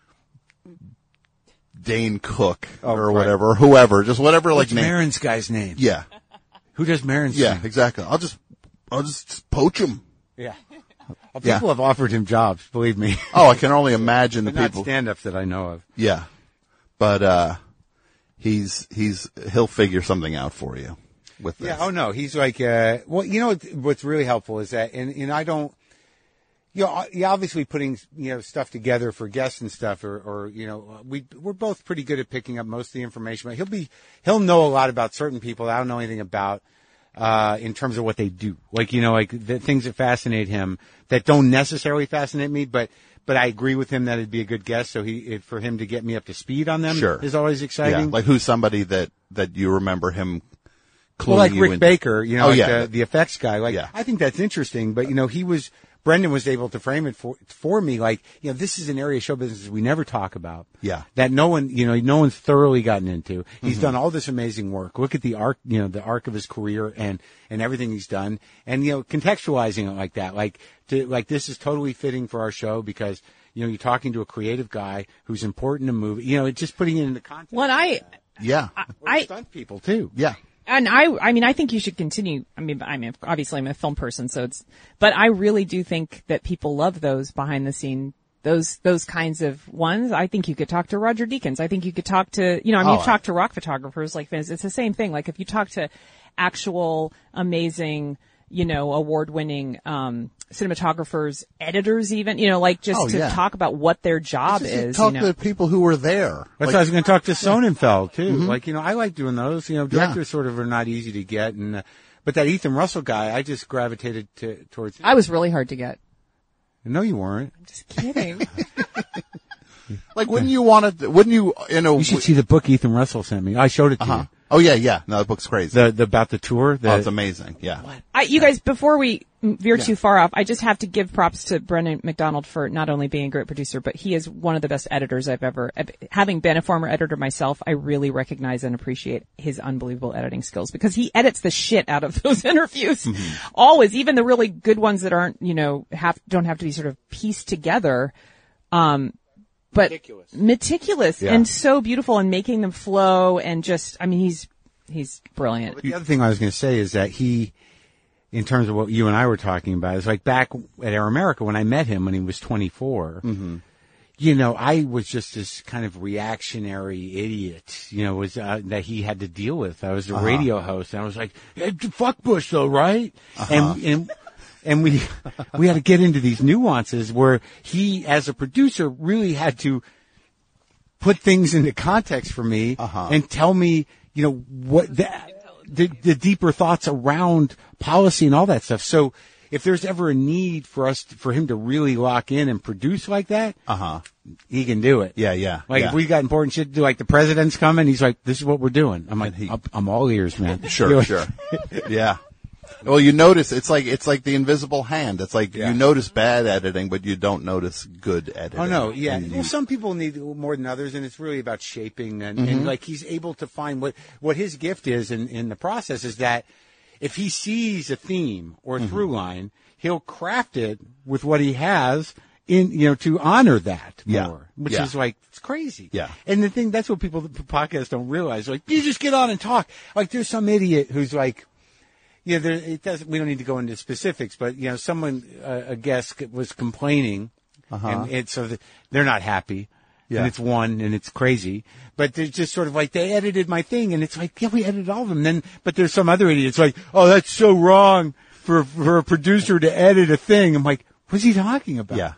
Speaker 1: Dane Cook or whatever, or whoever, just whatever.
Speaker 2: What's
Speaker 1: like name.
Speaker 2: Maron's guy's name?
Speaker 1: Yeah.
Speaker 2: Who does Maron's
Speaker 1: Yeah,
Speaker 2: name?
Speaker 1: exactly. I'll just poach him.
Speaker 2: Yeah. People have offered him jobs, believe me.
Speaker 1: Oh, I can only imagine the
Speaker 2: but
Speaker 1: people.
Speaker 2: Not stand-ups that I know of.
Speaker 1: Yeah. But, he'll figure something out for you with this.
Speaker 2: Yeah. Oh no. He's like, well, you know what's really helpful is that, and I don't, you're obviously putting, stuff together for guests and stuff, or we're both pretty good at picking up most of the information, but he'll know a lot about certain people that I don't know anything about. in terms of what they do. Like, you know, like the things that fascinate him that don't necessarily fascinate me, but I agree with him that it'd be a good guess. So for him to get me up to speed on them is always exciting.
Speaker 1: Yeah. Like who's somebody that you remember him cluing
Speaker 2: well, like
Speaker 1: you
Speaker 2: Rick
Speaker 1: into?
Speaker 2: Baker, you know, the effects guy. Like,
Speaker 1: Yeah.
Speaker 2: I think that's interesting, but you know, Brendan was able to frame it for me like, you know, this is an area of show business we never talk about.
Speaker 1: Yeah.
Speaker 2: That no one's thoroughly gotten into. He's done all this amazing work. Look at the arc of his career and everything he's done. And, you know, contextualizing it like that, like this is totally fitting for our show because, you know, you're talking to a creative guy who's important to movie, you know, it's just putting it into context.
Speaker 3: Well,
Speaker 2: We're stunt people too.
Speaker 1: Yeah.
Speaker 3: And I mean, I think you should continue. I mean, obviously I'm a film person, but I really do think that people love those behind the scene, those kinds of ones. I think you could talk to Roger Deakins. I think you could talk to, you know, I mean, you talk to rock photographers like this. It's the same thing. Like if you talk to actual amazing, you know, award-winning, cinematographers, editors even, you know, like just talk about what their job is.
Speaker 1: Talk
Speaker 3: you know.
Speaker 1: to people who were there.
Speaker 2: That's why I was going to talk to Sonnenfeld too. Mm-hmm. Like, you know, I like doing those. You know, directors sort of are not easy to get, but that Ethan Russell guy, I just gravitated towards him.
Speaker 3: I was really hard to get.
Speaker 2: No, you weren't.
Speaker 3: I'm just kidding.
Speaker 1: Like, wouldn't you,
Speaker 2: You should see the book Ethan Russell sent me. I showed it to you.
Speaker 1: Oh yeah. No, the book's crazy.
Speaker 2: About the tour.
Speaker 1: It's amazing. Yeah.
Speaker 3: You guys, before we veer too far off, I just have to give props to Brendan McDonald for not only being a great producer, but he is one of the best editors I've ever, having been a former editor myself, I really recognize and appreciate his unbelievable editing skills because he edits the shit out of those interviews. Mm-hmm. Always, even the really good ones that aren't, you know, don't have to be sort of pieced together. But meticulous and so beautiful and making them flow and just, I mean, he's brilliant.
Speaker 2: But the other thing I was going to say is that in terms of what you and I were talking about, is like back at Air America when I met him when he was 24, you know, I was just this kind of reactionary idiot, you know, that he had to deal with. I was a radio host and I was like, hey, fuck Bush though, right? And we had to get into these nuances where he, as a producer, really had to put things into context for me and tell me, you know, what the deeper thoughts around policy and all that stuff. So if there's ever a need for him to really lock in and produce like that, he can do it.
Speaker 1: Yeah.
Speaker 2: Like if we got important shit to do, like the president's coming, he's like, this is what we're doing. I'm like, I'm all ears, man.
Speaker 1: Sure. Yeah. Well, you notice it's like the invisible hand. It's like you notice bad editing, but you don't notice good editing.
Speaker 2: Oh no, yeah. Well, some people need more than others, and it's really about shaping and like he's able to find what his gift is in the process is that if he sees a theme or a through line, he'll craft it with what he has to honor that more, which is like, it's crazy.
Speaker 1: Yeah.
Speaker 2: And that's what people the podcasts don't realize. Like, you just get on and talk. Like, there's some idiot who's like, we don't need to go into specifics, but, you know, someone, a guest was complaining and they're not happy. Yeah. And it's one and it's crazy, but they're just sort of like, they edited my thing and it's like, yeah, we edited all of them. But there's some other idiot. It's like, oh, that's so wrong for a producer to edit a thing. I'm like, what's he talking about?
Speaker 1: Yeah.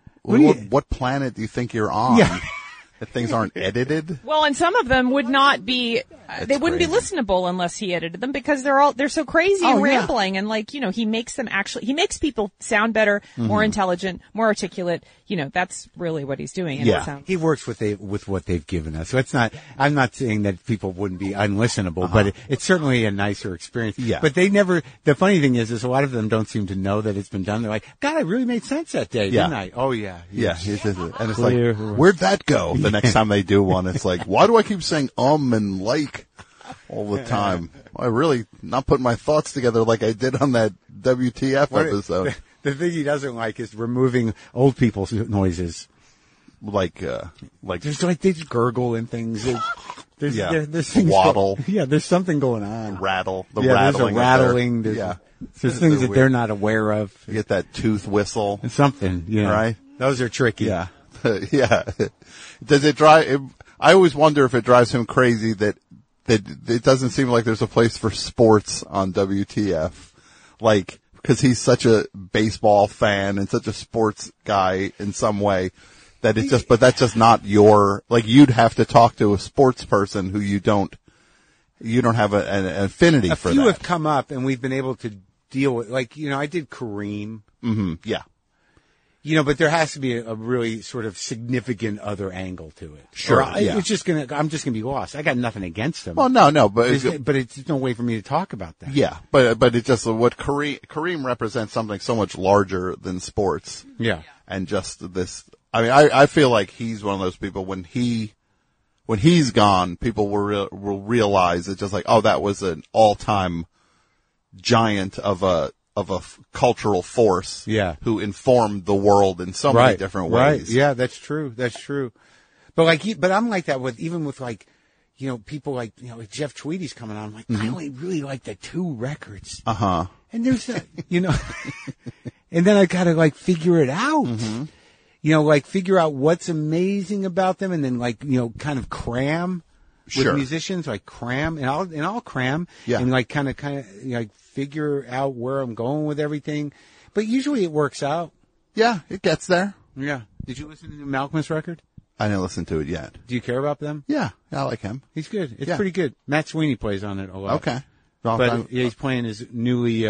Speaker 1: What planet do you think you're on? Yeah. That things aren't edited?
Speaker 3: Well, and some of them would not be, they wouldn't be listenable unless he edited them because they're so crazy and rambling and like, you know, he makes people sound better, more intelligent, more articulate. You know, that's really what he's doing. And
Speaker 2: he works with what they've given us. So I'm not saying that people wouldn't be unlistenable, but it's certainly a nicer experience. Yeah. But the funny thing is a lot of them don't seem to know that it's been done. They're like, God, I really made sense that day, didn't I? Oh yeah.
Speaker 1: Yeah. And it's like, where'd that go? The next time they do one, it's like, why do I keep saying and like all the time? I really not putting my thoughts together like I did on that WTF episode.
Speaker 2: The thing he doesn't like is removing old people's noises.
Speaker 1: Like
Speaker 2: there's like they just gurgle and things. There's
Speaker 1: things waddle.
Speaker 2: There's something going on.
Speaker 1: Rattling.
Speaker 2: There's a rattling. There's things that they're not aware of.
Speaker 1: You get that tooth whistle.
Speaker 2: Something,
Speaker 1: right?
Speaker 2: Those are tricky.
Speaker 1: Yeah. Yeah. Does it drive? I always wonder if it drives him crazy that it doesn't seem like there's a place for sports on WTF. Like, because he's such a baseball fan and such a sports guy in some way that but that's just not you'd have to talk to a sports person who you don't you don't have an affinity
Speaker 2: A
Speaker 1: for
Speaker 2: few
Speaker 1: that.
Speaker 2: have come up, and we've been able to deal with, like, I did Kareem.
Speaker 1: Mm-hmm. Yeah.
Speaker 2: But there has to be a really sort of significant other angle to it.
Speaker 1: Sure,
Speaker 2: Or
Speaker 1: yeah.
Speaker 2: I'm just gonna be lost. I got nothing against him.
Speaker 1: Well, no, but
Speaker 2: but it's no way for me to talk about that.
Speaker 1: yeah, but it's just what Kareem represents something so much larger than sports.
Speaker 2: Yeah.
Speaker 1: And just this, I mean, I feel like he's one of those people when he's gone, people will realize it's just like, oh, that was an all-time giant of a cultural force.
Speaker 2: Yeah.
Speaker 1: Who informed the world in so many different ways.
Speaker 2: Right. Yeah, that's true. That's true. But but I'm like that with people like, Jeff Tweedy's coming on. I'm like, I only really like the 2 records.
Speaker 1: Uh-huh.
Speaker 2: And there's that, and then I gotta like figure it out. Figure out what's amazing about them and then kind of cram with
Speaker 1: Sure.
Speaker 2: musicians, like cram, and I'll cram.
Speaker 1: Yeah.
Speaker 2: And like kind of figure out where I'm going with everything. But usually it works out.
Speaker 1: Yeah, it gets there.
Speaker 2: Yeah. Did you listen to the Malcolm's record?
Speaker 1: I didn't listen to it yet.
Speaker 2: Do you care about them?
Speaker 1: Yeah, I like him.
Speaker 2: He's good. It's
Speaker 1: Yeah.
Speaker 2: pretty good. Matt Sweeney plays on it a lot.
Speaker 1: Okay.
Speaker 2: But he's playing his newly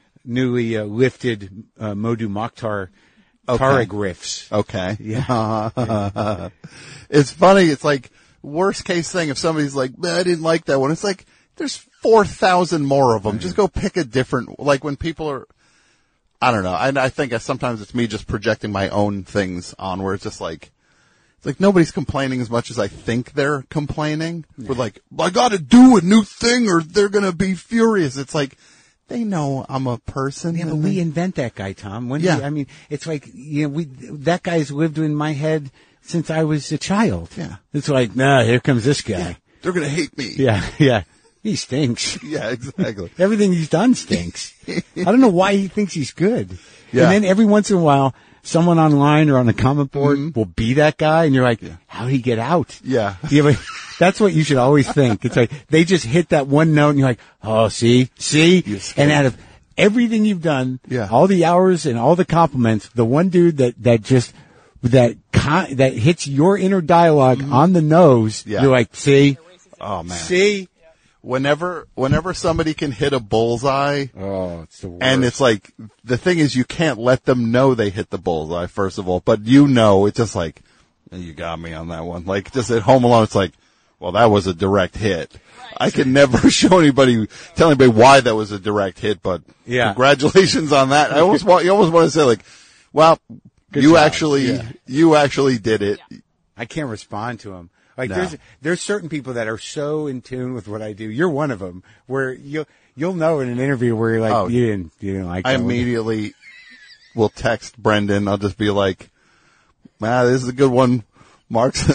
Speaker 2: lifted Modu Mokhtar Tarek riffs.
Speaker 1: Okay.
Speaker 2: Yeah.
Speaker 1: It's funny. It's like worst case thing. If somebody's like, I didn't like that one. It's like, there's 4,000 more of them. Just go pick a different, like when people are, I don't know. I think sometimes it's me just projecting my own things on where it's just like, it's like nobody's complaining as much as I think they're complaining. We're like, I gotta do a new thing or they're gonna be furious. It's like, they know I'm a person.
Speaker 2: Yeah, but we invent that guy, Tom. It's like, that guy's lived in my head since I was a child.
Speaker 1: Yeah.
Speaker 2: It's like, here comes this guy.
Speaker 1: Yeah. They're gonna hate me.
Speaker 2: Yeah. He stinks.
Speaker 1: Yeah, exactly.
Speaker 2: Everything he's done stinks. I don't know why he thinks he's good.
Speaker 1: Yeah.
Speaker 2: And then every once in a while, someone online or on the comment board will be that guy, and you're like, how'd he get out?
Speaker 1: Yeah.
Speaker 2: But that's what you should always think. It's like, they just hit that one note, and you're like, oh, see? And out of everything you've done, all the hours and all the compliments, the one dude that hits your inner dialogue on the nose, you're like, see?
Speaker 1: Oh man.
Speaker 2: See?
Speaker 1: Whenever somebody can hit a bullseye,
Speaker 2: oh, it's the worst.
Speaker 1: and it's like, the thing is you can't let them know they hit the bullseye, first of all, but it's just like, you got me on that one. Like, just at Home Alone, it's like, well, that was a direct hit. Right. I can never tell anybody why that was a direct hit, but congratulations on that. You almost want to say like, well,
Speaker 2: Good
Speaker 1: you
Speaker 2: job.
Speaker 1: actually did it.
Speaker 2: Yeah. I can't respond to him. Like
Speaker 1: No.
Speaker 2: there's certain people that are so in tune with what I do. You're one of them where you'll know in an interview where you're like, you didn't like that
Speaker 1: I
Speaker 2: one.
Speaker 1: immediately will text Brendan. I'll just be like, this is a good one. Mark's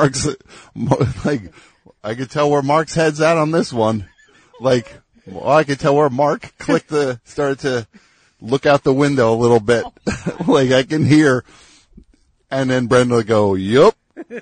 Speaker 1: like, I could tell where Mark's head's at on this one. Like, I could tell where Mark started to look out the window a little bit. Like I can hear. And then Brendan will go, yup.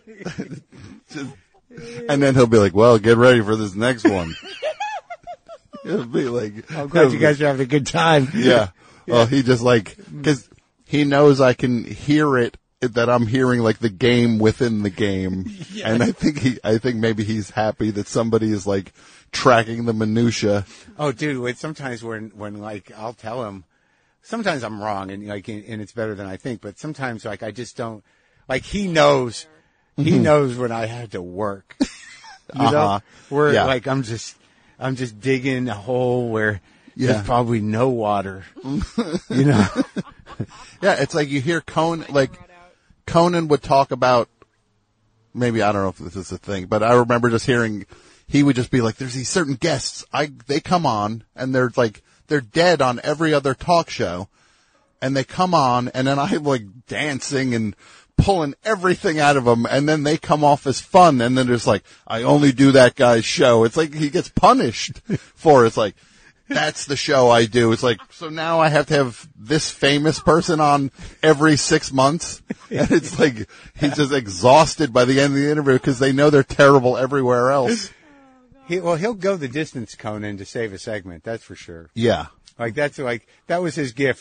Speaker 1: And then he'll be like, well, get ready for this next one. He'll be like,
Speaker 2: I'm glad you guys are having a good time.
Speaker 1: Yeah. Well, he just cause he knows I can hear it, that I'm hearing like the game within the game. Yes. And I think maybe he's happy that somebody is like tracking the minutia.
Speaker 2: Oh, dude, sometimes when like, I'll tell him, sometimes I'm wrong and and it's better than I think, but sometimes like I just don't, like he knows when I had to work, you know, where like I'm just digging a hole where there's probably no water, you know?
Speaker 1: Yeah. It's like you hear Conan would talk about, maybe, I don't know if this is a thing, but I remember just hearing, he would just be like, there's these certain guests, they come on and they're dead on every other talk show and they come on and then I'm like dancing and pulling everything out of them and then they come off as fun and then there's like, I only do that guy's show. It's like he gets punished for it. It's like, that's the show I do. It's like, so now I have to have this famous person on every 6 months. And it's like, he's just exhausted by the end of the interview because they know they're terrible everywhere else.
Speaker 2: He'll go the distance, Conan, to save a segment. That's for sure.
Speaker 1: Yeah.
Speaker 2: That was his gift.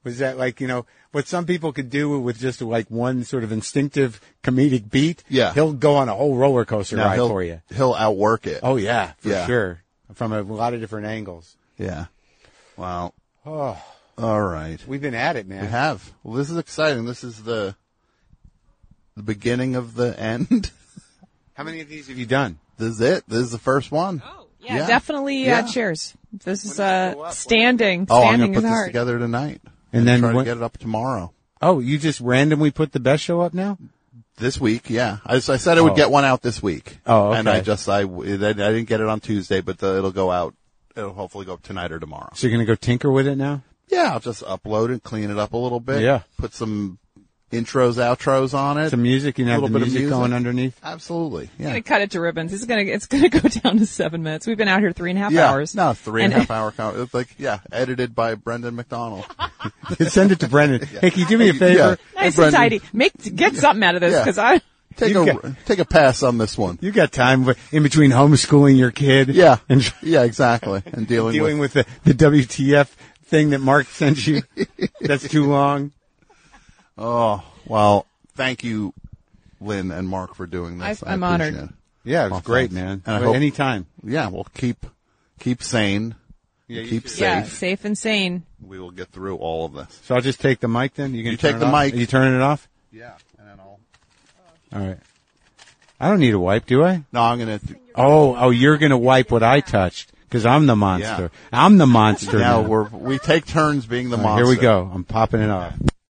Speaker 2: Was that like, what some people could do with just like one sort of instinctive comedic beat?
Speaker 1: Yeah.
Speaker 2: He'll go on a whole roller coaster ride
Speaker 1: he'll,
Speaker 2: for you.
Speaker 1: He'll outwork it.
Speaker 2: Oh, yeah, for
Speaker 1: Yeah.
Speaker 2: sure. From a lot of different angles.
Speaker 1: Yeah. Wow.
Speaker 2: Oh,
Speaker 1: All right.
Speaker 2: we've been at it, man.
Speaker 1: We have. Well, this is exciting. This is the beginning of the end.
Speaker 2: How many of these have you done?
Speaker 1: This is it. This is the first one.
Speaker 3: Oh, yeah,
Speaker 1: Yeah.
Speaker 3: definitely.
Speaker 1: Yeah.
Speaker 3: Cheers. This is
Speaker 2: go up?
Speaker 3: standing.
Speaker 1: Oh, I'm
Speaker 3: Standing
Speaker 1: going to
Speaker 3: is
Speaker 1: put this
Speaker 3: hard.
Speaker 1: together tonight.
Speaker 2: And then
Speaker 1: try to
Speaker 2: what-
Speaker 1: get it up tomorrow.
Speaker 2: Oh, you just randomly put the best show up now?
Speaker 1: This week, yeah. I said I would get one out this week.
Speaker 2: Oh, okay.
Speaker 1: And I didn't get it on Tuesday, but it'll go out. It'll hopefully go up tonight or tomorrow.
Speaker 2: So you're going to go tinker with it now?
Speaker 1: Yeah, I'll just upload it, clean it up a little bit.
Speaker 2: Yeah.
Speaker 1: Put some intros, outros on it.
Speaker 2: Some music, you can have
Speaker 1: A
Speaker 2: the
Speaker 1: little bit of
Speaker 2: music going underneath?
Speaker 1: Absolutely.
Speaker 3: I'm
Speaker 1: Yeah.
Speaker 3: gonna cut it to ribbons. It's gonna go down to 7 minutes. We've been out here 3.5 hours.
Speaker 1: No, 3.5 hour count. It's like, edited by Brendan McDonald.
Speaker 2: Send it to Brendan. Hey, can you do me a favor?
Speaker 1: Yeah.
Speaker 3: Nice
Speaker 1: Hey,
Speaker 3: and
Speaker 1: Brendan,
Speaker 3: tidy. Get something out of this
Speaker 1: Yeah.
Speaker 3: because I.
Speaker 1: Take a pass on this one.
Speaker 2: You got time in between homeschooling your kid.
Speaker 1: Yeah.
Speaker 2: And
Speaker 1: Yeah, exactly. And dealing
Speaker 2: with the WTF thing that Mark sent you. That's too long.
Speaker 1: Oh, well, thank you, Lynn and Mark, for doing this.
Speaker 3: I'm
Speaker 1: I
Speaker 3: honored.
Speaker 1: appreciate it.
Speaker 2: Yeah, it was
Speaker 1: Well,
Speaker 2: great,
Speaker 1: thanks.
Speaker 2: man.
Speaker 1: And I hope-
Speaker 2: Anytime.
Speaker 1: Yeah, we'll keep sane.
Speaker 2: Yeah, you
Speaker 1: keep
Speaker 2: should.
Speaker 1: safe.
Speaker 3: Yeah, safe and sane.
Speaker 1: We will get through all of this.
Speaker 2: So I'll just take the mic then? You
Speaker 1: You
Speaker 2: turn
Speaker 1: take
Speaker 2: it
Speaker 1: the
Speaker 2: off?
Speaker 1: mic.
Speaker 2: Are you turning it off?
Speaker 1: Yeah, and then I'll.
Speaker 2: All right. I don't need a wipe, do I?
Speaker 1: No, I'm gonna.
Speaker 2: Oh, you're going to wipe what I touched because I'm the monster.
Speaker 1: Yeah.
Speaker 2: I'm the monster
Speaker 1: Now
Speaker 2: now.
Speaker 1: we take turns being the
Speaker 2: All right,
Speaker 1: monster.
Speaker 2: here we go. I'm popping it off.